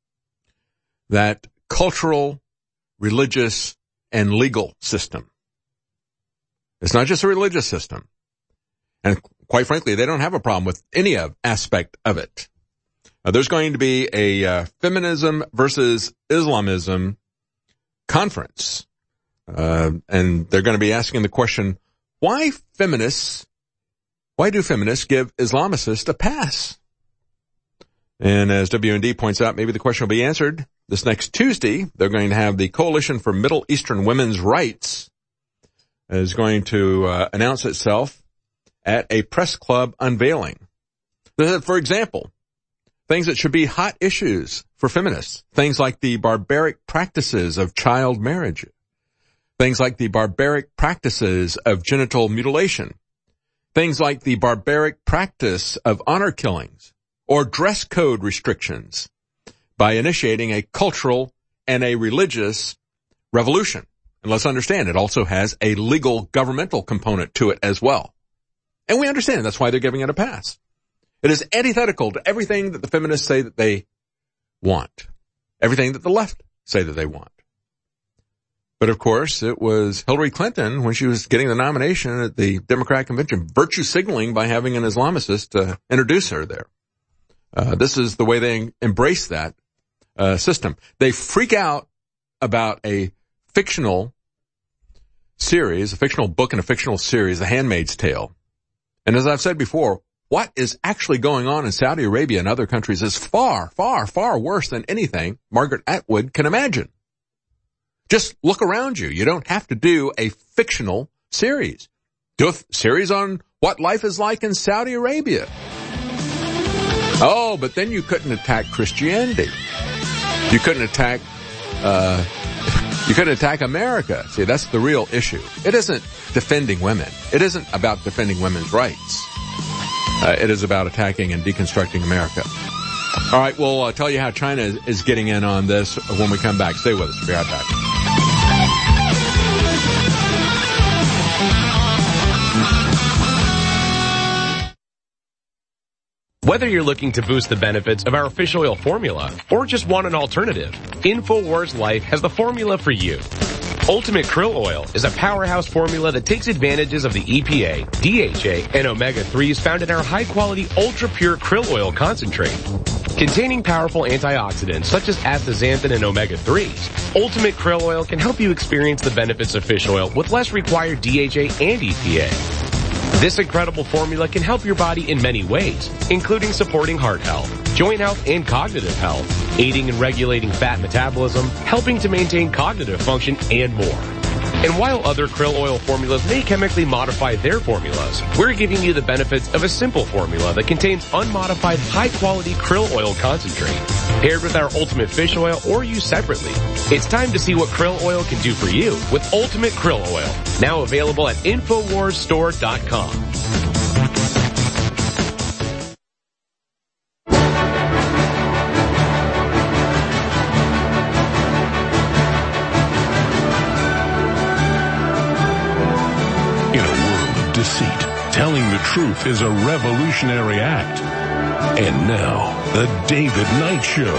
That cultural, religious, and legal system. It's not just a religious system. And quite frankly, they don't have a problem with any aspect of it. There's going to be a feminism versus Islamism conference. And they're going to be asking the question, why do feminists give Islamicists a pass? And as WND points out, maybe the question will be answered this next Tuesday. They're going to have the Coalition for Middle Eastern Women's Rights is going to announce itself at a press club unveiling. For example, things that should be hot issues for feminists. Things like the barbaric practices of child marriage. Things like the barbaric practices of genital mutilation. Things like the barbaric practice of honor killings or dress code restrictions by initiating a cultural and a religious revolution. And let's understand, it also has a legal governmental component to it as well. And we understand that's why they're giving it a pass. It is antithetical to everything that the feminists say that they want. Everything that the left say that they want. But of course, it was Hillary Clinton when she was getting the nomination at the Democratic convention, virtue signaling by having an Islamicist introduce her there. This is the way they embrace that system. They freak out about a fictional series, a fictional book and a fictional series, The Handmaid's Tale. And as I've said before, what is actually going on in Saudi Arabia and other countries is far, far, far worse than anything Margaret Atwood can imagine. Just look around you. You don't have to do a fictional series. Do a series on what life is like in Saudi Arabia. Oh, but then you couldn't attack Christianity. You couldn't attack America. See, that's the real issue. It isn't defending women. It isn't about defending women's rights. It is about attacking and deconstructing America. All right, we'll tell you how China is getting in on this when we come back. Stay with us. We'll be right back. Whether you're looking to boost the benefits of our fish oil formula or just want an alternative, InfoWars Life has the formula for you. Ultimate Krill Oil is a powerhouse formula that takes advantages of the EPA, DHA, and omega-3s found in our high-quality, ultra-pure krill oil concentrate. Containing powerful antioxidants such as astaxanthin and omega-3s, Ultimate Krill Oil can help you experience the benefits of fish oil with less required DHA and EPA. This incredible formula can help your body in many ways, including supporting heart health, joint health, and cognitive health, aiding in regulating fat metabolism, helping to maintain cognitive function, and more. And while other krill oil formulas may chemically modify their formulas, we're giving you the benefits of a simple formula that contains unmodified high-quality krill oil concentrate, paired with our Ultimate Fish Oil or used separately. It's time to see what krill oil can do for you with Ultimate Krill Oil, now available at InfoWarsStore.com. Deceit. Telling the truth is a revolutionary act. And now, the David Knight Show.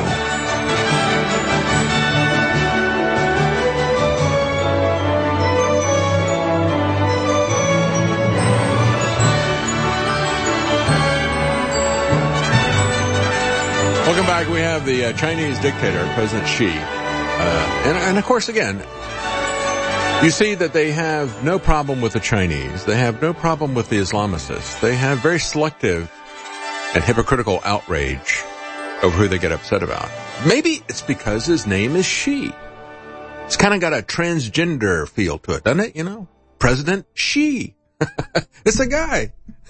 Welcome back. We have the Chinese dictator, President Xi. And of course, again, you see that they have no problem with the Chinese. They have no problem with the Islamicists. They have very selective and hypocritical outrage over who they get upset about. Maybe it's because his name is Xi. It's kind of got a transgender feel to it, doesn't it? You know, President Xi. It's a guy.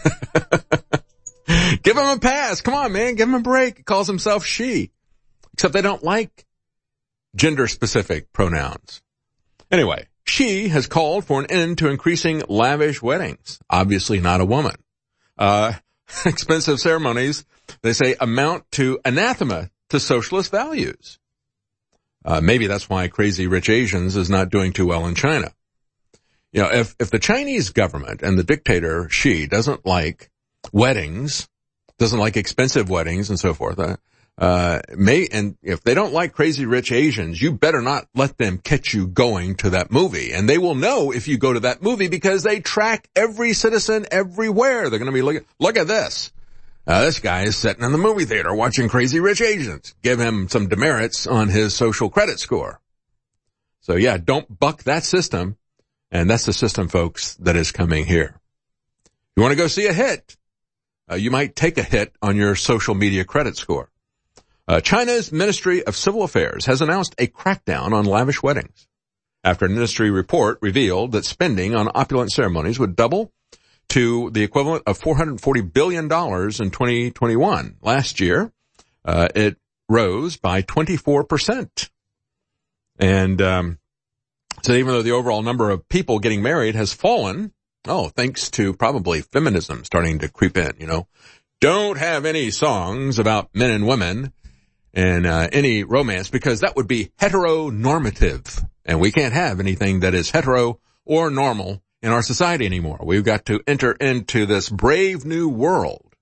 Give him a pass. Come on, man. Give him a break. He calls himself Xi. Except they don't like gender-specific pronouns. Anyway. Xi has called for an end to increasing lavish weddings. Obviously not a woman. Expensive ceremonies, they say, amount to anathema to socialist values. Maybe that's why Crazy Rich Asians is not doing too well in China. You know, if the Chinese government and the dictator Xi doesn't like weddings, doesn't like expensive weddings and so forth, and if they don't like Crazy Rich Asians, you better not let them catch you going to that movie. And they will know if you go to that movie because they track every citizen everywhere. They're going to be looking, look at this. This guy is sitting in the movie theater watching Crazy Rich Asians. Give him some demerits on his social credit score. So yeah, don't buck that system. And that's the system, folks, that is coming here. You want to go see a hit? You might take a hit on your social media credit score. China's Ministry of Civil Affairs has announced a crackdown on lavish weddings after an industry report revealed that spending on opulent ceremonies would double to the equivalent of $440 billion in 2021. Last year, it rose by 24%. And so even though the overall number of people getting married has fallen, thanks to probably feminism starting to creep in, you know. Don't have any songs about men and women and any romance because that would be heteronormative. And we can't have anything that is hetero or normal in our society anymore. We've got to enter into this brave new world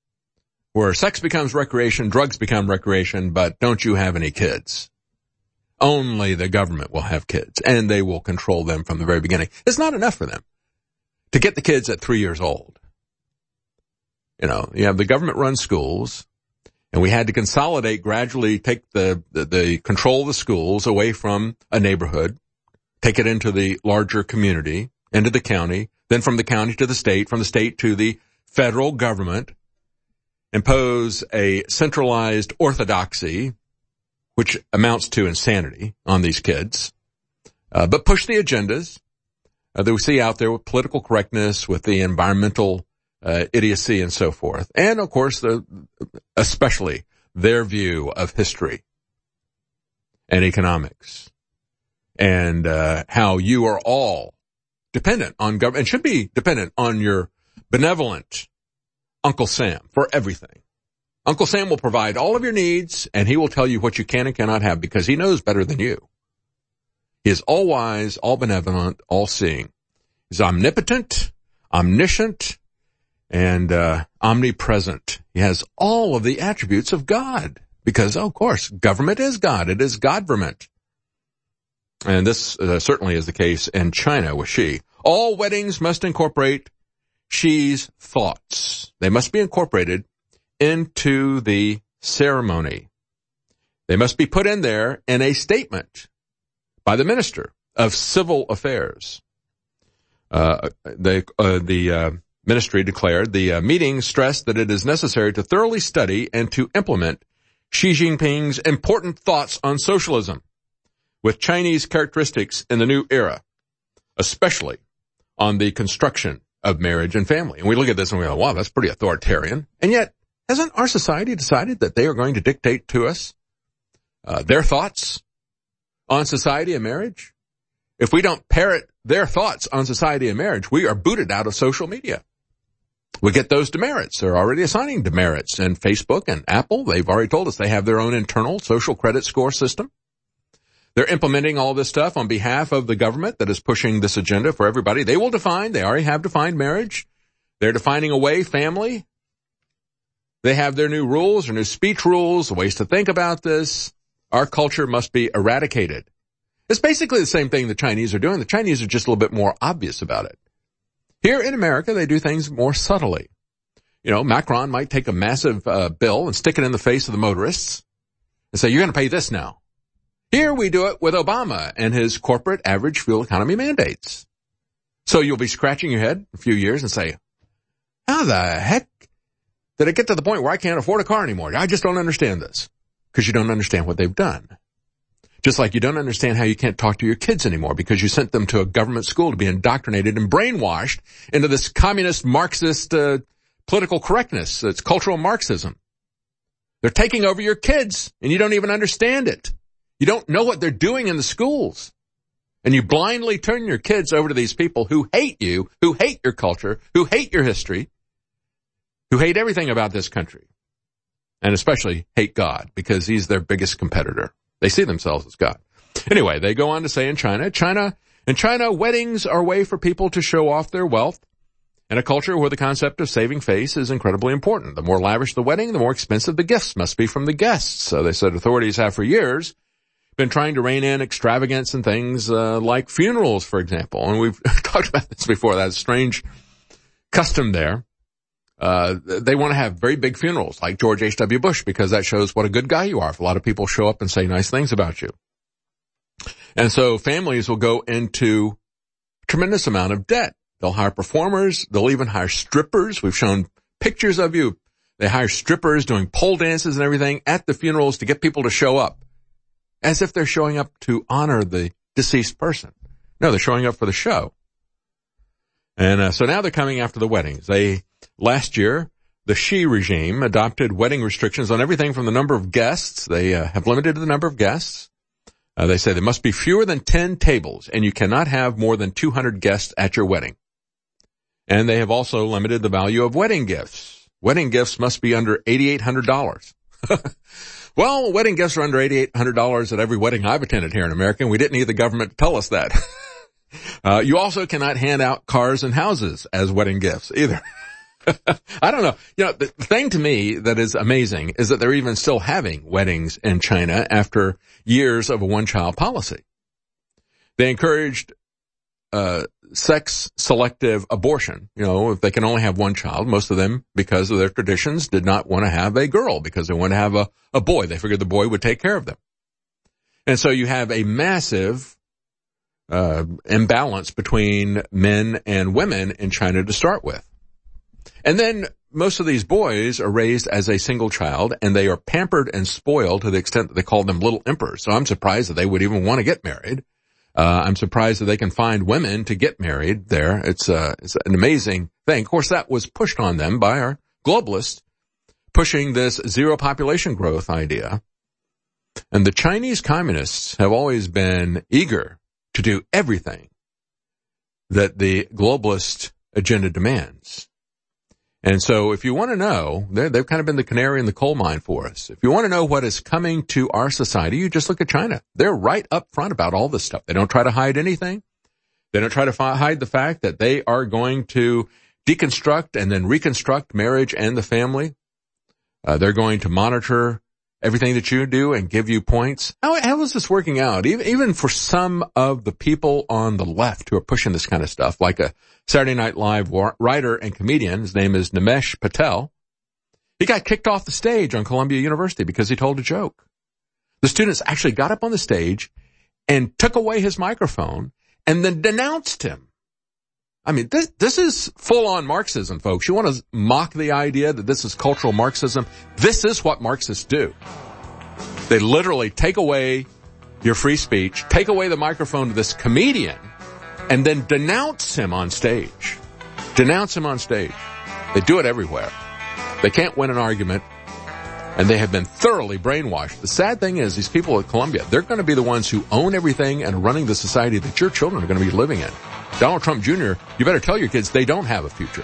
where sex becomes recreation, drugs become recreation, but don't you have any kids? Only the government will have kids, and they will control them from the very beginning. It's not enough for them to get the kids at 3 years old. You know, you have the government-run schools, and we had to consolidate, gradually take the control of the schools away from a neighborhood, take it into the larger community, into the county, then from the county to the state, from the state to the federal government, impose a centralized orthodoxy, which amounts to insanity on these kids, but push the agendas that we see out there with political correctness, with the environmental idiocy and so forth. And, of course, especially their view of history and economics and how you are all dependent on government and should be dependent on your benevolent Uncle Sam for everything. Uncle Sam will provide all of your needs, and he will tell you what you can and cannot have because he knows better than you. He is all-wise, all-benevolent, all-seeing. He's omnipotent, omniscient, and omnipresent. He has all of the attributes of God because, of course, government is God. It is Godverment. And this certainly is the case in China with Xi. All weddings must incorporate Xi's thoughts. They must be incorporated into the ceremony. They must be put in there in a statement by the Minister of Civil Affairs. The ministry declared the meeting stressed that it is necessary to thoroughly study and to implement Xi Jinping's important thoughts on socialism with Chinese characteristics in the new era, especially on the construction of marriage and family. And we look at this and we go, wow, that's pretty authoritarian. And yet, hasn't our society decided that they are going to dictate to us their thoughts on society and marriage? If we don't parrot their thoughts on society and marriage, we are booted out of social media. We get those demerits. They're already assigning demerits. And Facebook and Apple, they've already told us they have their own internal social credit score system. They're implementing all this stuff on behalf of the government that is pushing this agenda for everybody. They will define, they already have defined marriage. They're defining away family. They have their new rules, their new speech rules, ways to think about this. Our culture must be eradicated. It's basically the same thing the Chinese are doing. The Chinese are just a little bit more obvious about it. Here in America, they do things more subtly. You know, Macron might take a massive bill and stick it in the face of the motorists and say, you're going to pay this now. Here we do it with Obama and his corporate average fuel economy mandates. So you'll be scratching your head in a few years and say, how the heck did it get to the point where I can't afford a car anymore? I just don't understand this. Because you don't understand what they've done. Just like you don't understand how you can't talk to your kids anymore because you sent them to a government school to be indoctrinated and brainwashed into this communist Marxist political correctness. It's cultural Marxism. They're taking over your kids and you don't even understand it. You don't know what they're doing in the schools. And you blindly turn your kids over to these people who hate you, who hate your culture, who hate your history, who hate everything about this country. And especially hate God because he's their biggest competitor. They see themselves as God. Anyway, they go on to say in China, weddings are a way for people to show off their wealth in a culture where the concept of saving face is incredibly important. The more lavish the wedding, the more expensive the gifts must be from the guests. So they said authorities have for years been trying to rein in extravagance and things like funerals, for example. And we've talked about this before, that strange custom there. They want to have very big funerals like George H.W. Bush because that shows what a good guy you are. If a lot of people show up and say nice things about you. And so families will go into a tremendous amount of debt. They'll hire performers. They'll even hire strippers. We've shown pictures of you. They hire strippers doing pole dances and everything at the funerals to get people to show up as if they're showing up to honor the deceased person. No, they're showing up for the show. And so now they're coming after the weddings. Last year, the Xi regime adopted wedding restrictions on everything from the number of guests. They have limited the number of guests. They say there must be fewer than 10 tables, and you cannot have more than 200 guests at your wedding. And they have also limited the value of wedding gifts. Wedding gifts must be under $8,800. Well, wedding gifts are under $8,800 at every wedding I've attended here in America, and we didn't need the government to tell us that. You also cannot hand out cars and houses as wedding gifts either. I don't know. You know, the thing to me that is amazing is that they're even still having weddings in China after years of a one-child policy. They encouraged sex-selective abortion. You know, if they can only have one child, most of them, because of their traditions, did not want to have a girl because they want to have a boy. They figured the boy would take care of them. And so you have a massive imbalance between men and women in China to start with. And then most of these boys are raised as a single child, and they are pampered and spoiled to the extent that they call them little emperors. So I'm surprised that they would even want to get married. I'm surprised that they can find women to get married there. It's an amazing thing. Of course, that was pushed on them by our globalists, pushing this zero population growth idea. And the Chinese communists have always been eager to do everything that the globalist agenda demands. And so if you want to know, they've kind of been the canary in the coal mine for us. If you want to know what is coming to our society, you just look at China. They're right up front about all this stuff. They don't try to hide anything. They don't try to hide the fact that they are going to deconstruct and then reconstruct marriage and the family. They're going to monitor everything that you do and give you points. How is this working out? Even for some of the people on the left who are pushing this kind of stuff, like a Saturday Night Live writer and comedian, his name is Nimesh Patel. He got kicked off the stage on Columbia University because he told a joke. The students actually got up on the stage and took away his microphone and then denounced him. I mean, this is full-on Marxism, folks. You want to mock the idea that this is cultural Marxism? This is what Marxists do. They literally take away your free speech, take away the microphone to this comedian, and then denounce him on stage. Denounce him on stage. They do it everywhere. They can't win an argument, and they have been thoroughly brainwashed. The sad thing is, these people at Columbia, they're going to be the ones who own everything and are running the society that your children are going to be living in. Donald Trump Jr., you better tell your kids they don't have a future.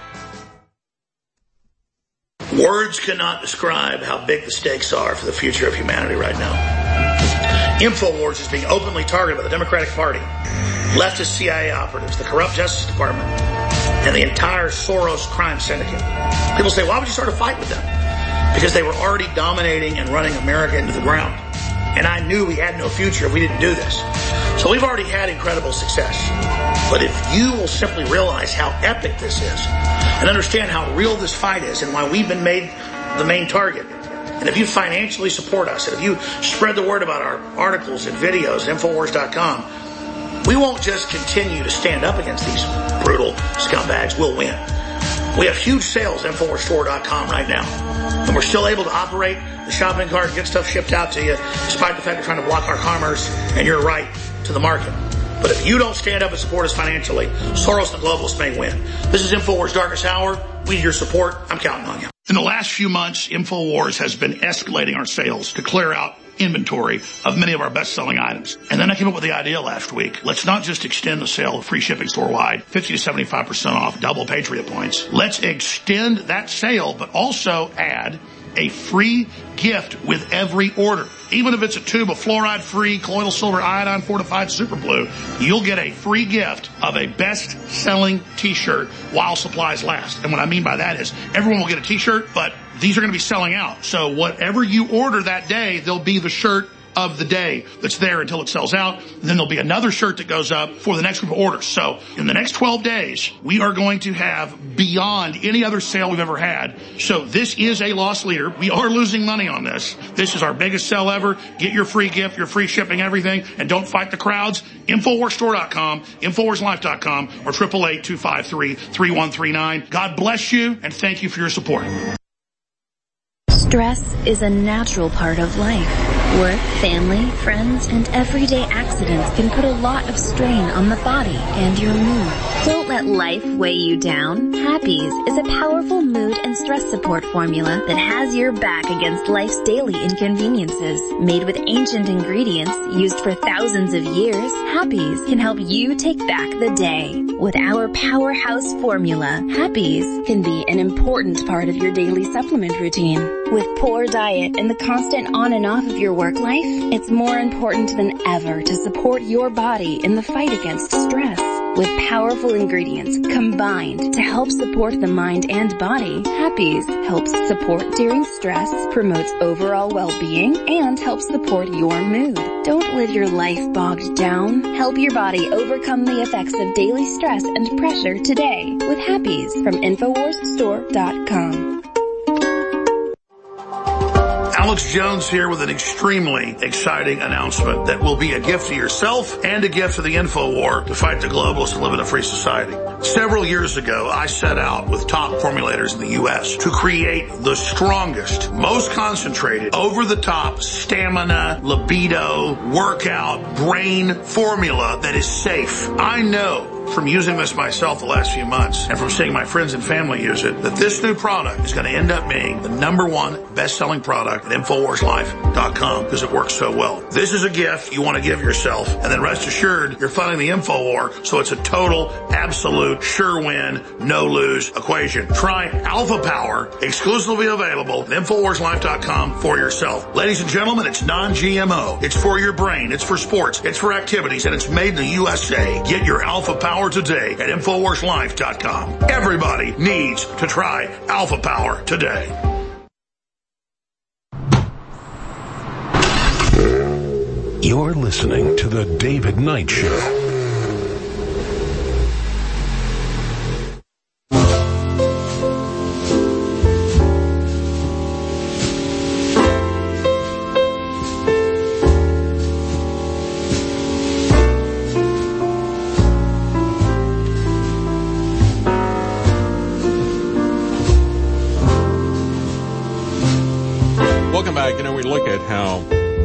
Words cannot describe how big the stakes are for the future of humanity right now. InfoWars is being openly targeted by the Democratic Party, leftist CIA operatives, the corrupt Justice Department, and the entire Soros crime syndicate. People say, why would you start a fight with them? Because they were already dominating and running America into the ground. And I knew we had no future if we didn't do this. So we've already had incredible success. But if you will simply realize how epic this is and understand how real this fight is and why we've been made the main target, and if you financially support us, and if you spread the word about our articles and videos at Infowars.com, we won't just continue to stand up against these brutal scumbags. We'll win. We have huge sales at InfoWarsStore.com right now. And we're still able to operate the shopping cart and get stuff shipped out to you, despite the fact they're trying to block our commerce and your right to the market. But if you don't stand up and support us financially, Soros and the globalists may win. This is InfoWars Darkest Hour. We need your support. I'm counting on you. In the last few months, InfoWars has been escalating our sales to clear out inventory of many of our best-selling items. And then I came up with the idea last week. Let's not just extend the sale of free shipping store-wide, 50 to 75% off, double Patriot points. Let's extend that sale, but also add a free gift with every order. Even if it's a tube of fluoride-free colloidal silver iodine fortified super blue, you'll get a free gift of a best-selling t-shirt while supplies last. And what I mean by that is everyone will get a t-shirt, but these are going to be selling out. So whatever you order that day, there'll be the shirt of the day that's there until it sells out. Then there'll be another shirt that goes up for the next group of orders. So in the next 12 days, we are going to have beyond any other sale we've ever had. So this is a loss leader. We are losing money on this. This is our biggest sale ever. Get your free gift, your free shipping, everything, and don't fight the crowds. InfoWarsStore.com, InfoWarsLife.com, or 888-253-3139. God bless you, and thank you for your support. Stress is a natural part of life. Work, family, friends, and everyday accidents can put a lot of strain on the body and your mood. Don't let life weigh you down. Happies is a powerful mood and stress support formula that has your back against life's daily inconveniences. Made with ancient ingredients used for thousands of years, Happies can help you take back the day. With our powerhouse formula, Happies can be an important part of your daily supplement routine. With poor diet and the constant on and off of your work life, it's more important than ever to support your body in the fight against stress. With powerful ingredients combined to help support the mind and body, Happy's helps support during stress, promotes overall well-being, and helps support your mood. Don't live your life bogged down. Help your body overcome the effects of daily stress and pressure today with Happy's from InfoWarsStore.com. Alex Jones here with an extremely exciting announcement that will be a gift to yourself and a gift to the InfoWar to fight the globalists and live in a free society. Several years ago, I set out with top formulators in the U.S. to create the strongest, most concentrated, over-the-top stamina, libido, workout, brain formula that is safe. I know from using this myself the last few months and from seeing my friends and family use it, that this new product is going to end up being the #1 best-selling product at InfoWarsLife.com because it works so well. This is a gift you want to give yourself, and then rest assured you're funding the InfoWar, so it's a total, absolute, sure win, no-lose equation. Try Alpha Power, exclusively available at InfoWarsLife.com for yourself. Ladies and gentlemen, it's non-GMO. It's for your brain. It's for sports. It's for activities, and it's made in the USA. Get your Alpha Power today at InfoWarsLife.com. Everybody needs to try Alpha Power today. You're listening to The David Knight Show. We look at how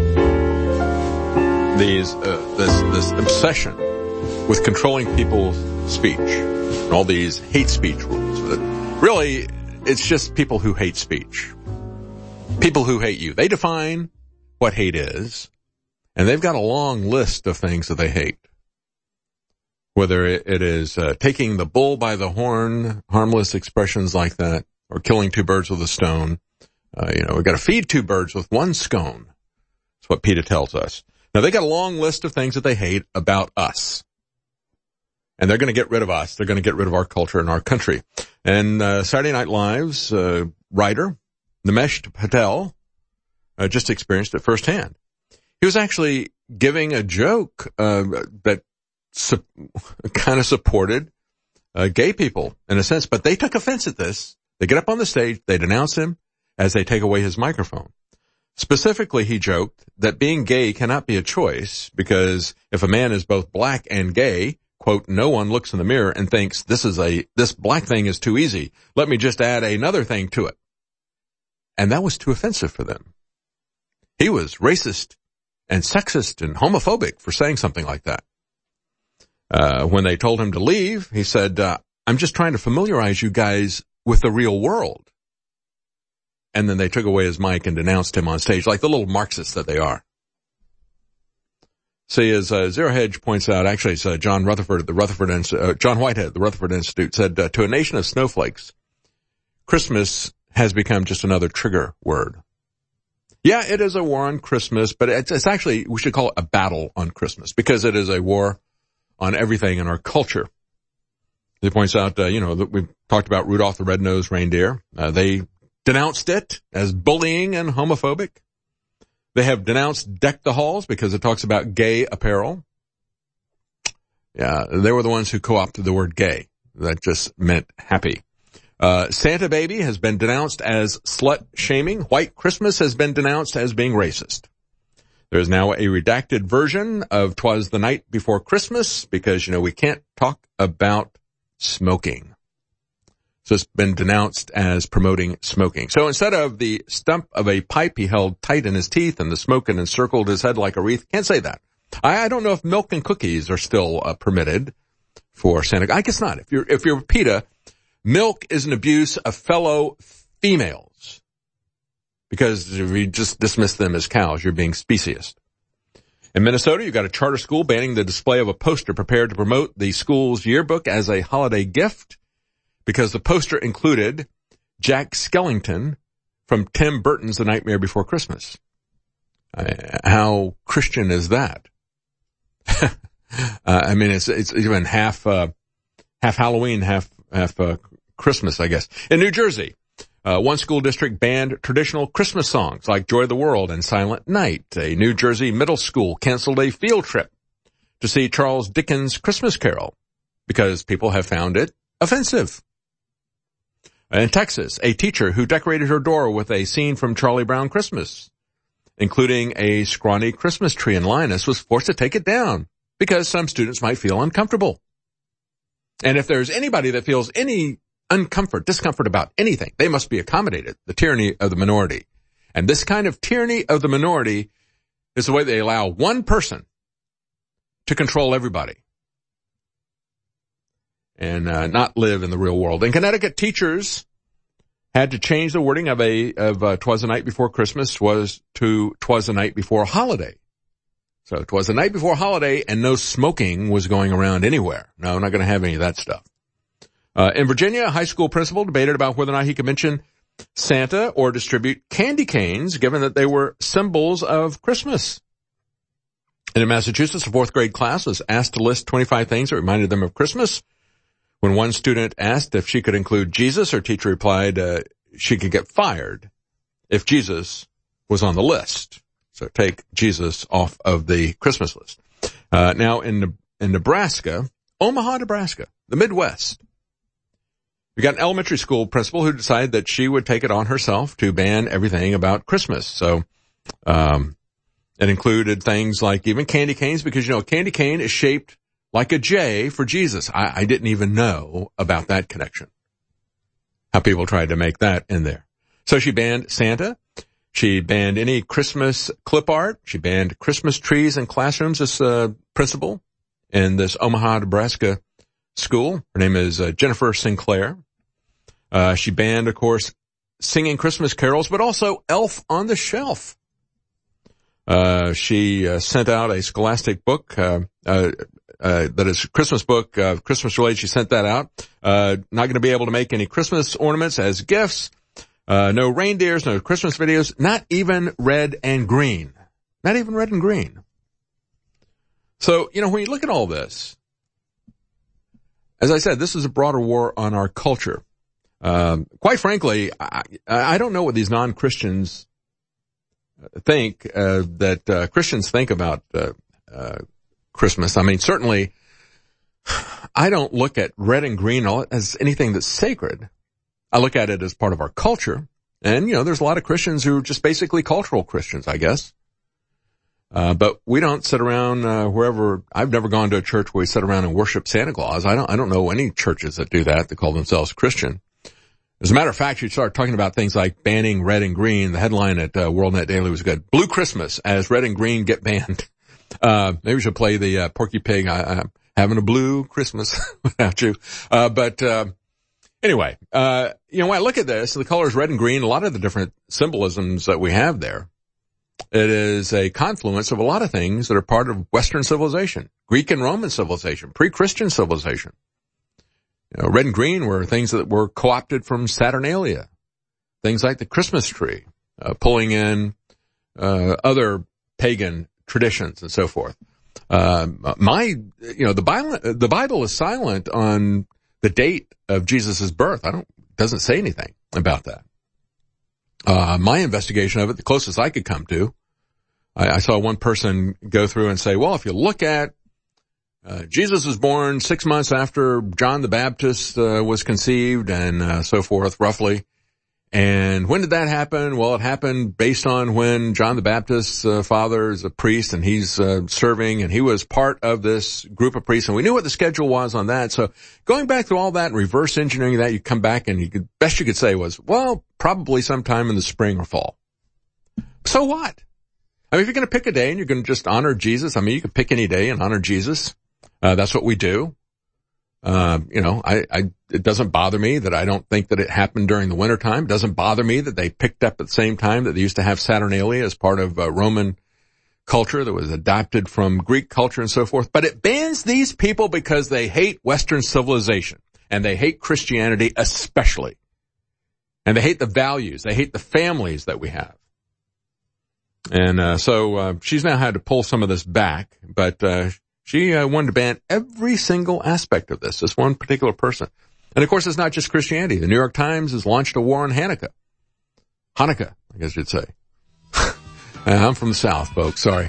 this obsession with controlling people's speech and all these hate speech rules. Really, it's just people who hate speech. People who hate you. They define what hate is, and they've got a long list of things that they hate. Whether it is taking the bull by the horn, harmless expressions like that, or killing two birds with a stone. We've got to feed two birds with one scone. That's what PETA tells us. Now, they got a long list of things that they hate about us. And they're going to get rid of us. They're going to get rid of our culture and our country. And Saturday Night Live's writer, Nimesh Patel, just experienced it firsthand. He was actually giving a joke that kind of supported gay people, in a sense. But they took offense at this. They get up on the stage, they denounce him as they take away his microphone. Specifically, he joked that being gay cannot be a choice because if a man is both black and gay, quote, no one looks in the mirror and thinks this black thing is too easy. Let me just add another thing to it. And that was too offensive for them. He was racist and sexist and homophobic for saying something like that. When they told him to leave, he said, I'm just trying to familiarize you guys with the real world. And then they took away his mic and denounced him on stage like the little Marxists that they are. See, as Zero Hedge points out, actually it's John Whitehead, the Rutherford Institute, said, to a nation of snowflakes, Christmas has become just another trigger word. Yeah, it is a war on Christmas, but it's actually, we should call it a battle on Christmas because it is a war on everything in our culture. He points out, that we've talked about Rudolph the Red-Nosed Reindeer. They denounced it as bullying and homophobic. They have denounced Deck the Halls because it talks about gay apparel. Yeah, they were the ones who co-opted the word gay. That just meant happy. Santa Baby has been denounced as slut-shaming. White Christmas has been denounced as being racist. There is now a redacted version of 'Twas the Night Before Christmas because, we can't talk about smoking. So it's been denounced as promoting smoking. So instead of the stump of a pipe he held tight in his teeth and the smoke encircled his head like a wreath, can't say that. I don't know if milk and cookies are still permitted for Santa. I guess not. If you're PETA, milk is an abuse of fellow females because if you just dismiss them as cows, you're being speciest. In Minnesota, you've got a charter school banning the display of a poster prepared to promote the school's yearbook as a holiday gift, because the poster included Jack Skellington from Tim Burton's The Nightmare Before Christmas. How Christian is that? I mean, it's even half Halloween, half Christmas, I guess. In New Jersey, one school district banned traditional Christmas songs like Joy of the World and Silent Night. A New Jersey middle school canceled a field trip to see Charles Dickens' Christmas Carol because people have found it offensive. In Texas, a teacher who decorated her door with a scene from Charlie Brown Christmas, including a scrawny Christmas tree in Linus, was forced to take it down because some students might feel uncomfortable. And if there's anybody that feels any discomfort about anything, they must be accommodated. The tyranny of the minority. And this kind of tyranny of the minority is the way they allow one person to control everybody and not live in the real world. In Connecticut, teachers had to change the wording of 'Twas the Night Before Christmas to 'Twas the Night Before Holiday. So 'twas the night before holiday and no smoking was going around anywhere. No, not going to have any of that stuff. In Virginia, a high school principal debated about whether or not he could mention Santa or distribute candy canes, given that they were symbols of Christmas. And in Massachusetts, a fourth grade class was asked to list 25 things that reminded them of Christmas. When one student asked if she could include Jesus, her teacher replied she could get fired if Jesus was on the list. So take Jesus off of the Christmas list. Now in Nebraska, Omaha, Nebraska, the Midwest, we got an elementary school principal who decided that she would take it on herself to ban everything about Christmas. So, it included things like even candy canes, because, a candy cane is shaped like a J for Jesus. I didn't even know about that connection. How people tried to make that in there. So she banned Santa. She banned any Christmas clip art. She banned Christmas trees in classrooms, this principal in this Omaha, Nebraska school. Her name is Jennifer Sinclair. She banned, of course, singing Christmas carols, but also Elf on the Shelf. She sent out a scholastic book that is a Christmas book, Christmas related. She sent that out. Not going to be able to make any Christmas ornaments as gifts. No reindeers, no Christmas videos, not even red and green. Not even red and green. So, when you look at all this, as I said, this is a broader war on our culture. Quite frankly, I don't know what these non-Christians think, that Christians think about Christmas. I mean, certainly, I don't look at red and green as anything that's sacred. I look at it as part of our culture. And, there's a lot of Christians who are just basically cultural Christians, I guess. But we don't sit around, wherever. I've never gone to a church where we sit around and worship Santa Claus. I don't know any churches that do that call themselves Christian. As a matter of fact, you start talking about things like banning red and green. The headline at WorldNet Daily was good. Blue Christmas as red and green get banned. Maybe we should play the Porky Pig. I'm having a blue Christmas without you. Anyway, when I look at this, the colors red and green, a lot of the different symbolisms that we have there, it is a confluence of a lot of things that are part of Western civilization, Greek and Roman civilization, pre-Christian civilization. Red and green were things that were co-opted from Saturnalia, things like the Christmas tree, pulling in other pagan traditions and so forth. The Bible is silent on the date of Jesus' birth. Doesn't say anything about that. My investigation of it, the closest I could come to, I saw one person go through and say, well, if you look at, Jesus was born 6 months after John the Baptist, was conceived and, so forth, roughly. And when did that happen? Well, it happened based on when John the Baptist's father is a priest and he's serving, and he was part of this group of priests, and we knew what the schedule was on that. So going back through all that and reverse engineering that, you come back and best you could say was, well, probably sometime in the spring or fall. So what? I mean, if you're going to pick a day and you're going to just honor Jesus, I mean, you can pick any day and honor Jesus. That's what we do. It doesn't bother me that I don't think that it happened during the wintertime. It doesn't bother me that they picked up at the same time that they used to have Saturnalia as part of Roman culture that was adopted from Greek culture and so forth. But it bans these people because they hate Western civilization and they hate Christianity especially. And they hate the values. They hate the families that we have. And so she's now had to pull some of this back, but she wanted to ban every single aspect of this one particular person. And, of course, it's not just Christianity. The New York Times has launched a war on Hanukkah, I guess you'd say. I'm from the South, folks. Sorry.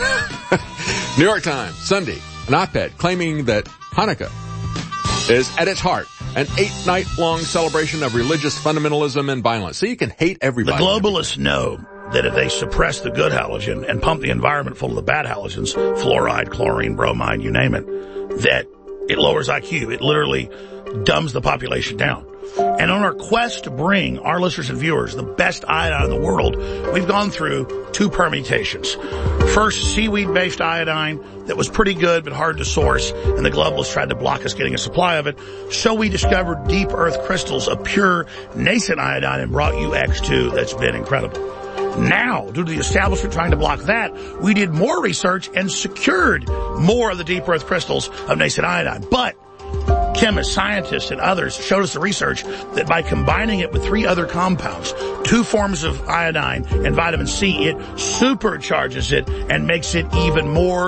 New York Times, Sunday, an op-ed claiming that Hanukkah is, at its heart, an 8-night-long celebration of religious fundamentalism and violence. So you can hate everybody. The globalists know that if they suppress the good halogen and pump the environment full of the bad halogens, fluoride, chlorine, bromide, you name it, that it lowers IQ. It literally dumbs the population down. And on our quest to bring our listeners and viewers the best iodine in the world, we've gone through 2 permutations. First, seaweed-based iodine that was pretty good but hard to source, and the globalists tried to block us getting a supply of it. So we discovered deep earth crystals of pure nascent iodine and brought you X2 that's been incredible. Now, due to the establishment trying to block that, we did more research and secured more of the deep earth crystals of nascent iodine. But chemists, scientists, and others showed us the research that by combining it with 3 other compounds, 2 forms of iodine and vitamin C, it supercharges it and makes it even more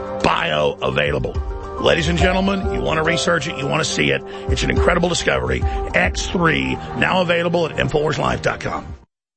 bioavailable. Ladies and gentlemen, you want to research it, you want to see it. It's an incredible discovery. X3, now available at InfoWarsLife.com.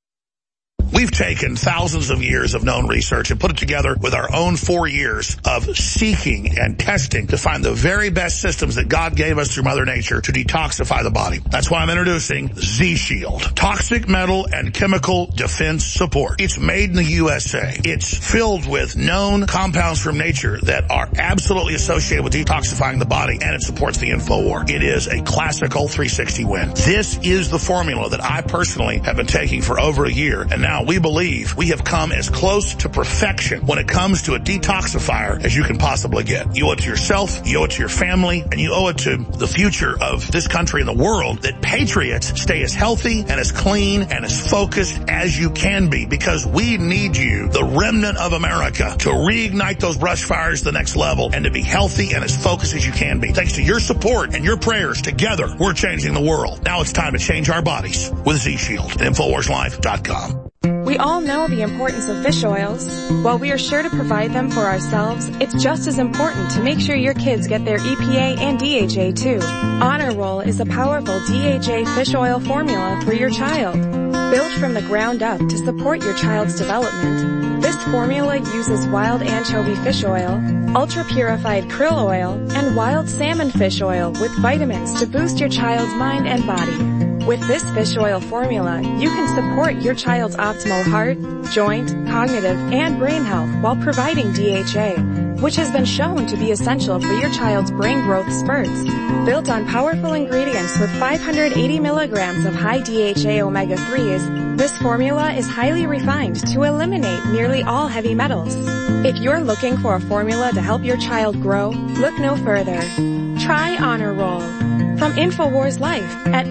We've taken thousands of years of known research and put it together with our own 4 years of seeking and testing to find the very best systems that God gave us through Mother Nature to detoxify the body. That's why I'm introducing Z-Shield. Toxic metal and chemical defense support. It's made in the USA. It's filled with known compounds from nature that are absolutely associated with detoxifying the body, and it supports the InfoWar. It is a classical 360 win. This is the formula that I personally have been taking for over a year, and now we believe we have come as close to perfection when it comes to a detoxifier as you can possibly get. You owe it to yourself, you owe it to your family, and you owe it to the future of this country and the world that patriots stay as healthy and as clean and as focused as you can be, because we need you, the remnant of America, to reignite those brush fires to the next level and to be healthy and as focused as you can be. Thanks to your support and your prayers, together we're changing the world. Now it's time to change our bodies with Z-Shield at InfoWarsLife.com. We all know the importance of fish oils. While we are sure to provide them for ourselves, it's just as important to make sure your kids get their EPA and DHA too. Honor Roll is a powerful DHA fish oil formula for your child. Built from the ground up to support your child's development, this formula uses wild anchovy fish oil, ultra-purified krill oil, and wild salmon fish oil with vitamins to boost your child's mind and body. With this fish oil formula, you can support your child's optimal heart, joint, cognitive, and brain health while providing DHA, which has been shown to be essential for your child's brain growth spurts. Built on powerful ingredients with 580 milligrams of high DHA omega-3s, this formula is highly refined to eliminate nearly all heavy metals. If you're looking for a formula to help your child grow, look no further. Try Honor Roll from InfoWars Life at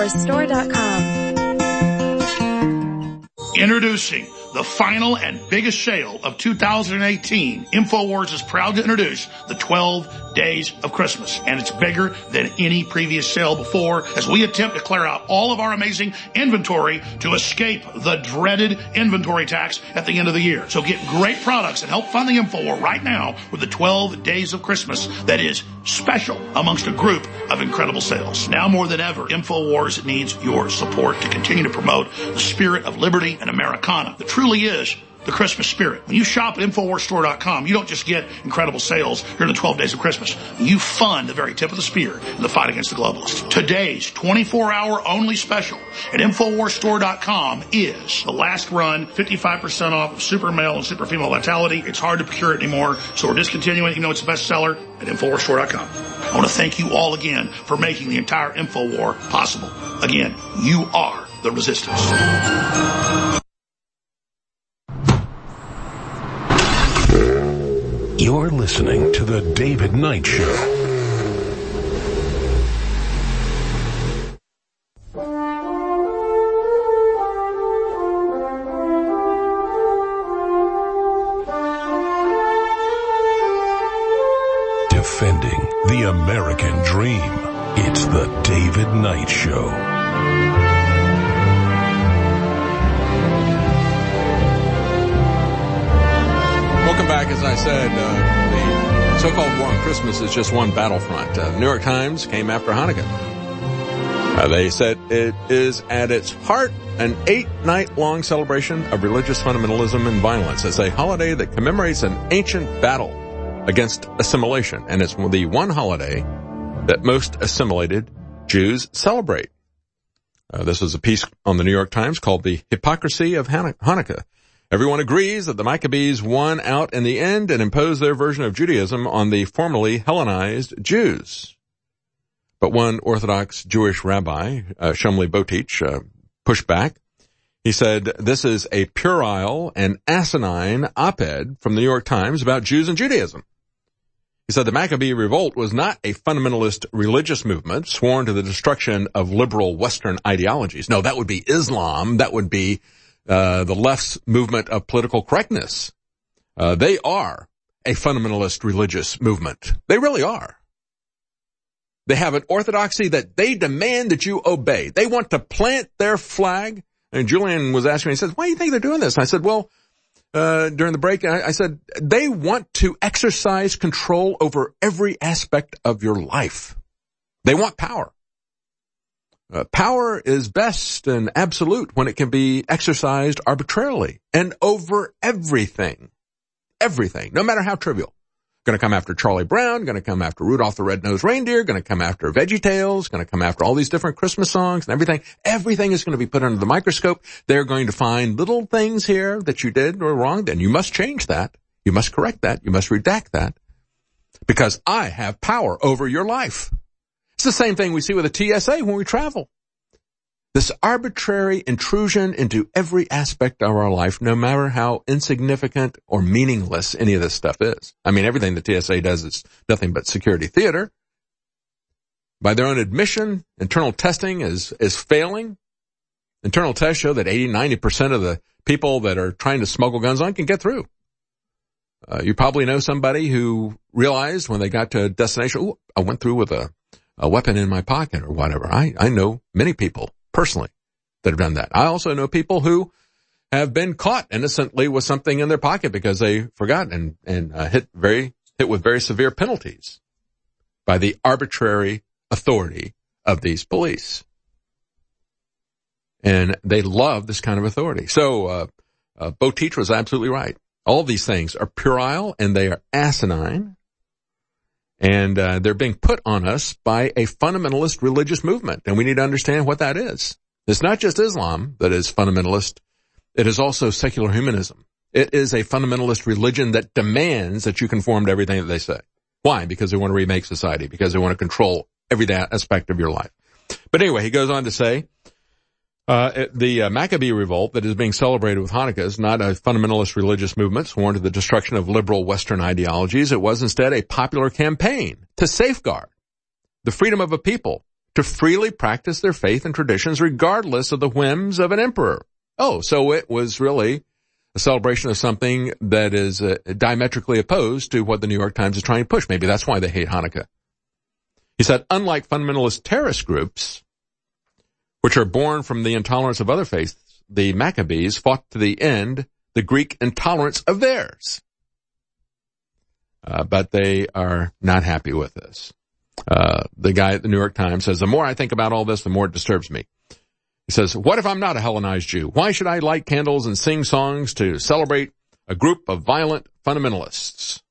InfoWarsStore.com. Introducing the final and biggest sale of 2018. InfoWars is proud to introduce the 12 Days of Christmas, and it's bigger than any previous sale before as we attempt to clear out all of our amazing inventory to escape the dreaded inventory tax at the end of the year. So get great products and help fund the InfoWar right now with the 12 Days of Christmas that is special amongst a group of incredible sales. Now more than ever, InfoWars needs your support to continue to promote the spirit of liberty and Americana that truly is the Christmas spirit. When you shop at InfoWarsStore.com, you don't just get incredible sales during the 12 days of Christmas. You fund the very tip of the spear in the fight against the globalists. Today's 24-hour only special at InfoWarsStore.com is the last run 55% off of Super Male and Super Female Vitality. It's hard to procure it anymore, so we're discontinuing it, even though it's a bestseller, at InfoWarsStore.com. I want to thank you all again for making the entire InfoWar possible. Again, you are the resistance. You're listening to The David Knight Show. Defending the American dream. It's The David Knight Show. Welcome back. As I said, the so-called war on Christmas is just one battlefront. The New York Times came after Hanukkah. They said it is at its heart an 8-night-long celebration of religious fundamentalism and violence. It's a holiday that commemorates an ancient battle against assimilation, and it's the one holiday that most assimilated Jews celebrate. This is a piece on the New York Times called The Hypocrisy of Hanukkah. Everyone agrees that the Maccabees won out in the end and imposed their version of Judaism on the formerly Hellenized Jews. But one Orthodox Jewish rabbi, Shomli Botich, pushed back. He said, this is a puerile and asinine op-ed from the New York Times about Jews and Judaism. He said the Maccabee revolt was not a fundamentalist religious movement sworn to the destruction of liberal Western ideologies. No, that would be Islam. That would be the left's movement of political correctness. They are a fundamentalist religious movement. They really are. They have an orthodoxy that they demand that you obey. They want to plant their flag. And Julian was asking me, he says, why do you think they're doing this? And I said, well, during the break, I said, they want to exercise control over every aspect of your life. They want power. Power is best and absolute when it can be exercised arbitrarily and over everything. Everything, no matter how trivial. Going to come after Charlie Brown, going to come after Rudolph the Red-Nosed Reindeer, going to come after VeggieTales, going to come after all these different Christmas songs and everything. Everything is going to be put under the microscope. They're going to find little things here that you did or wrong. Then you must change that. You must correct that. You must redact that. Because I have power over your life. It's the same thing we see with the TSA when we travel. This arbitrary intrusion into every aspect of our life, no matter how insignificant or meaningless any of this stuff is. I mean, everything the TSA does is nothing but security theater. By their own admission, internal testing is failing. Internal tests show that 80-90% of the people that are trying to smuggle guns on can get through. You probably know somebody who realized when they got to a destination, oh, I went through with a weapon in my pocket or whatever. I know many people personally that have done that. I also know people who have been caught innocently with something in their pocket because they forgot and hit with very severe penalties by the arbitrary authority of these police. And they love this kind of authority. So Botich was absolutely right. All these things are puerile and they are asinine. And they're being put on us by a fundamentalist religious movement. And we need to understand what that is. It's not just Islam that is fundamentalist. It is also secular humanism. It is a fundamentalist religion that demands that you conform to everything that they say. Why? Because they want to remake society. Because they want to control every aspect of your life. But anyway, he goes on to say, the Maccabee revolt that is being celebrated with Hanukkah is not a fundamentalist religious movement sworn to the destruction of liberal Western ideologies. It was instead a popular campaign to safeguard the freedom of a people to freely practice their faith and traditions regardless of the whims of an emperor. Oh, so it was really a celebration of something that is diametrically opposed to what the New York Times is trying to push. Maybe that's why they hate Hanukkah. He said, unlike fundamentalist terrorist groups, which are born from the intolerance of other faiths, the Maccabees fought to the end the Greek intolerance of theirs. But they are not happy with this. The guy at the New York Times says, the more I think about all this, the more it disturbs me. He says, what if I'm not a Hellenized Jew? Why should I light candles and sing songs to celebrate a group of violent fundamentalists?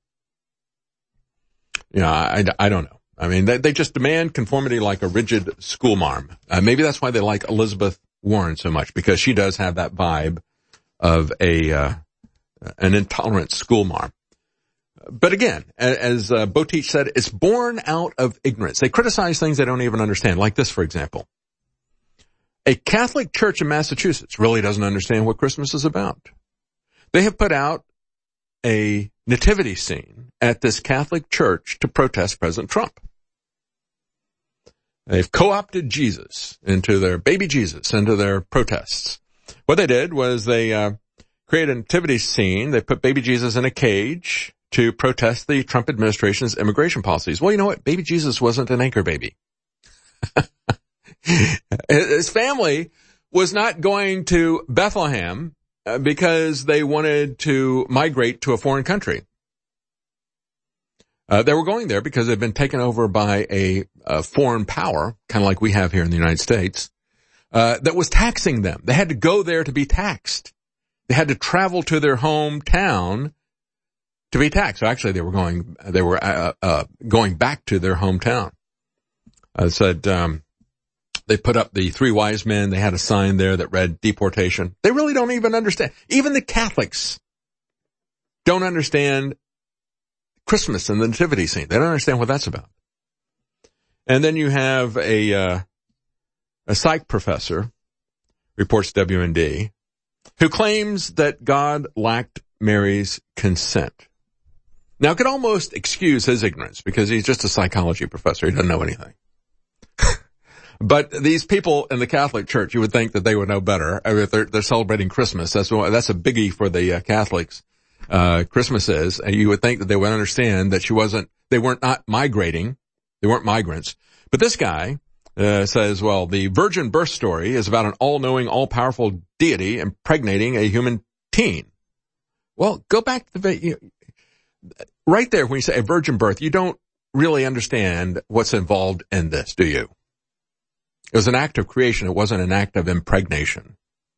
You know, I don't know. I mean, they just demand conformity like a rigid schoolmarm. Maybe that's why they like Elizabeth Warren so much, because she does have that vibe of an intolerant schoolmarm. But again, as Botich said, it's born out of ignorance. They criticize things they don't even understand, like this, for example. A Catholic church in Massachusetts really doesn't understand what Christmas is about. They have put out a nativity scene at this Catholic church to protest President Trump. They've co-opted Jesus into their baby Jesus into their protests. What they did was they created a nativity scene. They put baby Jesus in a cage to protest the Trump administration's immigration policies. Well, you know what? Baby Jesus wasn't an anchor baby. His family was not going to Bethlehem because they wanted to migrate to a foreign country. They were going there because they'd been taken over by a foreign power, kind of like we have here in the United States, that was taxing them. They had to go there to be taxed. They had to travel to their hometown to be taxed. So actually, they were going back to their hometown. I said, they put up the 3 wise men. They had a sign there that read deportation. They really don't even understand. Even the Catholics don't understand Christmas and the nativity scene. They don't understand what that's about. And then you have a psych professor, reports WND, who claims that God lacked Mary's consent. Now, could almost excuse his ignorance because he's just a psychology professor. He doesn't know anything. But these people in the Catholic Church, you would think that they would know better. I mean, they're celebrating Christmas. That's a biggie for the Catholics. Christmas is, and you would think that they would understand that they weren't not migrating. They weren't migrants. But this guy, says, well, the virgin birth story is about an all-knowing, all-powerful deity impregnating a human teen. Well, go back to right there when you say a virgin birth, you don't really understand what's involved in this, do you? It was an act of creation. It wasn't an act of impregnation.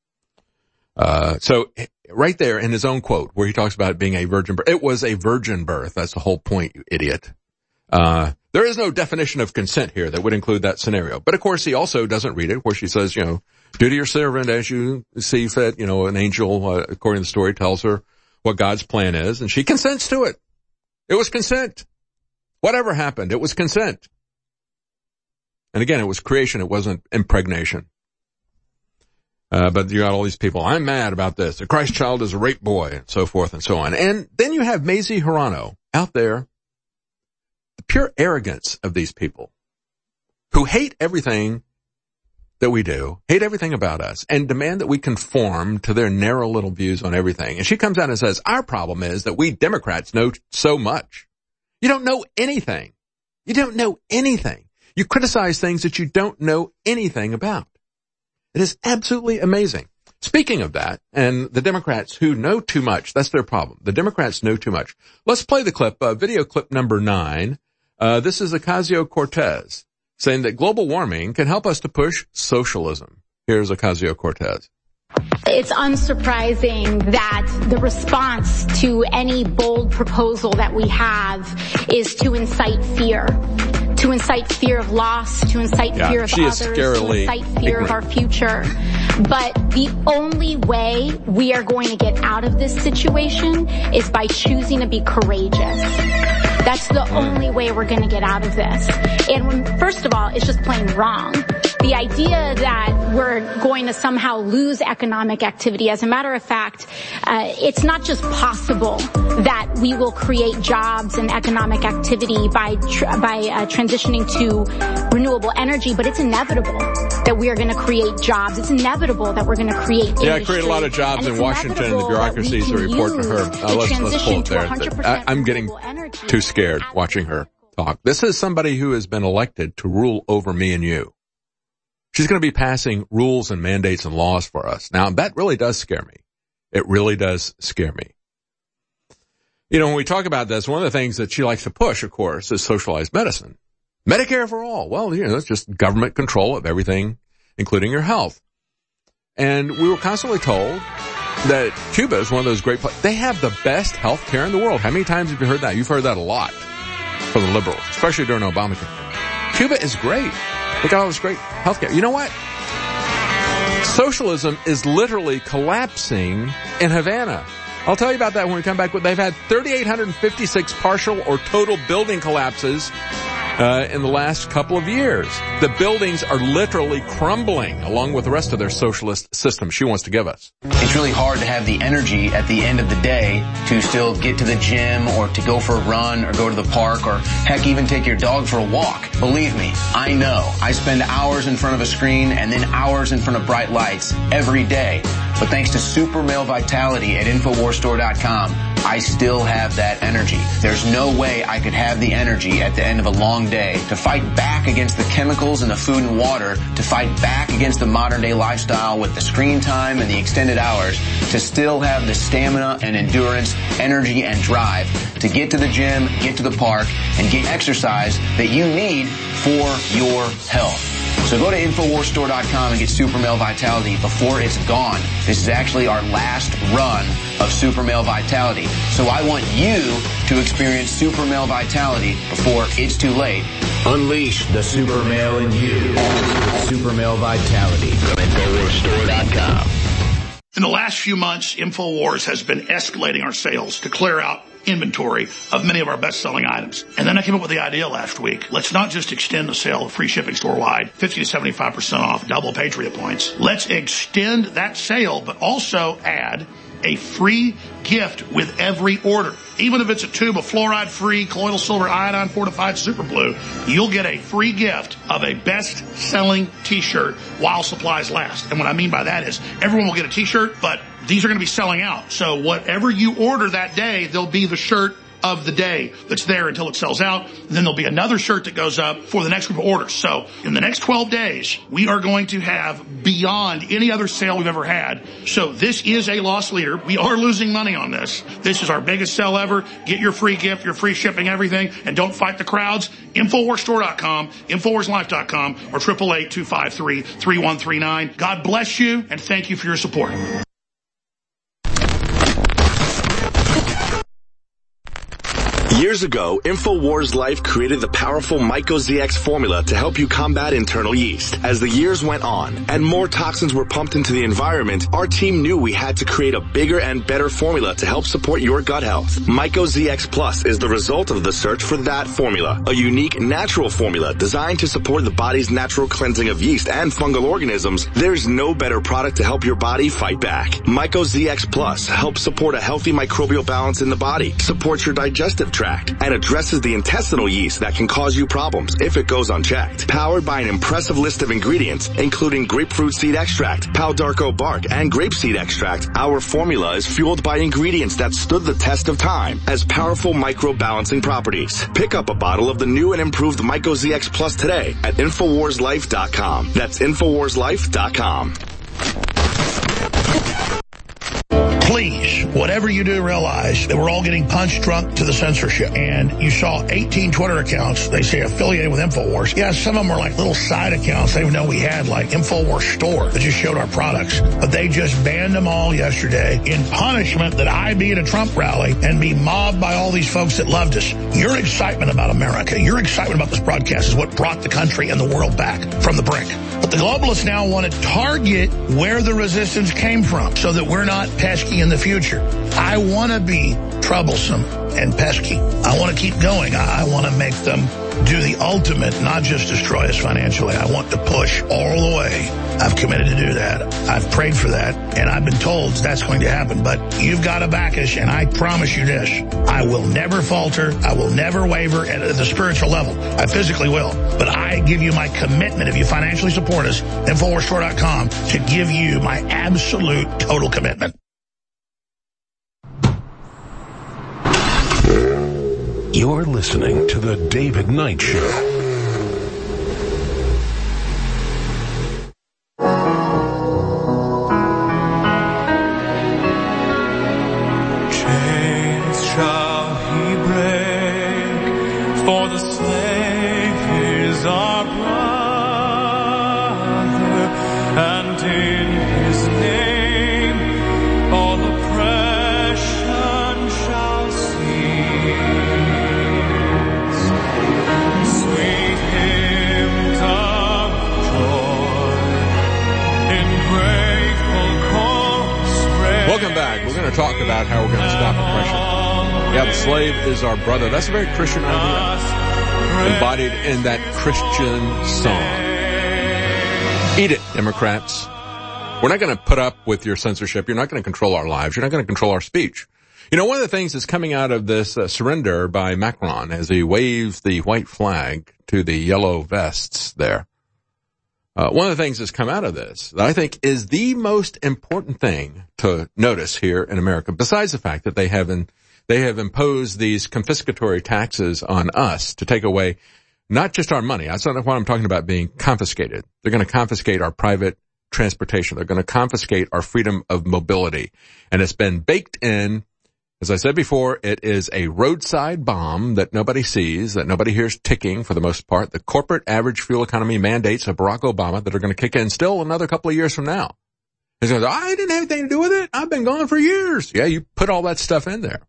So right there in his own quote where he talks about it being a virgin birth, it was a virgin birth. That's the whole point, you idiot. There is no definition of consent here that would include that scenario. But of course, he also doesn't read it where she says, do to your servant as you see fit. An angel, according to the story, tells her what God's plan is, and she consents to it. It was consent. Whatever happened, it was consent. And again, it was creation. It wasn't impregnation. But you got all these people, I'm mad about this. The Christ child is a rape boy, and so forth and so on. And then you have Mazie Hirono out there. The pure arrogance of these people who hate everything that we do, hate everything about us, and demand that we conform to their narrow little views on everything. And she comes out and says, our problem is that we Democrats know so much. You don't know anything. You don't know anything. You criticize things that you don't know anything about. It is absolutely amazing. Speaking of that, and the Democrats who know too much, that's their problem. The Democrats know too much. Let's play the clip, video clip number 9. This is Ocasio-Cortez saying that global warming can help us to push socialism. Here's Ocasio-Cortez. It's unsurprising that the response to any bold proposal that we have is to incite fear. To incite fear of loss, to incite fear of others, to incite fear of our future. But the only way we are going to get out of this situation is by choosing to be courageous. That's the only way we're going to get out of this. And first of all, it's just plain wrong. The idea that we're going to somehow lose economic activity, as a matter of fact, it's not just possible that we will create jobs and economic activity by transitioning to renewable energy, but it's inevitable that we are going to create jobs. It's inevitable that we're going to create industry. Yeah, create a lot of jobs in Washington. The bureaucracies that report to her. Let's pull it there. I'm getting too scared watching her talk. This is somebody who has been elected to rule over me and you. She's going to be passing rules and mandates and laws for us. Now, that really does scare me. It really does scare me. When we talk about this, one of the things that she likes to push, of course, is socialized medicine. Medicare for all. Well, it's just government control of everything, including your health. And we were constantly told that Cuba is one of those great places. They have the best health care in the world. How many times have you heard that? You've heard that a lot from the liberals, especially during Obamacare. Cuba is great. They got all this great health care. You know what? Socialism is literally collapsing in Havana. I'll tell you about that when we come back. They've had 3,856 partial or total building collapses in the last couple of years. The buildings are literally crumbling along with the rest of their socialist system she wants to give us. It's really hard to have the energy at the end of the day to still get to the gym or to go for a run or go to the park or heck, even take your dog for a walk. Believe me, I know. I spend hours in front of a screen and then hours in front of bright lights every day. But thanks to Super Male Vitality at InfoWarsStore.com, I still have that energy. There's no way I could have the energy at the end of a long day to fight back against the chemicals in the food and water, to fight back against the modern day lifestyle with the screen time and the extended hours, to still have the stamina and endurance, energy and drive to get to the gym, get to the park, and get exercise that you need for your health. So go to InfoWarsStore.com and get Super Male Vitality before it's gone. This is actually our last run of Super Male Vitality. So I want you to experience Super Male Vitality before it's too late. Unleash the super male in you with Super Male Vitality from InfoWarsStore.com. In the last few months, InfoWars has been escalating our sales to clear out inventory of many of our best-selling items. And then I came up with the idea last week. Let's not just extend the sale of free shipping store-wide, 50 to 75% off, double Patriot points. Let's extend that sale, but also add a free gift with every order. Even if it's a tube of fluoride-free colloidal silver iodine fortified super blue, you'll get a free gift of a best-selling t-shirt while supplies last. And what I mean by that is everyone will get a t-shirt, but these are going to be selling out. So whatever you order that day, there'll be the shirt of the day that's there until it sells out. Then there'll be another shirt that goes up for the next group of orders. So in the next 12 days, we are going to have beyond any other sale we've ever had. So this is a loss leader. We are losing money on this. This is our biggest sale ever. Get your free gift, your free shipping, everything, and don't fight the crowds. InfoWarsStore.com, InfoWarsLife.com, or 888-253-3139. God bless you, and thank you for your support. Years ago, InfoWars Life created the powerful MycoZX formula to help you combat internal yeast. As the years went on and more toxins were pumped into the environment, our team knew we had to create a bigger and better formula to help support your gut health. MycoZX Plus is the result of the search for that formula, a unique natural formula designed to support the body's natural cleansing of yeast and fungal organisms. There's no better product to help your body fight back. MycoZX Plus helps support a healthy microbial balance in the body, supports your digestive tract, and addresses the intestinal yeast that can cause you problems if it goes unchecked. Powered by an impressive list of ingredients, including grapefruit seed extract, Palo d'Arco bark, and grapeseed extract, our formula is fueled by ingredients that stood the test of time as powerful micro-balancing properties. Pick up a bottle of the new and improved MycoZX Plus today at InfoWarsLife.com. That's InfoWarsLife.com. Please, whatever you do, realize that we're all getting punch drunk to the censorship. And you saw 18 Twitter accounts, they say affiliated with InfoWars. Yeah, some of them are like little side accounts they didn't know we had, like InfoWars Store, that just showed our products. But they just banned them all yesterday in punishment that I be at a Trump rally and be mobbed by all these folks that loved us. Your excitement about America, your excitement about this broadcast is what brought the country and the world back from the brink. But the globalists now want to target where the resistance came from so that we're not pesky in the future. I want to be troublesome and pesky. I want to keep going. I want to make them do the ultimate, not just destroy us financially. I want to push all the way. I've committed to do that. I've prayed for that, and I've been told that's going to happen. But you've got to back us, and I promise you this. I will never falter. I will never waver at the spiritual level. I physically will. But I give you my commitment, if you financially support us, InfoWarsStore.com, to give you my absolute total commitment. You're listening to The David Knight Show. Talk about how we're going to stop oppression. Yeah, the slave is our brother. That's a very Christian idea, embodied in that Christian song. Eat it, Democrats. We're not going to put up with your censorship. You're not going to control our lives. You're not going to control our speech. You know, one of the things that's coming out of this surrender by Macron as he waves the white flag to the yellow vests there, one of the things that's come out of this that I think is the most important thing to notice here in America, besides the fact that they have They have imposed these confiscatory taxes on us to take away not just our money. That's not what I'm talking about being confiscated. They're going to confiscate our private transportation. They're going to confiscate our freedom of mobility. And it's been baked in. As I said before, it is a roadside bomb that nobody sees, that nobody hears ticking for the most part. The corporate average fuel economy mandates of Barack Obama that are going to kick in still another couple of years from now. He's going to say, I didn't have anything to do with it. I've been gone for years. Yeah, you put all that stuff in there.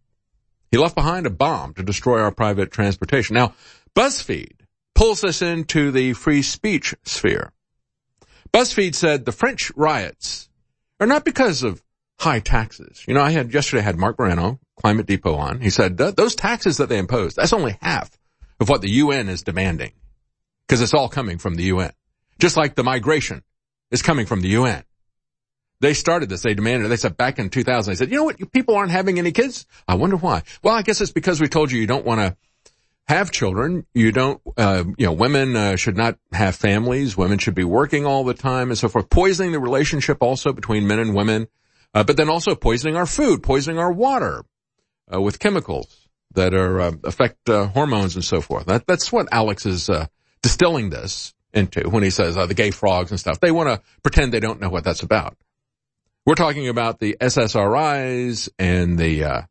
He left behind a bomb to destroy our private transportation. Now, BuzzFeed pulls us into the free speech sphere. BuzzFeed said the French riots are not because of high taxes. You know, yesterday I had Mark Moreno, Climate Depot on. He said those taxes that they imposed, that's only half of what the UN is demanding, because it's all coming from the UN. Just like the migration is coming from the UN. They started this. They demanded it. They said back in 2000, they said, you know what? You people aren't having any kids. I wonder why. Well, I guess it's because we told you don't want to have children. You don't, women should not have families. Women should be working all the time and so forth. Poisoning the relationship also between men and women. But then also poisoning our food, poisoning our water, with chemicals that affect, hormones and so forth. That's what Alex is, distilling this into when he says, the gay frogs and stuff. They want to pretend they don't know what that's about. We're talking about the SSRIs and the,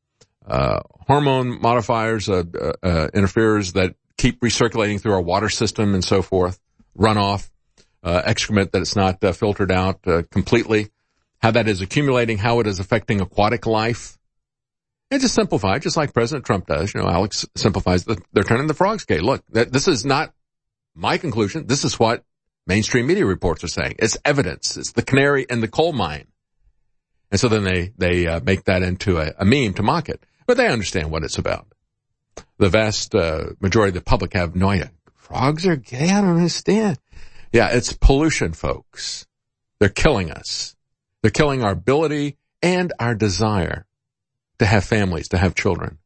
hormone modifiers, interferers that keep recirculating through our water system and so forth, runoff, excrement that it's not filtered out completely, how that is accumulating, how it is affecting aquatic life. And just simplify, just like President Trump does. You know, Alex simplifies, they're turning the frogs gay. Look, this is not my conclusion. This is what mainstream media reports are saying. It's evidence. It's the canary in the coal mine. And so then they make that into a meme to mock it. But they understand what it's about. The vast majority of the public have no idea. Frogs are gay? I don't understand. Yeah, it's pollution, folks. They're killing us. They're killing our ability and our desire to have families, to have children.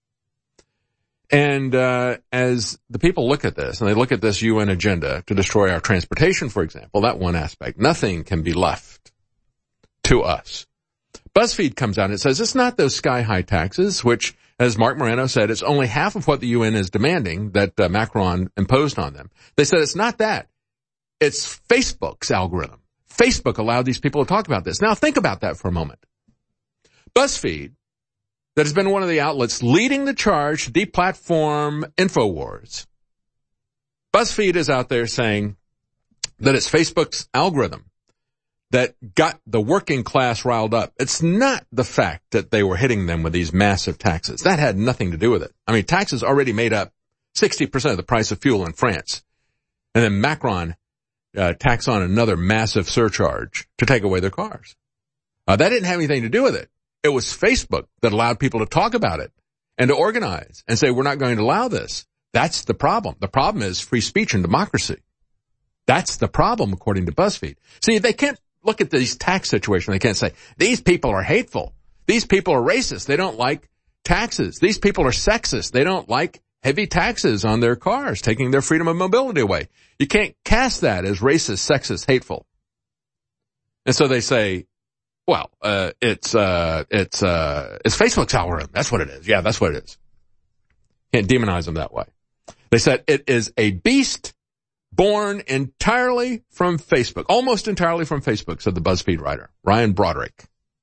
And as the people look at this, and they look at this UN agenda to destroy our transportation, for example, that one aspect, nothing can be left to us. BuzzFeed comes out and says it's not those sky-high taxes, which, as Mark Moreno said, it's only half of what the UN is demanding that Macron imposed on them. They said it's not that. It's Facebook's algorithm. Facebook allowed these people to talk about this. Now think about that for a moment. BuzzFeed, that has been one of the outlets leading the charge to deplatform InfoWars. BuzzFeed is out there saying that it's Facebook's algorithm that got the working class riled up. It's not the fact that they were hitting them with these massive taxes. That had nothing to do with it. I mean, taxes already made up 60% of the price of fuel in France. And then Macron tax on another massive surcharge to take away their cars. That didn't have anything to do with it. It was Facebook that allowed people to talk about it and to organize and say, we're not going to allow this. That's the problem. The problem is free speech and democracy. That's the problem, according to BuzzFeed. See, they can't look at these tax situations. They can't say, these people are hateful. These people are racist. They don't like taxes. These people are sexist. They don't like heavy taxes on their cars, taking their freedom of mobility away. You can't cast that as racist, sexist, hateful. And so they say, well, it's Facebook's algorithm. That's what it is. Yeah, that's what it is. Can't demonize them that way. They said it is a beast born entirely from Facebook, almost entirely from Facebook, said the BuzzFeed writer, Ryan Broderick.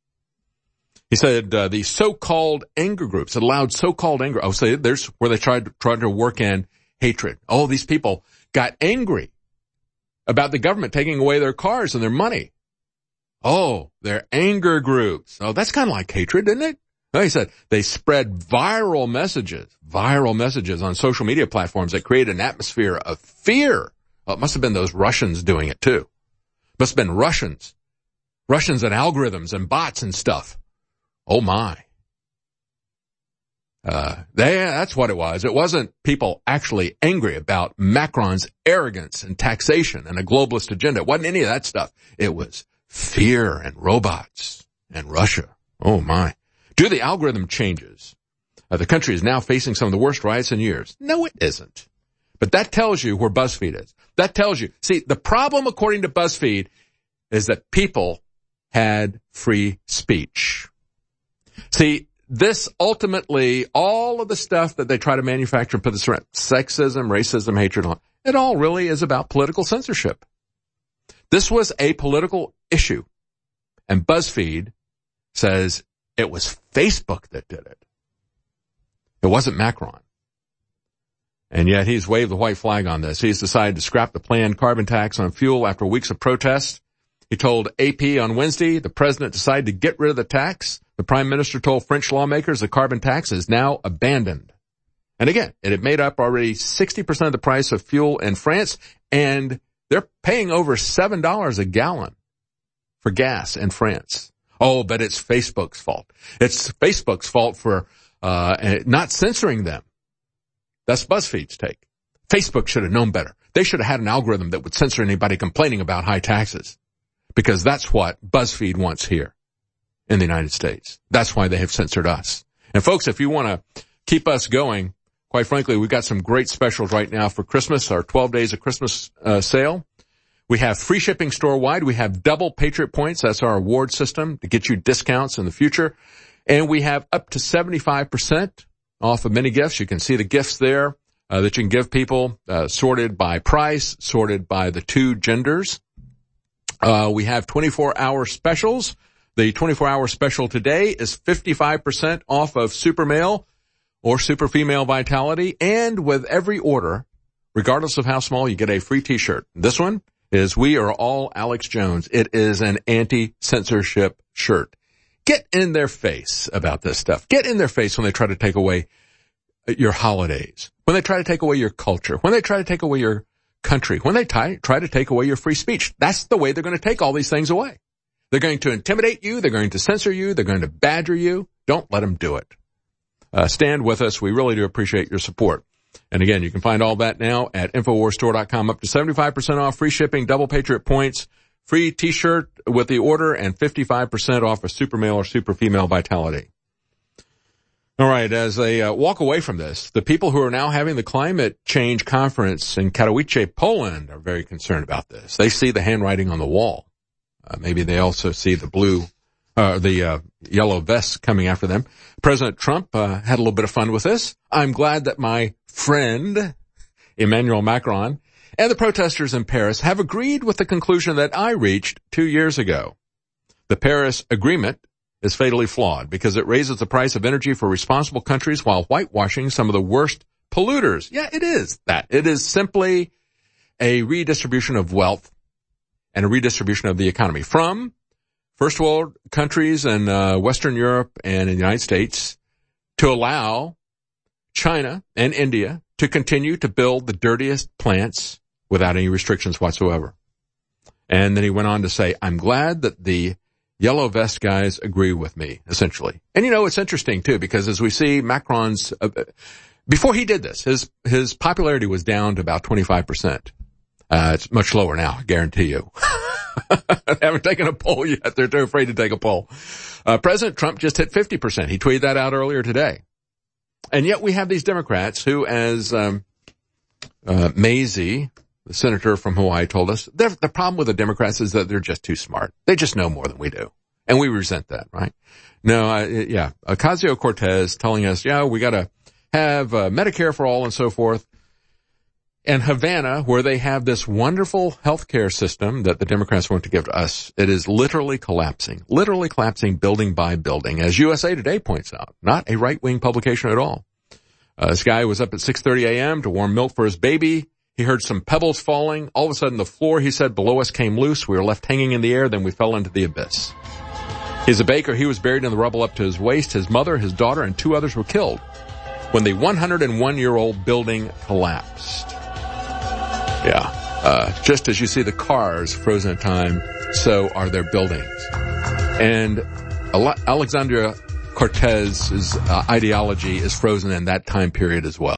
He said, the so-called anger groups, it allowed so-called anger. Oh, so there's where they tried to work in hatred. Oh, these people got angry about the government taking away their cars and their money. Oh, they're anger groups. Oh, that's kind of like hatred, isn't it? No, he said they spread viral messages on social media platforms that create an atmosphere of fear. Well, it must have been those Russians doing it too. Must have been Russians and algorithms and bots and stuff. Oh my. That's what it was. It wasn't people actually angry about Macron's arrogance and taxation and a globalist agenda. It wasn't any of that stuff. It was fear and robots and Russia. Oh my. Due to the algorithm changes, the country is now facing some of the worst riots in years. No, it isn't. But that tells you where BuzzFeed is. That tells you. See, the problem, according to BuzzFeed, is that people had free speech. See, this ultimately, all of the stuff that they try to manufacture and put this around, sexism, racism, hatred, it all really is about political censorship. This was a political issue. And BuzzFeed says it was Facebook that did it. It wasn't Macron. And yet he's waved the white flag on this. He's decided to scrap the planned carbon tax on fuel after weeks of protests. He told AP on Wednesday the president decided to get rid of the tax. The prime minister told French lawmakers the carbon tax is now abandoned. And again, it had made up already 60% of the price of fuel in France, and they're paying over $7 a gallon for gas in France. Oh, but it's Facebook's fault. It's Facebook's fault for not censoring them. That's BuzzFeed's take. Facebook should have known better. They should have had an algorithm that would censor anybody complaining about high taxes, because that's what BuzzFeed wants here in the United States. That's why they have censored us. And folks, if you want to keep us going, quite frankly, we've got some great specials right now for Christmas, our 12 days of Christmas sale. We have free shipping store-wide. We have double Patriot Points. That's our award system to get you discounts in the future. And we have up to 75% off of many gifts. You can see the gifts there that you can give people, sorted by price, sorted by the two genders. We have 24-hour specials. The 24-hour special today is 55% off of Super Male or Super Female Vitality. And with every order, regardless of how small, you get a free t-shirt. This one is We Are All Alex Jones. It is an anti-censorship shirt. Get in their face about this stuff. Get in their face when they try to take away your holidays, when they try to take away your culture, when they try to take away your country, when they try to take away your free speech. That's the way they're going to take all these things away. They're going to intimidate you. They're going to censor you. They're going to badger you. Don't let them do it. Stand with us. We really do appreciate your support. And again, you can find all that now at InfoWarsStore.com. Up to 75% off, free shipping, double Patriot Points, free t-shirt with the order, and 55% off a Super Male or Super Female Vitality. All right, as they walk away from this, the people who are now having the climate change conference in Katowice, Poland, are very concerned about this. They see the handwriting on the wall. Maybe they also see the yellow vests coming after them. President Trump had a little bit of fun with this. I'm glad that my friend Emmanuel Macron and the protesters in Paris have agreed with the conclusion that I reached 2 years ago. The Paris Agreement is fatally flawed because it raises the price of energy for responsible countries while whitewashing some of the worst polluters. Yeah, it is that. It is simply a redistribution of wealth and a redistribution of the economy from first world countries in Western Europe and in the United States to allow China and India to continue to build the dirtiest plants without any restrictions whatsoever. And then he went on to say, I'm glad that the yellow vest guys agree with me, essentially. And it's interesting too, because as we see Macron's, before he did this, his popularity was down to about 25%. It's much lower now, I guarantee you. They haven't taken a poll yet. They're too afraid to take a poll. President Trump just hit 50%. He tweeted that out earlier today. And yet we have these Democrats who, as Mazie, the senator from Hawaii, told us, the problem with the Democrats is that they're just too smart. They just know more than we do. And we resent that, right? No, Ocasio-Cortez telling us, we got to have Medicare for all and so forth. And Havana, where they have this wonderful healthcare system that the Democrats want to give to us, it is literally collapsing building by building, as USA Today points out. Not a right-wing publication at all. This guy was up at 6:30 a.m. to warm milk for his baby. He heard some pebbles falling. All of a sudden, the floor, he said, below us came loose. We were left hanging in the air. Then we fell into the abyss. He's a baker. He was buried in the rubble up to his waist. His mother, his daughter, and 2 others were killed when the 101-year-old building collapsed. Just as you see the cars frozen in time, so are their buildings. And Alexandria Cortez's ideology is frozen in that time period as well.